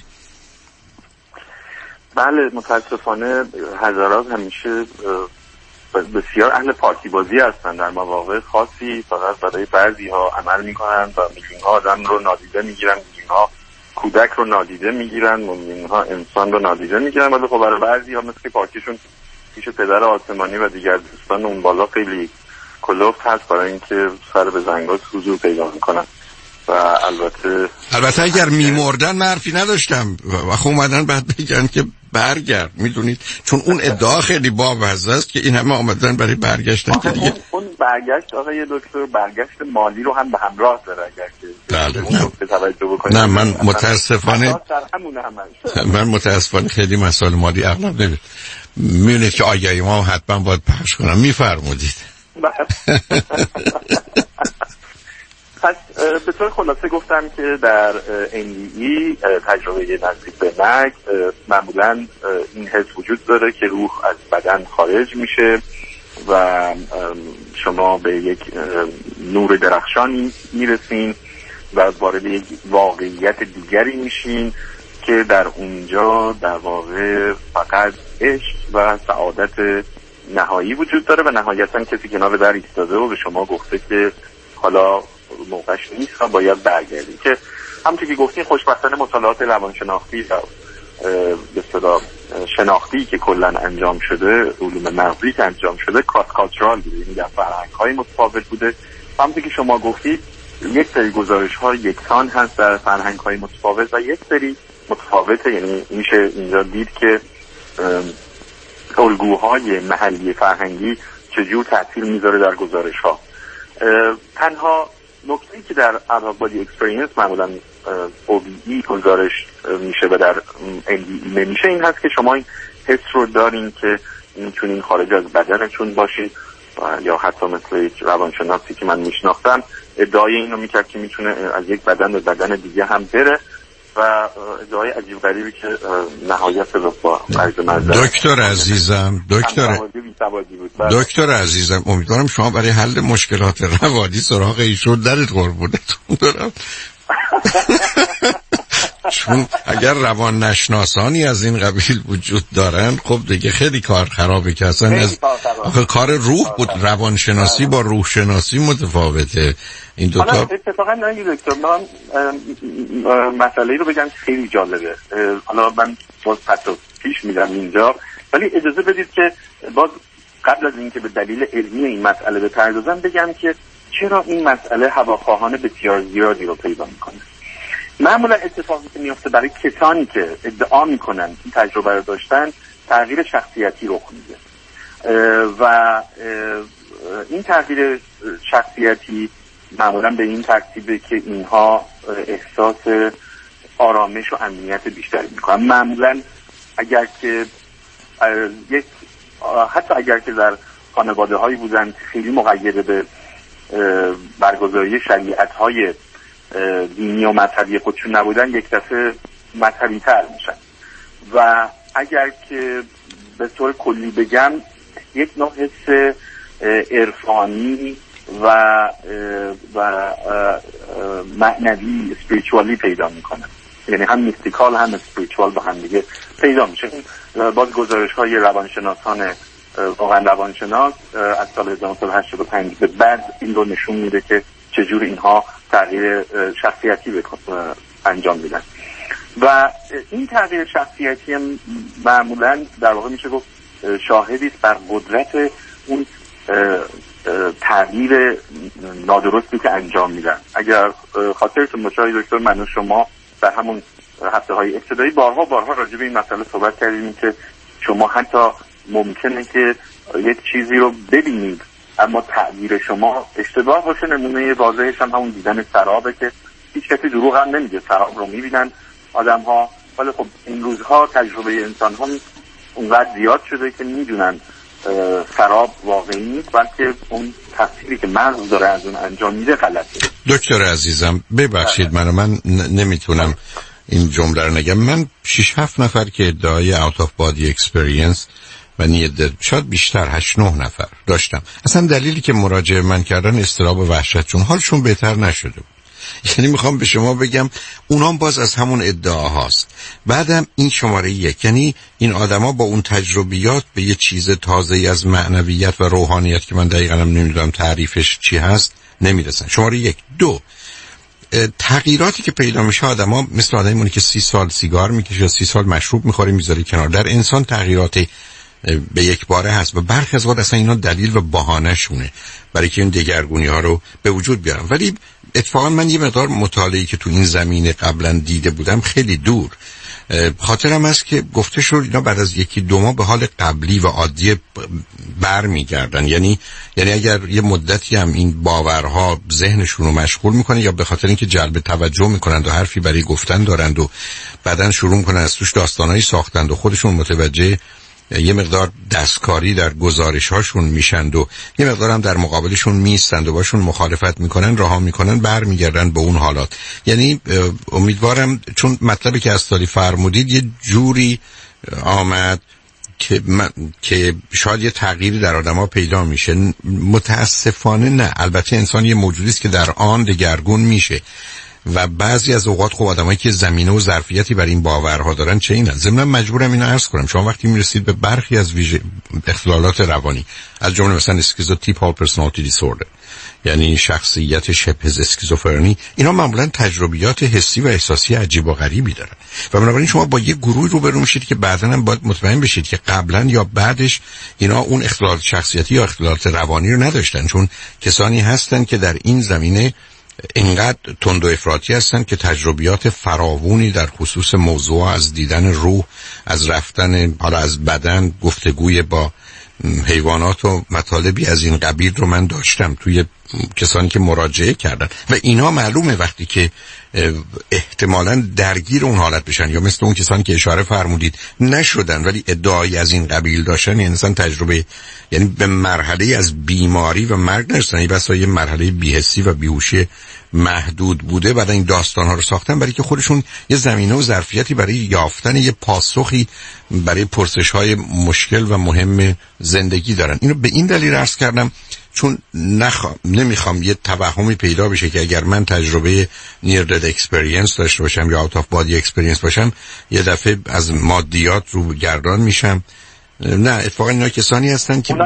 بله، متاسفانه حضرات همیشه بسیار اهل پارتی بازی هستند. در مواقع خاصی فقط برای بعضی ها عمل میکنند و میلیون ها آدم رو نادیده میگیرن، میلیون ها کودک رو نادیده میگیرن، میلیون ها انسان رو نادیده میگیرن، ولی خب برای بعضی ها مثل پارتیشون پیش پدر آسمانی و دیگر دوستان اون بالا خیلی کلوفت هست برای اینکه سر به زنگات حضور پیدا میکنن. و البته اگر میمردن من حرفی نداشتم و خب اومدن بعد بگن که برگرد، میدونید، چون اون ادعا خیلی بامزه است که این همه آمدن برای برگشتن که دیگه اون برگشت آقای دکتر برگشت مالی رو هم به همراه داره. اگر که نه من متاسفانه خیلی مسائل مالی اغلب نمید. میونید که آگهی ما حتما باید پخش کنم. میفرمودید. پس به طور خلاصه گفتم که در NDE تجربه نزدیک به مرگ معمولا این حس وجود داره که روح از بدن خارج میشه و شما به یک نور درخشانی میرسین و وارد یک واقعیت دیگری میشین که در اونجا در واقع فقط عشق و سعادت نهایی وجود داره و نهایتاً کسی کنار در ایستاده و به شما گفته که حالا موقعش نیست و باید برگردی. که همونطور که گفتین خوشبختانه مطالعات روانشناختی و به اصطلاح شناختی که کلا انجام شده، علوم مغزی که انجام شده کراس کالچورال بوده، یعنی در فرهنگ‌های متفاوت بوده. همونطور که شما گفتید یک سری گزارش‌ها یکسان هست در فرهنگ‌های متفاوت و یک سری متفاوته، یعنی میشه اینجا دید که الگوهای محلی فرهنگی چجور تأثیر میذاره در گزارش‌ها. تنها نکته‌ای که در Out of Body Experience معمولا OBE گزارش میشه و در NDE نمیشه این هست که شما این حس رو دارین که میتونین خارج از بدنتون باشید یا حتی مثل روانشناسی که من میشناختم ادعای اینو میکرد که میتونه از یک بدن به بدن دیگه هم بره و ادعای عجیب غریبی که نهایت رو با عرض معذرت. دکتر عزیزم امیدوارم شما برای حل مشکلات روانی سراغ ایشون درت قربونتون دارم. چون اگر روان نشناسانی از این قبیل وجود دارن خب دیگه خیلی کار خرابه که اصلا از کار روح بود. روانشناسی با روح شناسی متفاوته. این دو تا اتفاقا نه دکتر، من مسئله رو بگم خیلی جالبه. حالا من باز پیش میدم اینجا، ولی اجازه بدید که باز قبل از اینکه به دلیل علمی این مسئله بپردازم بگم که چرا این مسئله هواخواهان بسیار زیادی رو پیدا میکنه. معمولا اتفاقی که میفته برای کسانی که ادعا میکنن این تجربه رو داشتن تغییر شخصیتی رخ میده و این تغییر شخصیتی معمولا به این ترتیبه که اینها احساس آرامش و امنیت بیشتری میکنن. معمولا اگر که حتی اگر که در خانواده هایی بودن خیلی مقید به برگزاری شریعت های دینی و مذهبی خودشون نبودن یک دفعه مذهبی تر میشن و اگر که به طور کلی بگم یک نوع حس عرفانی و معنوی اسپریچوالی پیدا میکنن، یعنی هم میستیکال هم اسپریچوال با هم دیگه پیدا میشه. باز گزارش های روانشناسان واقعا روانشناس از سال 1985 به بعد این رو نشون میده که چجور اینها تغییر شخصیتی انجام میدن و این تغییر شخصیتی هم معمولا در واقع میشه گفت شاهدی است بر قدرت اون تغییر نادرستی که انجام میدن. اگر خاطرتون باشه دکتر، من و شما در همون هفته های ابتدایی بارها راجع به این مسئله صحبت کردیم که شما حتی ممکنه که یک چیزی رو ببینید اما تعبیر شما اشتباه باشه. نمونه واضحش هم همون دیدن سرابه که هیچ کسی دروغ هم نمیگه، سراب رو میبینن آدم ها، ولی خب این روزها تجربه انسان ها اونقدر زیاد شده که میدونن سراب واقعی نیست، بلکه اون تفسیری که مغز داره از اون انجام میده غلطه. دکتر عزیزم ببخشید من نمیتونم این جمله رو نگم. من 6-7 نفر که ادعای out of body experience و شاید بیشتر 8-9 نفر داشتم. اصلا دلیلی که مراجعه من کردن اضطراب و وحشت، چون حالشون بهتر نشده بود. یعنی میخوام به شما بگم اونام باز از همون ادعاهاست. بعدم این شماره 1، یعنی این آدما با اون تجربیات به یه چیز تازه‌ای از معنویت و روحانیت که من دقیقاً نمیدونم تعریفش چی هست نمیرسن. شماره 1. 2 تغییراتی که پیدا میشه آدما مثل آدمیمونه که 30 سال سیگار میکشه یا 30 سال مشروب میخوره میذاره کنار. در انسان تغییراتی به یک باره هست و برخی از وقت اصلا اینا دلیل و بهانه شونه برای که این دگرگونی ها رو به وجود بیارن. ولی اتفاقا من یه مقدار مطالعه‌ای که تو این زمینه قبلا دیده بودم خیلی دور خاطرم است که گفته شد اینا بعد از 1-2 ماه به حال قبلی و عادی برمیگردن. یعنی اگر یه مدتی هم این باورها ذهنشون رو مشغول میکنه یا به خاطر اینکه جلب توجه میکنند و حرفی برای گفتن دارند و بعدن شروع میکنن از توش داستانایی ساختند و خودشون متوجه یه مقدار دستکاری در گزارش هاشون میشند و یه مقدار هم در مقابلشون میستند و باشون مخالفت میکنن، رها میکنن، برمیگردن به اون حالات. یعنی امیدوارم، چون مطلبی که از سالی فرمودید یه جوری آمد که شاید یه تغییری در آدم‌ها پیدا میشه. متاسفانه نه. البته انسان یه موجودی است که در آن دگرگون میشه و بعضی از اوقات خب آدمایی که زمینه و ظرفیتی بر این باورها دارن چه اینن. ضمن مجبورم اینو عرض کنم، شما وقتی میرسید به برخی از اختلالات روانی از جمله مثلا اسکیزوتیپ ها پرسونالیتی دیسوردر، یعنی شخصیت شبه اسکیزوفرنی، اینا معمولا تجربیات حسی و احساسی عجیب و غریبی دارن و بنابراین شما با یه گروه روبرو میشید که بعداً هم باید مطمئن بشید که قبلا یا بعدش اینا اون اختلالات شخصیتی یا اختلالات روانی رو نداشتن، چون کسانی هستن که در این زمینه اینقدر تند و افراطی هستن که تجربیات فراوانی در خصوص موضوع از دیدن روح، از رفتن حالا از بدن، گفتگوی با حیوانات و مطالبی از این قبیل رو من داشتم توی کسانی که مراجعه کردن و اینا معلومه وقتی که احتمالاً درگیر اون حالت بشن یا مثل اون کسانی که اشاره فرمودید نشدن ولی ادعای از این قبیل داشتن، یعنی انسان تجربه، یعنی به مرحله از بیماری و مرگ نرسن، یعنی بس یه مرحله بی‌حسی و بیهوشی محدود بوده، بعد این داستان‌ها رو ساختن برای که خودشون یه زمینه و ظرفیتی برای یافتن یه پاسخی برای پرسش‌های مشکل و مهم زندگی دارن. اینو به این دلیل عرض کردم چون نمیخوام یه توهمی پیدا بشه که اگر من تجربه نیر دد اکسپریانس داشته باشم یا اوت آف بادی اکسپریانس باشم یه دفعه از مادیات رو گردان میشم. نه، اتفاقا اینا کسانی هستن که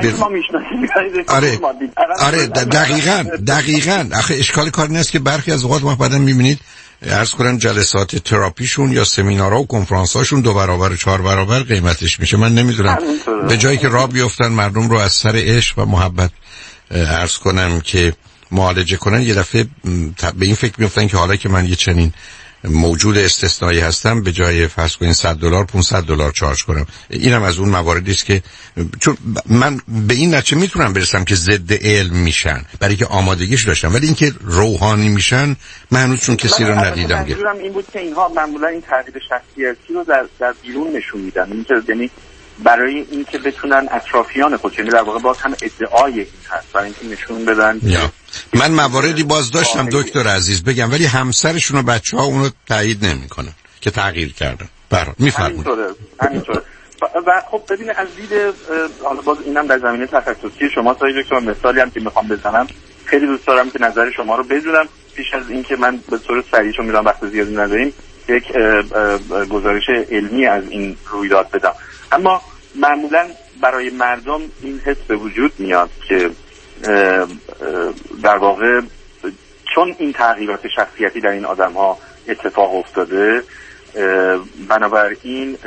آره دقیقاً آخه اشکال کار نیست که برخی از اوقات ما بعداً میبینید عرض کنن جلسات تراپیشون یا سمینارها و کنفرانس‌هاشون 2 برابر 4 برابر قیمتش میشه. من نمیدونم به جایی که راه بیفتن مردم رو از سر عشق و محبت عرض کنم که معالجه کنن، یه دفعه به این فکر میفتن که حالا که من یه چنین موجود استثنایی هستم به جای فرض کنین $100 $500 چارج کنم. اینم از اون مواردی است که چون من به این نتیجه میتونم برسم که ضد علم میشن برای که آمادگیش داشتم، ولی اینکه روحانی میشن من هنوز چون کسی رو ندیدم. منظورم این بود که اینها معمولا این تغییر شخصیتی رو در بیرون نشون میدن، یعنی برای اینکه بتونن اطرافیان خود، یعنی در واقع باز هم ادعای این هست برای اینکه نشون بدن. من مواردی باز داشتم دکتر عزیز بگم، ولی همسرشون و بچه‌ها اونو تایید نمیکنن که تغییر کردن. برات میفرمایید. همینطوره. و خب ببینید از دید حالا باز اینم در زمینه تخصصی شما سایه دکتر، مثالی هم که میخوام بزنم خیلی دوست دارم که نظر شما رو بدونم پیش از اینکه من به طور سریع چون میرم وقت زیادی نداریم یک گزارش علمی از این رویداد بدم. اما معمولا برای مردم این حس به وجود میاد که در واقع چون این تغییرات شخصیتی در این آدم ها اتفاق افتاده، بنابراین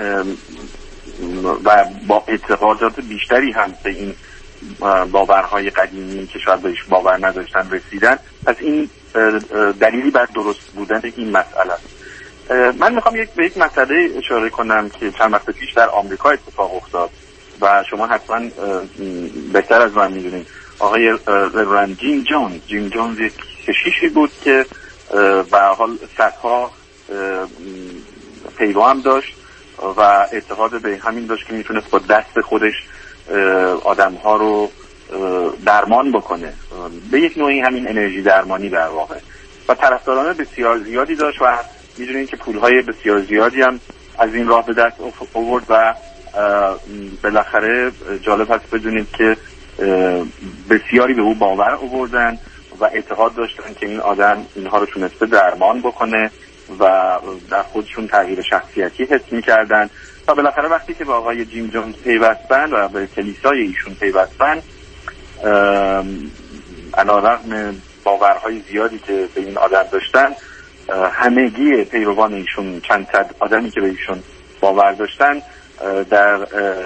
و با اعتقادات بیشتری هم به این باورهای قدیمی که شاید بهش باور نداشتن رسیدن، از این دلیلی بر درست بودن این مسئله. من میخوام به یک مسئله اشاره کنم که چند وقت پیش در آمریکا اتفاق افتاد و شما حتما بهتر از من میدونید. آقای رورند جیم جونز یک کشیشی بود که به حال صدها پیرو داشت و اعتقاد به همین داشت که میتونست با دست خودش آدمها رو درمان بکنه، به یک نوعی همین انرژی درمانی در واقع، و طرفداران بسیار زیادی داشت و میدونین که پولهای بسیار زیادی هم از این راه به دست آورد و بالاخره جالب هست بدونید که بسیاری به او باور آوردن و اعتقاد داشتن که این آدم اینها رو تونسته درمان بکنه و در خودشون تغییر شخصیتی حس می‌کردن و بالاخره وقتی که با آقای جیم جونز پیوستن و به کلیسای ایشون پیوستن، علیرغم باورهای زیادی که به این آدم داشتن، همگی پیروان ایشون، چند صد آدمی که به ایشون باور داشتن، در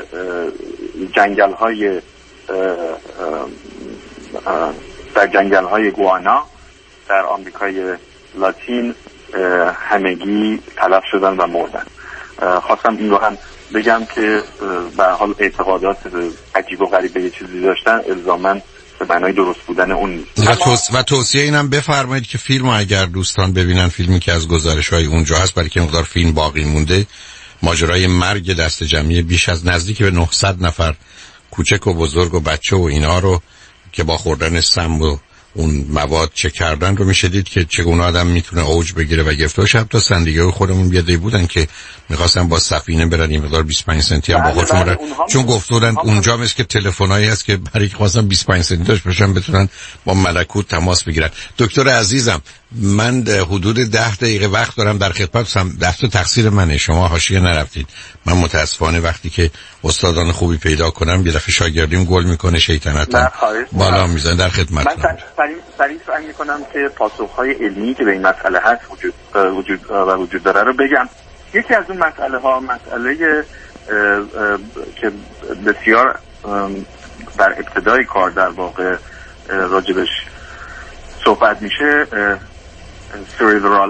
جنگل‌های گوانا در آمریکای لاتین همگی تلف شدن و مردن. خواستم این رو هم بگم که به حال اعتقادات عجیب و غریب یه چیزی داشتن الزاماً به معنای درست بودن اون نیست. و توصیه اینم بفرمایید که فیلم اگر دوستان ببینن، فیلمی که از گزارش‌های اونجا هست، برای که مقدار فیلم باقی مونده، ماجرای مرگ دست جمعی بیش از نزدیک به 900 نفر کوچک و بزرگ و بچه و اینا رو که با خوردن سم و اون مواد چه کردن رو میشه دید که چگونه آدم میتونه اوج بگیره و گرفته باشه. تا سندیگه خودمون بیاده بودن که میخواستن با سفینه برن این مقدار 25 سنتی هم با خودشون برن، چون گفته بودن اونجا مثل که تلفنایی هست که برای که خواستن 25 سنتی داشت باشن بتونن با ملکوت تماس بگیرن. دکتر عزیزم، من حدود 10 دقیقه وقت دارم، در خدمتم. دست تقصیر منه، شما حاشیه نرفتید. من متاسفانه وقتی که استادان خوبی پیدا کنم یه دفعه شاگردیم گل میکنه، شیطنتم بالا میزنه. در خدمتتونم. من سریع سعی میکنم که پاسخهای علمی که به این مسئله هست وجود داره رو بگم. یکی از اون مسئله که بسیار در ابتدای کار در واقع راجبش صحبت میشه، سریبرال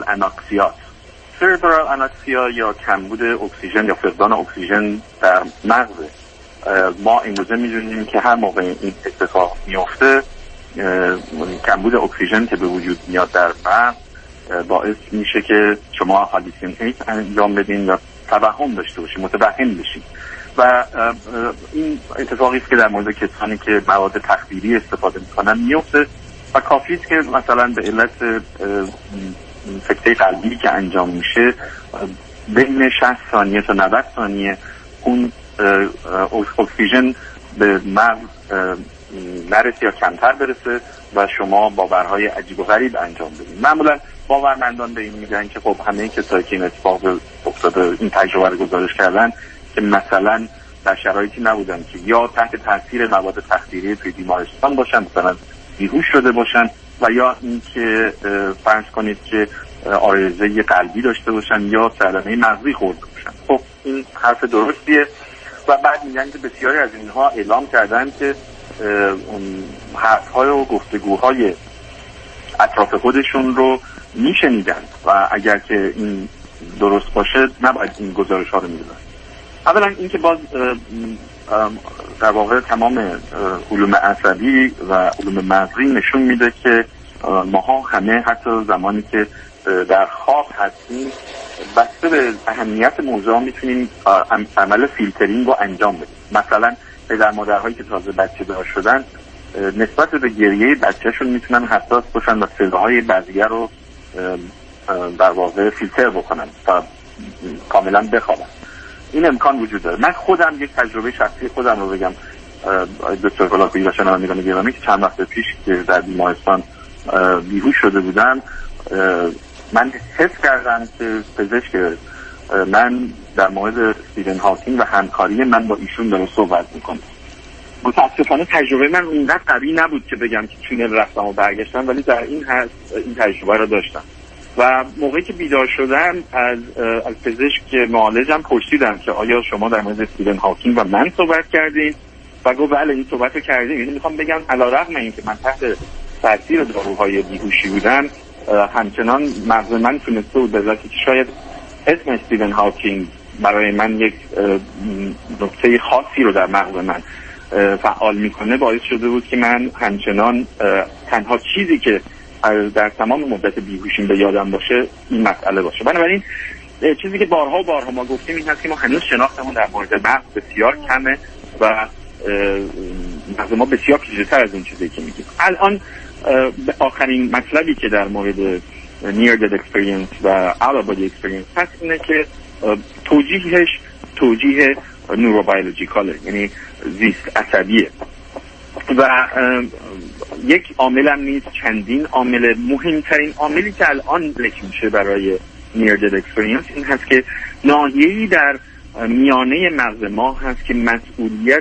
اناکسیا یا کمبود اکسیژن یا فقدان اکسیژن در مغز. ما امروزه میدونیم که هر موقع این اتفاق میفته، کمبود اکسیژن که به وجود میاد در مغز باعث میشه که شما هالوسینیت انجام بدین یا توهم داشته باشین، متوهم بشین. و این اتفاقی است که در مورد کسانی که مواد تخدیری استفاده میکنن میفته و کافی است که مثلا به علت سکته قلبی که انجام میشه بین 60 ثانیه تا 90 ثانیه اون اکسیژن به مغز نرسه یا کمتر برسه و شما باورهای عجیب و غریب انجام بدید. معمولا باورمندان به این میگن که خب همه کسایی که این اتفاق افتاده این تجربه رو گزارش کردن که مثلا در شرایطی نبودن که یا تحت تاثیر مواد تخدیری توی بیمارستان باشن، مثلا بیهوش شده باشن، و یا اینکه فرض کنید که عارضه قلبی داشته باشن یا صدمه مغزی خورده باشن. خب این حرف درستیه و بعد میگن که بسیاری از اینها اعلام کردن که حرف‌های و گفتگوهای اطراف خودشون رو میشنیدن و اگر که این درست باشه نباید این گزارش ها رو میدونن. اولا اینکه باز در واقع تمام علوم عصبی و علوم مغزی نشون میده که ماها همه حتی زمانی که در خواب هستیم بسته به اهمیت موضوع میتونیم عمل فیلترینگ رو انجام بدیم. مثلا پدر مادرهایی که تازه بچه دار شدن نسبت به گریه بچهشون میتونن حساس باشن و صداهای بعضیه رو در واقع فیلتر بکنن تا کاملا بخوابن. این امکان وجود داره. من خودم یک تجربه شخصی خودم رو بگم. دکتر کلاپی و شنوندگان گرامی که چند وقت پیش که در بیمارستان بیهوش شده بودم، من حس کردم که پزشک من در مورد استیون هاکینگ و همکاری من با ایشون داره صحبت میکنه. متاسفانه تجربه من اونقدر قوی نبود که بگم که تونل رفتم و برگشتم، ولی در این تجربه رو داشتم و موقعی که بیدار شدم از پزشک معالجم پرسیدم که آیا شما در مورد استیون هاکینگ و من صحبت کردین؟ و گفت بله این صحبت رو کردیم. یعنی میخوام بگم علیرغم اینکه من تحت تاثیر داروهای بیهوشی بودم، همچنان مغز من تونسته بود به ذاتی که شاید اسم استیون هاکینگ برای من یک نکته خاصی رو در مغز من فعال میکنه، باعث شده بود که من همچنان تنها چیزی که در تمام مدت بیهوشیم به یادم باشه این مسئله باشه. بنابراین چیزی که بارها ما گفتیم این هست که ما هنوز شناختمون در مورد مغز بسیار کمه و مغز ما بسیار پیچیده‌تر از اون چیزی که میگیم. الان آخرین مطلبی که در مورد near death experience و out of body experience هست اینه که توجیه نوروبیولوژیکاله، یعنی زیست عصبیه و یک عامل هم نیست، چندین عامل. مهمترین عاملی که الان ذکر میشه برای near death experience این هست که ناحیه‌ای در میانه مغز ما هست که مسئولیت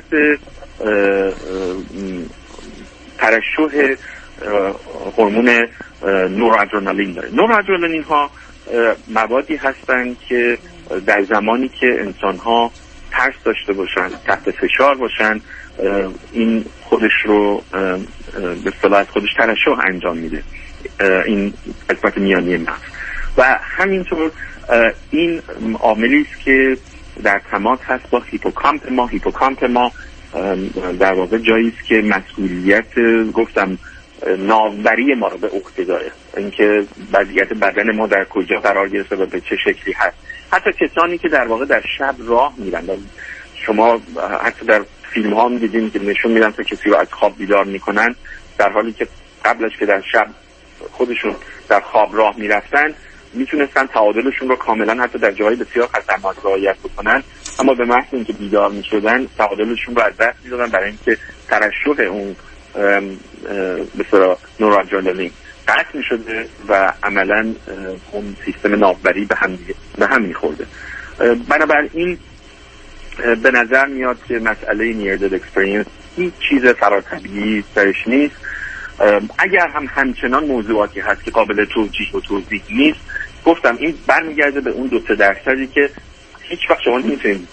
ترشح هورمون نورادرنالین داره. نورادرنالین ها موادی هستند که در زمانی که انسان ها ترس داشته باشن، تحت فشار باشن، این خودش رو به اصطلاح خودش ترشح انجام میده، این قسمت میانی مغز. و همینطور این عاملی است که در تماس هست با هیپوکامپ ما در واقع جایی است که مسئولیت گفتم ناوبری ما رو به عهده داره، اینکه وضعیت بدن ما در کجا قرار گرفته و به چه شکلی هست. حتی کسانی که در واقع در شب راه میرن، شما حتی در فیلم ها می‌دیدین که نشون میدن که کسی رو از خواب بیدار میکنن در حالی که قبلش که در شب خودشون در خواب راه میرفتن میتونستن تعادلشون رو کاملا حتی در جاهای بسیار خطرناک رعایت بکنن، اما به محض اینکه بیدار میشدن تعادلشون رو از دست میدادن برای اینکه ترشح اون به اصطلاح نورادرنالین قطع میشده و عملا اون سیستم ناوبری به هم میخورده. بنابراین به نظر میاد که مسئله نیر دد اکسپریانس هیچ چیز فراتبیعی درش نیست. اگر هم همچنان موضوعاتی هست که قابل توجیه و توضیح نیست، گفتم این برمیگرده به اون 2-3% که هیچ وقت شما نمیتونید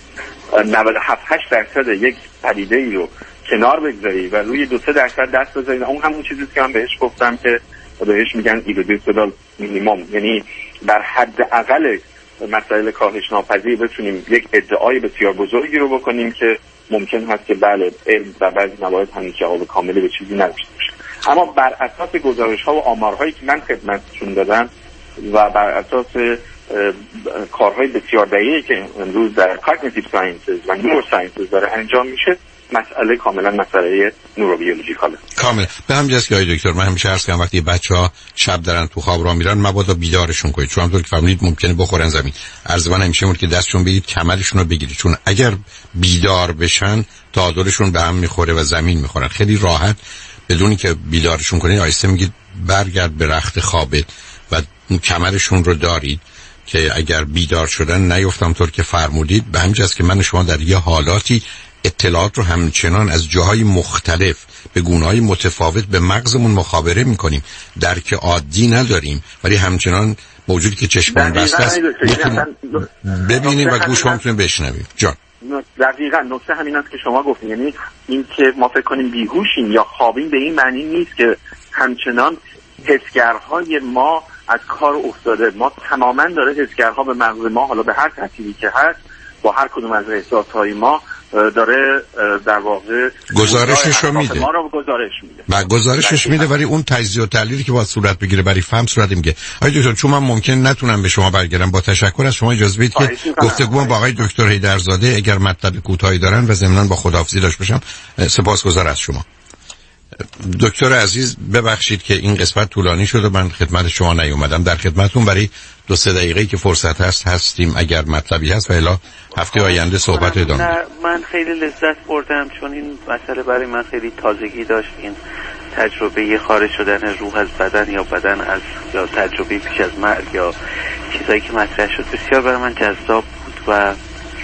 97-8% یک پدیده ای رو کنار بگذاری و روی 2-3% دست بذارید. اون همون چیزی که من بهش گفتم که بهش میگن ایرریدوسیبل مینیمم، یعنی در حد اقل مسائل کاهش ناپذیر بتونیم یک ادعای بسیار بزرگی رو بکنیم که ممکن هست که بله علم و بعضی موارد همین جواب کاملی به چیزی نداشته باشه. اما بر اساس گزارش‌ها و آمارهایی که من خدمتتون دادم و بر اساس کارهای بسیار دقیقی که امروز در کاگنیتیو ساینسز و نوروساینسز داره انجام میشه، مسئله کاملا مسئله نوروبیولوژیکاله. کاملا به همین جاست که آقای دکتر من همیشه عرض کنم وقتی بچه‌ها شب دارن تو خواب راه میرن مبادا بیدارشون کنید، چون همونطور که فرمودید ممکنه بخورن زمین. عرض من همیشه بود که دستشون بگیرید کمرشون رو بگیرید، چون اگر بیدار بشن تعادلشون به هم میخوره و زمین میخورن. خیلی راحت بدونی که بیدارشون کنید آیسته میگید برگرد به رخت خوابت و کمرشون رو دارید که اگر بیدار شدن نیفتم طور که فرمودید. به همین جاست که من شما در یه حالاتی اطلاعات رو همچنان از جاهای مختلف به گونه‌های متفاوت به مغزمون مخابره میکنیم، درک عادی نداریم ولی همچنان موجودی که چشمون بسته است ببینیم و گوش میتونه بشنویم. جان دقیقاً نکته همین است که شما گفتین، یعنی این که ما فکر کنیم بیهوشیم یا خوابیم به این معنی نیست که همچنان حسگرهای ما از کار افتاده. ما تماماً داره حسگرها به مغز ما، حالا به هر ترتیبی که هست، با هر کدوم از احساسهای ما داره در واقع گزارشش رو میده، ما رو گزارش میده و گزارشش میده، ولی اون تجزیه و تحلیلی که باید صورت بگیره برای فهم صورت میگه. آقای دکتر چون من ممکن نتونم به شما برگردم، با تشکر از شما اجازه بدید که گفتگو با آقای دکتر حیدرزاده اگر مطلب کوتاهی دارن و ضمناً با خداحافظی داشت باشم. سپاسگزار از شما دکتر عزیز. ببخشید که این قسمت طولانی شد و من خدمت شما نیومدم. در خدمتتون برای 2-3 دقیقه‌ای که فرصت هستیم اگر مطلبی هست و الا هفته آینده صحبت ادامه. من خیلی لذت بردم چون این مسئله برای من خیلی تازگی داشت. این تجربه خارج شدن روح از بدن یا بدن از یا تجربه پیش از مرگ یا چیزایی که مطرح شد بسیار برای من جذاب بود و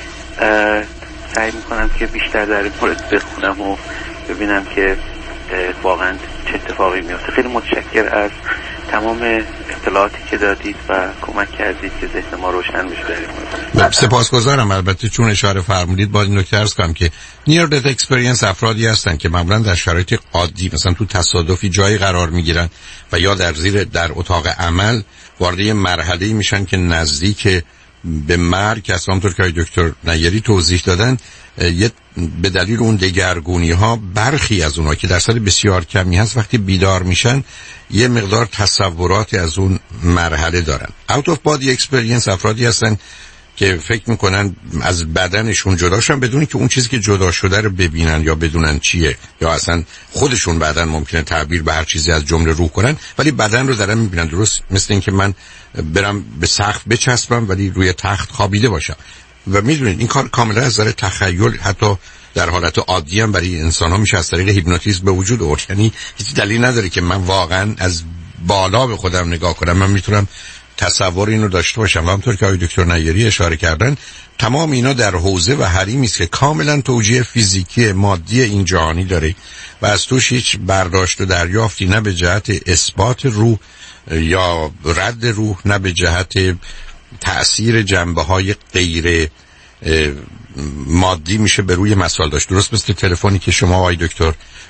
سعی میکنم که بیشتر در این مورد بخونم و ببینم که واقعا چه اتفاقی میفته. خیلی متشکر از تمام اطلاعاتی که دادید و کمک کردید که ذهن ما روشن بشه. سپاسگزارم. البته چون اشاره فرمودید باید نکته عرض کنم که نیر دت اکسپریانس افرادی هستن که معمولا در شرایط عادی مثلا تو تصادفی جایی قرار میگیرن و یا در اتاق عمل وارد مرحله‌ای میشن که نزدیک به مرگ، از همونطور که دکتر نیری توضیح دادن، به دلیل اون دگرگونی ها برخی از اونها که درصد بسیار کمی هست وقتی بیدار میشن یه مقدار تصوراتی از اون مرحله دارن. out of body experience افرادی هستن که فکر میکنن از بدنشون جدا شدن بدون که اون چیزی که جدا شده رو ببینن یا بدونن چیه، یا اصلا خودشون بعدن ممکنه تعبیر به هر چیزی از جمله روح کنن ولی بدن رو دارن میبینن. درست مثل این که من برم به سقف بچسبم ولی روی تخت خوابیده باشم. و میدونید این کار کاملا از نظر تخیل حتی در حالت عادی هم برای انسان ها میشه از طریق هیپنوتیزم به وجود آورد. یعنی هیچ دلیل نداره که من واقعا از بالا به خودم نگاه کنم، من میتونم تصور اینو داشته باشم. و همونطور که آقای دکتر نیری اشاره کردن تمام اینا در حوزه و حریمی است که کاملا توجیه فیزیکی مادی این جهانی داره و از توش هیچ برداشت و دریافتی نه به جهت اثبات روح یا رد روح نه به جهت تأثیر جنبه‌های غیر مادی میشه به روی مسائل داشت. درست مثل تلفنی که شما آقای دکتر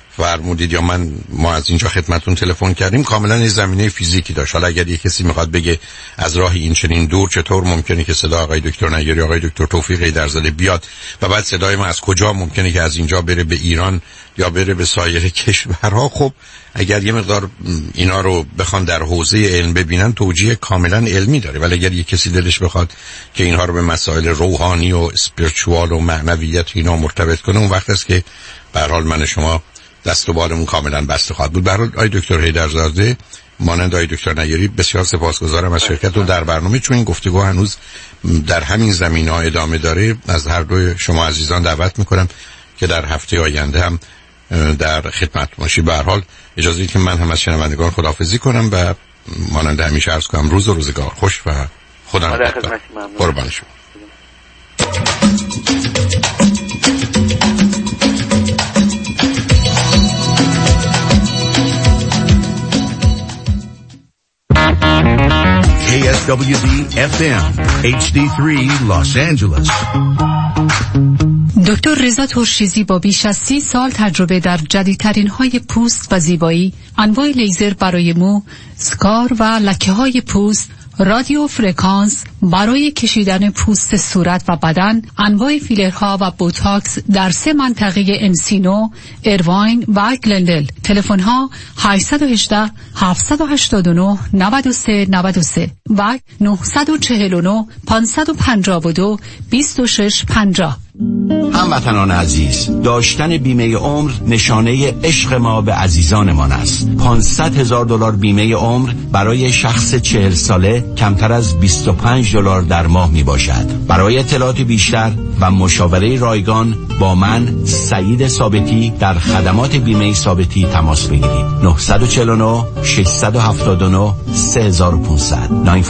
فرمودید یا ما از اینجا خدمتون تلفن کردیم کاملا این زمینه فیزیکی داشت. حالا اگر یک کسی میخواد بگه از راه این چنین دور چطور ممکنه که صدا آقای دکتر نیاری، آقای دکتر توفیق ایدرزاده بیاد و بعد صدای ما از کجا ممکنه که از اینجا بره به ایران یا بره به سایر کشورها، خب اگر یه مقدار اینا رو بخوان در حوزه علم ببینن توجیه کاملا علمی داره. ولی اگر یک کسی دلش بخواد که اینها رو به مسائل روحانی و اسپریچوال و معنویت اینا مرتبط کنه، اون وقت است که به هر حال من شما دست و بالمون کاملا بسته خواهد بود. برای آقای دکتر حیدرزاده مانند آقای دکتر نیاری بسیار سپاسگزارم از شرکتتون در برنامه، چون این گفتگو هنوز در همین زمینه‌ها ادامه داره. از هر دوی شما عزیزان دعوت میکنم که در هفته آینده هم در خدمت باشید. به هر حال اجازه بدید که من هم از شنوندگان خداحافظی کنم و مانند همیشه عرض کنم روز و روزگار خوش و خدا نگهدار. قربان شما. KSWD FM HD3 Los Angeles. دکتر رضا ترشیزی با بیش از 30 سال تجربه در جدیدترین های پوست و زیبایی، انواع لیزر برای مو، سکار و لکه های پوست، رادیو فرکانس برای کشیدن پوست صورت و بدن، انواع فیلرها و بوتاکس در 3 منطقه انسینو، ایرواین و گلندل. تلفن ها 818 789 93 93 و 949 552 26 50. هموطنان عزیز، داشتن بیمه عمر نشانه عشق ما به عزیزانمان است. $500,000 بیمه عمر برای شخص 40 ساله کمتر از $25 در ماه می باشد. برای اطلاعات بیشتر و مشاوره رایگان با من سعید ثابتی در خدمات بیمه ثابتی تماس بگیرید. 949 679 3500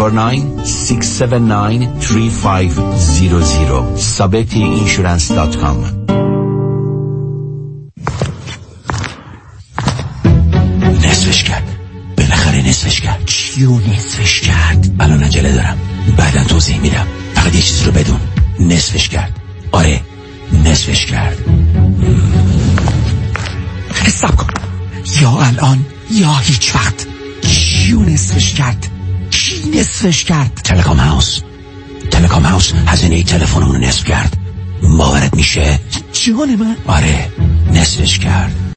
949-679-3500 sabetiinsurance.com. نصفش کرد، بالاخره نصفش کرد. چیو نصفش کرد؟ الان عجله دارم، بعداً توضیح میدم. فقط یه چیز رو بدون، نصفش کرد. آره نصفش کرد. استاپ کن، یا الان یا هیچ وقت. چیو نصفش کرد؟ کی نصفش کرد؟ تلکام هاوس هزینه تلفن رو نصف کرد. باورت میشه؟ جان من؟ آره نصفش کرد.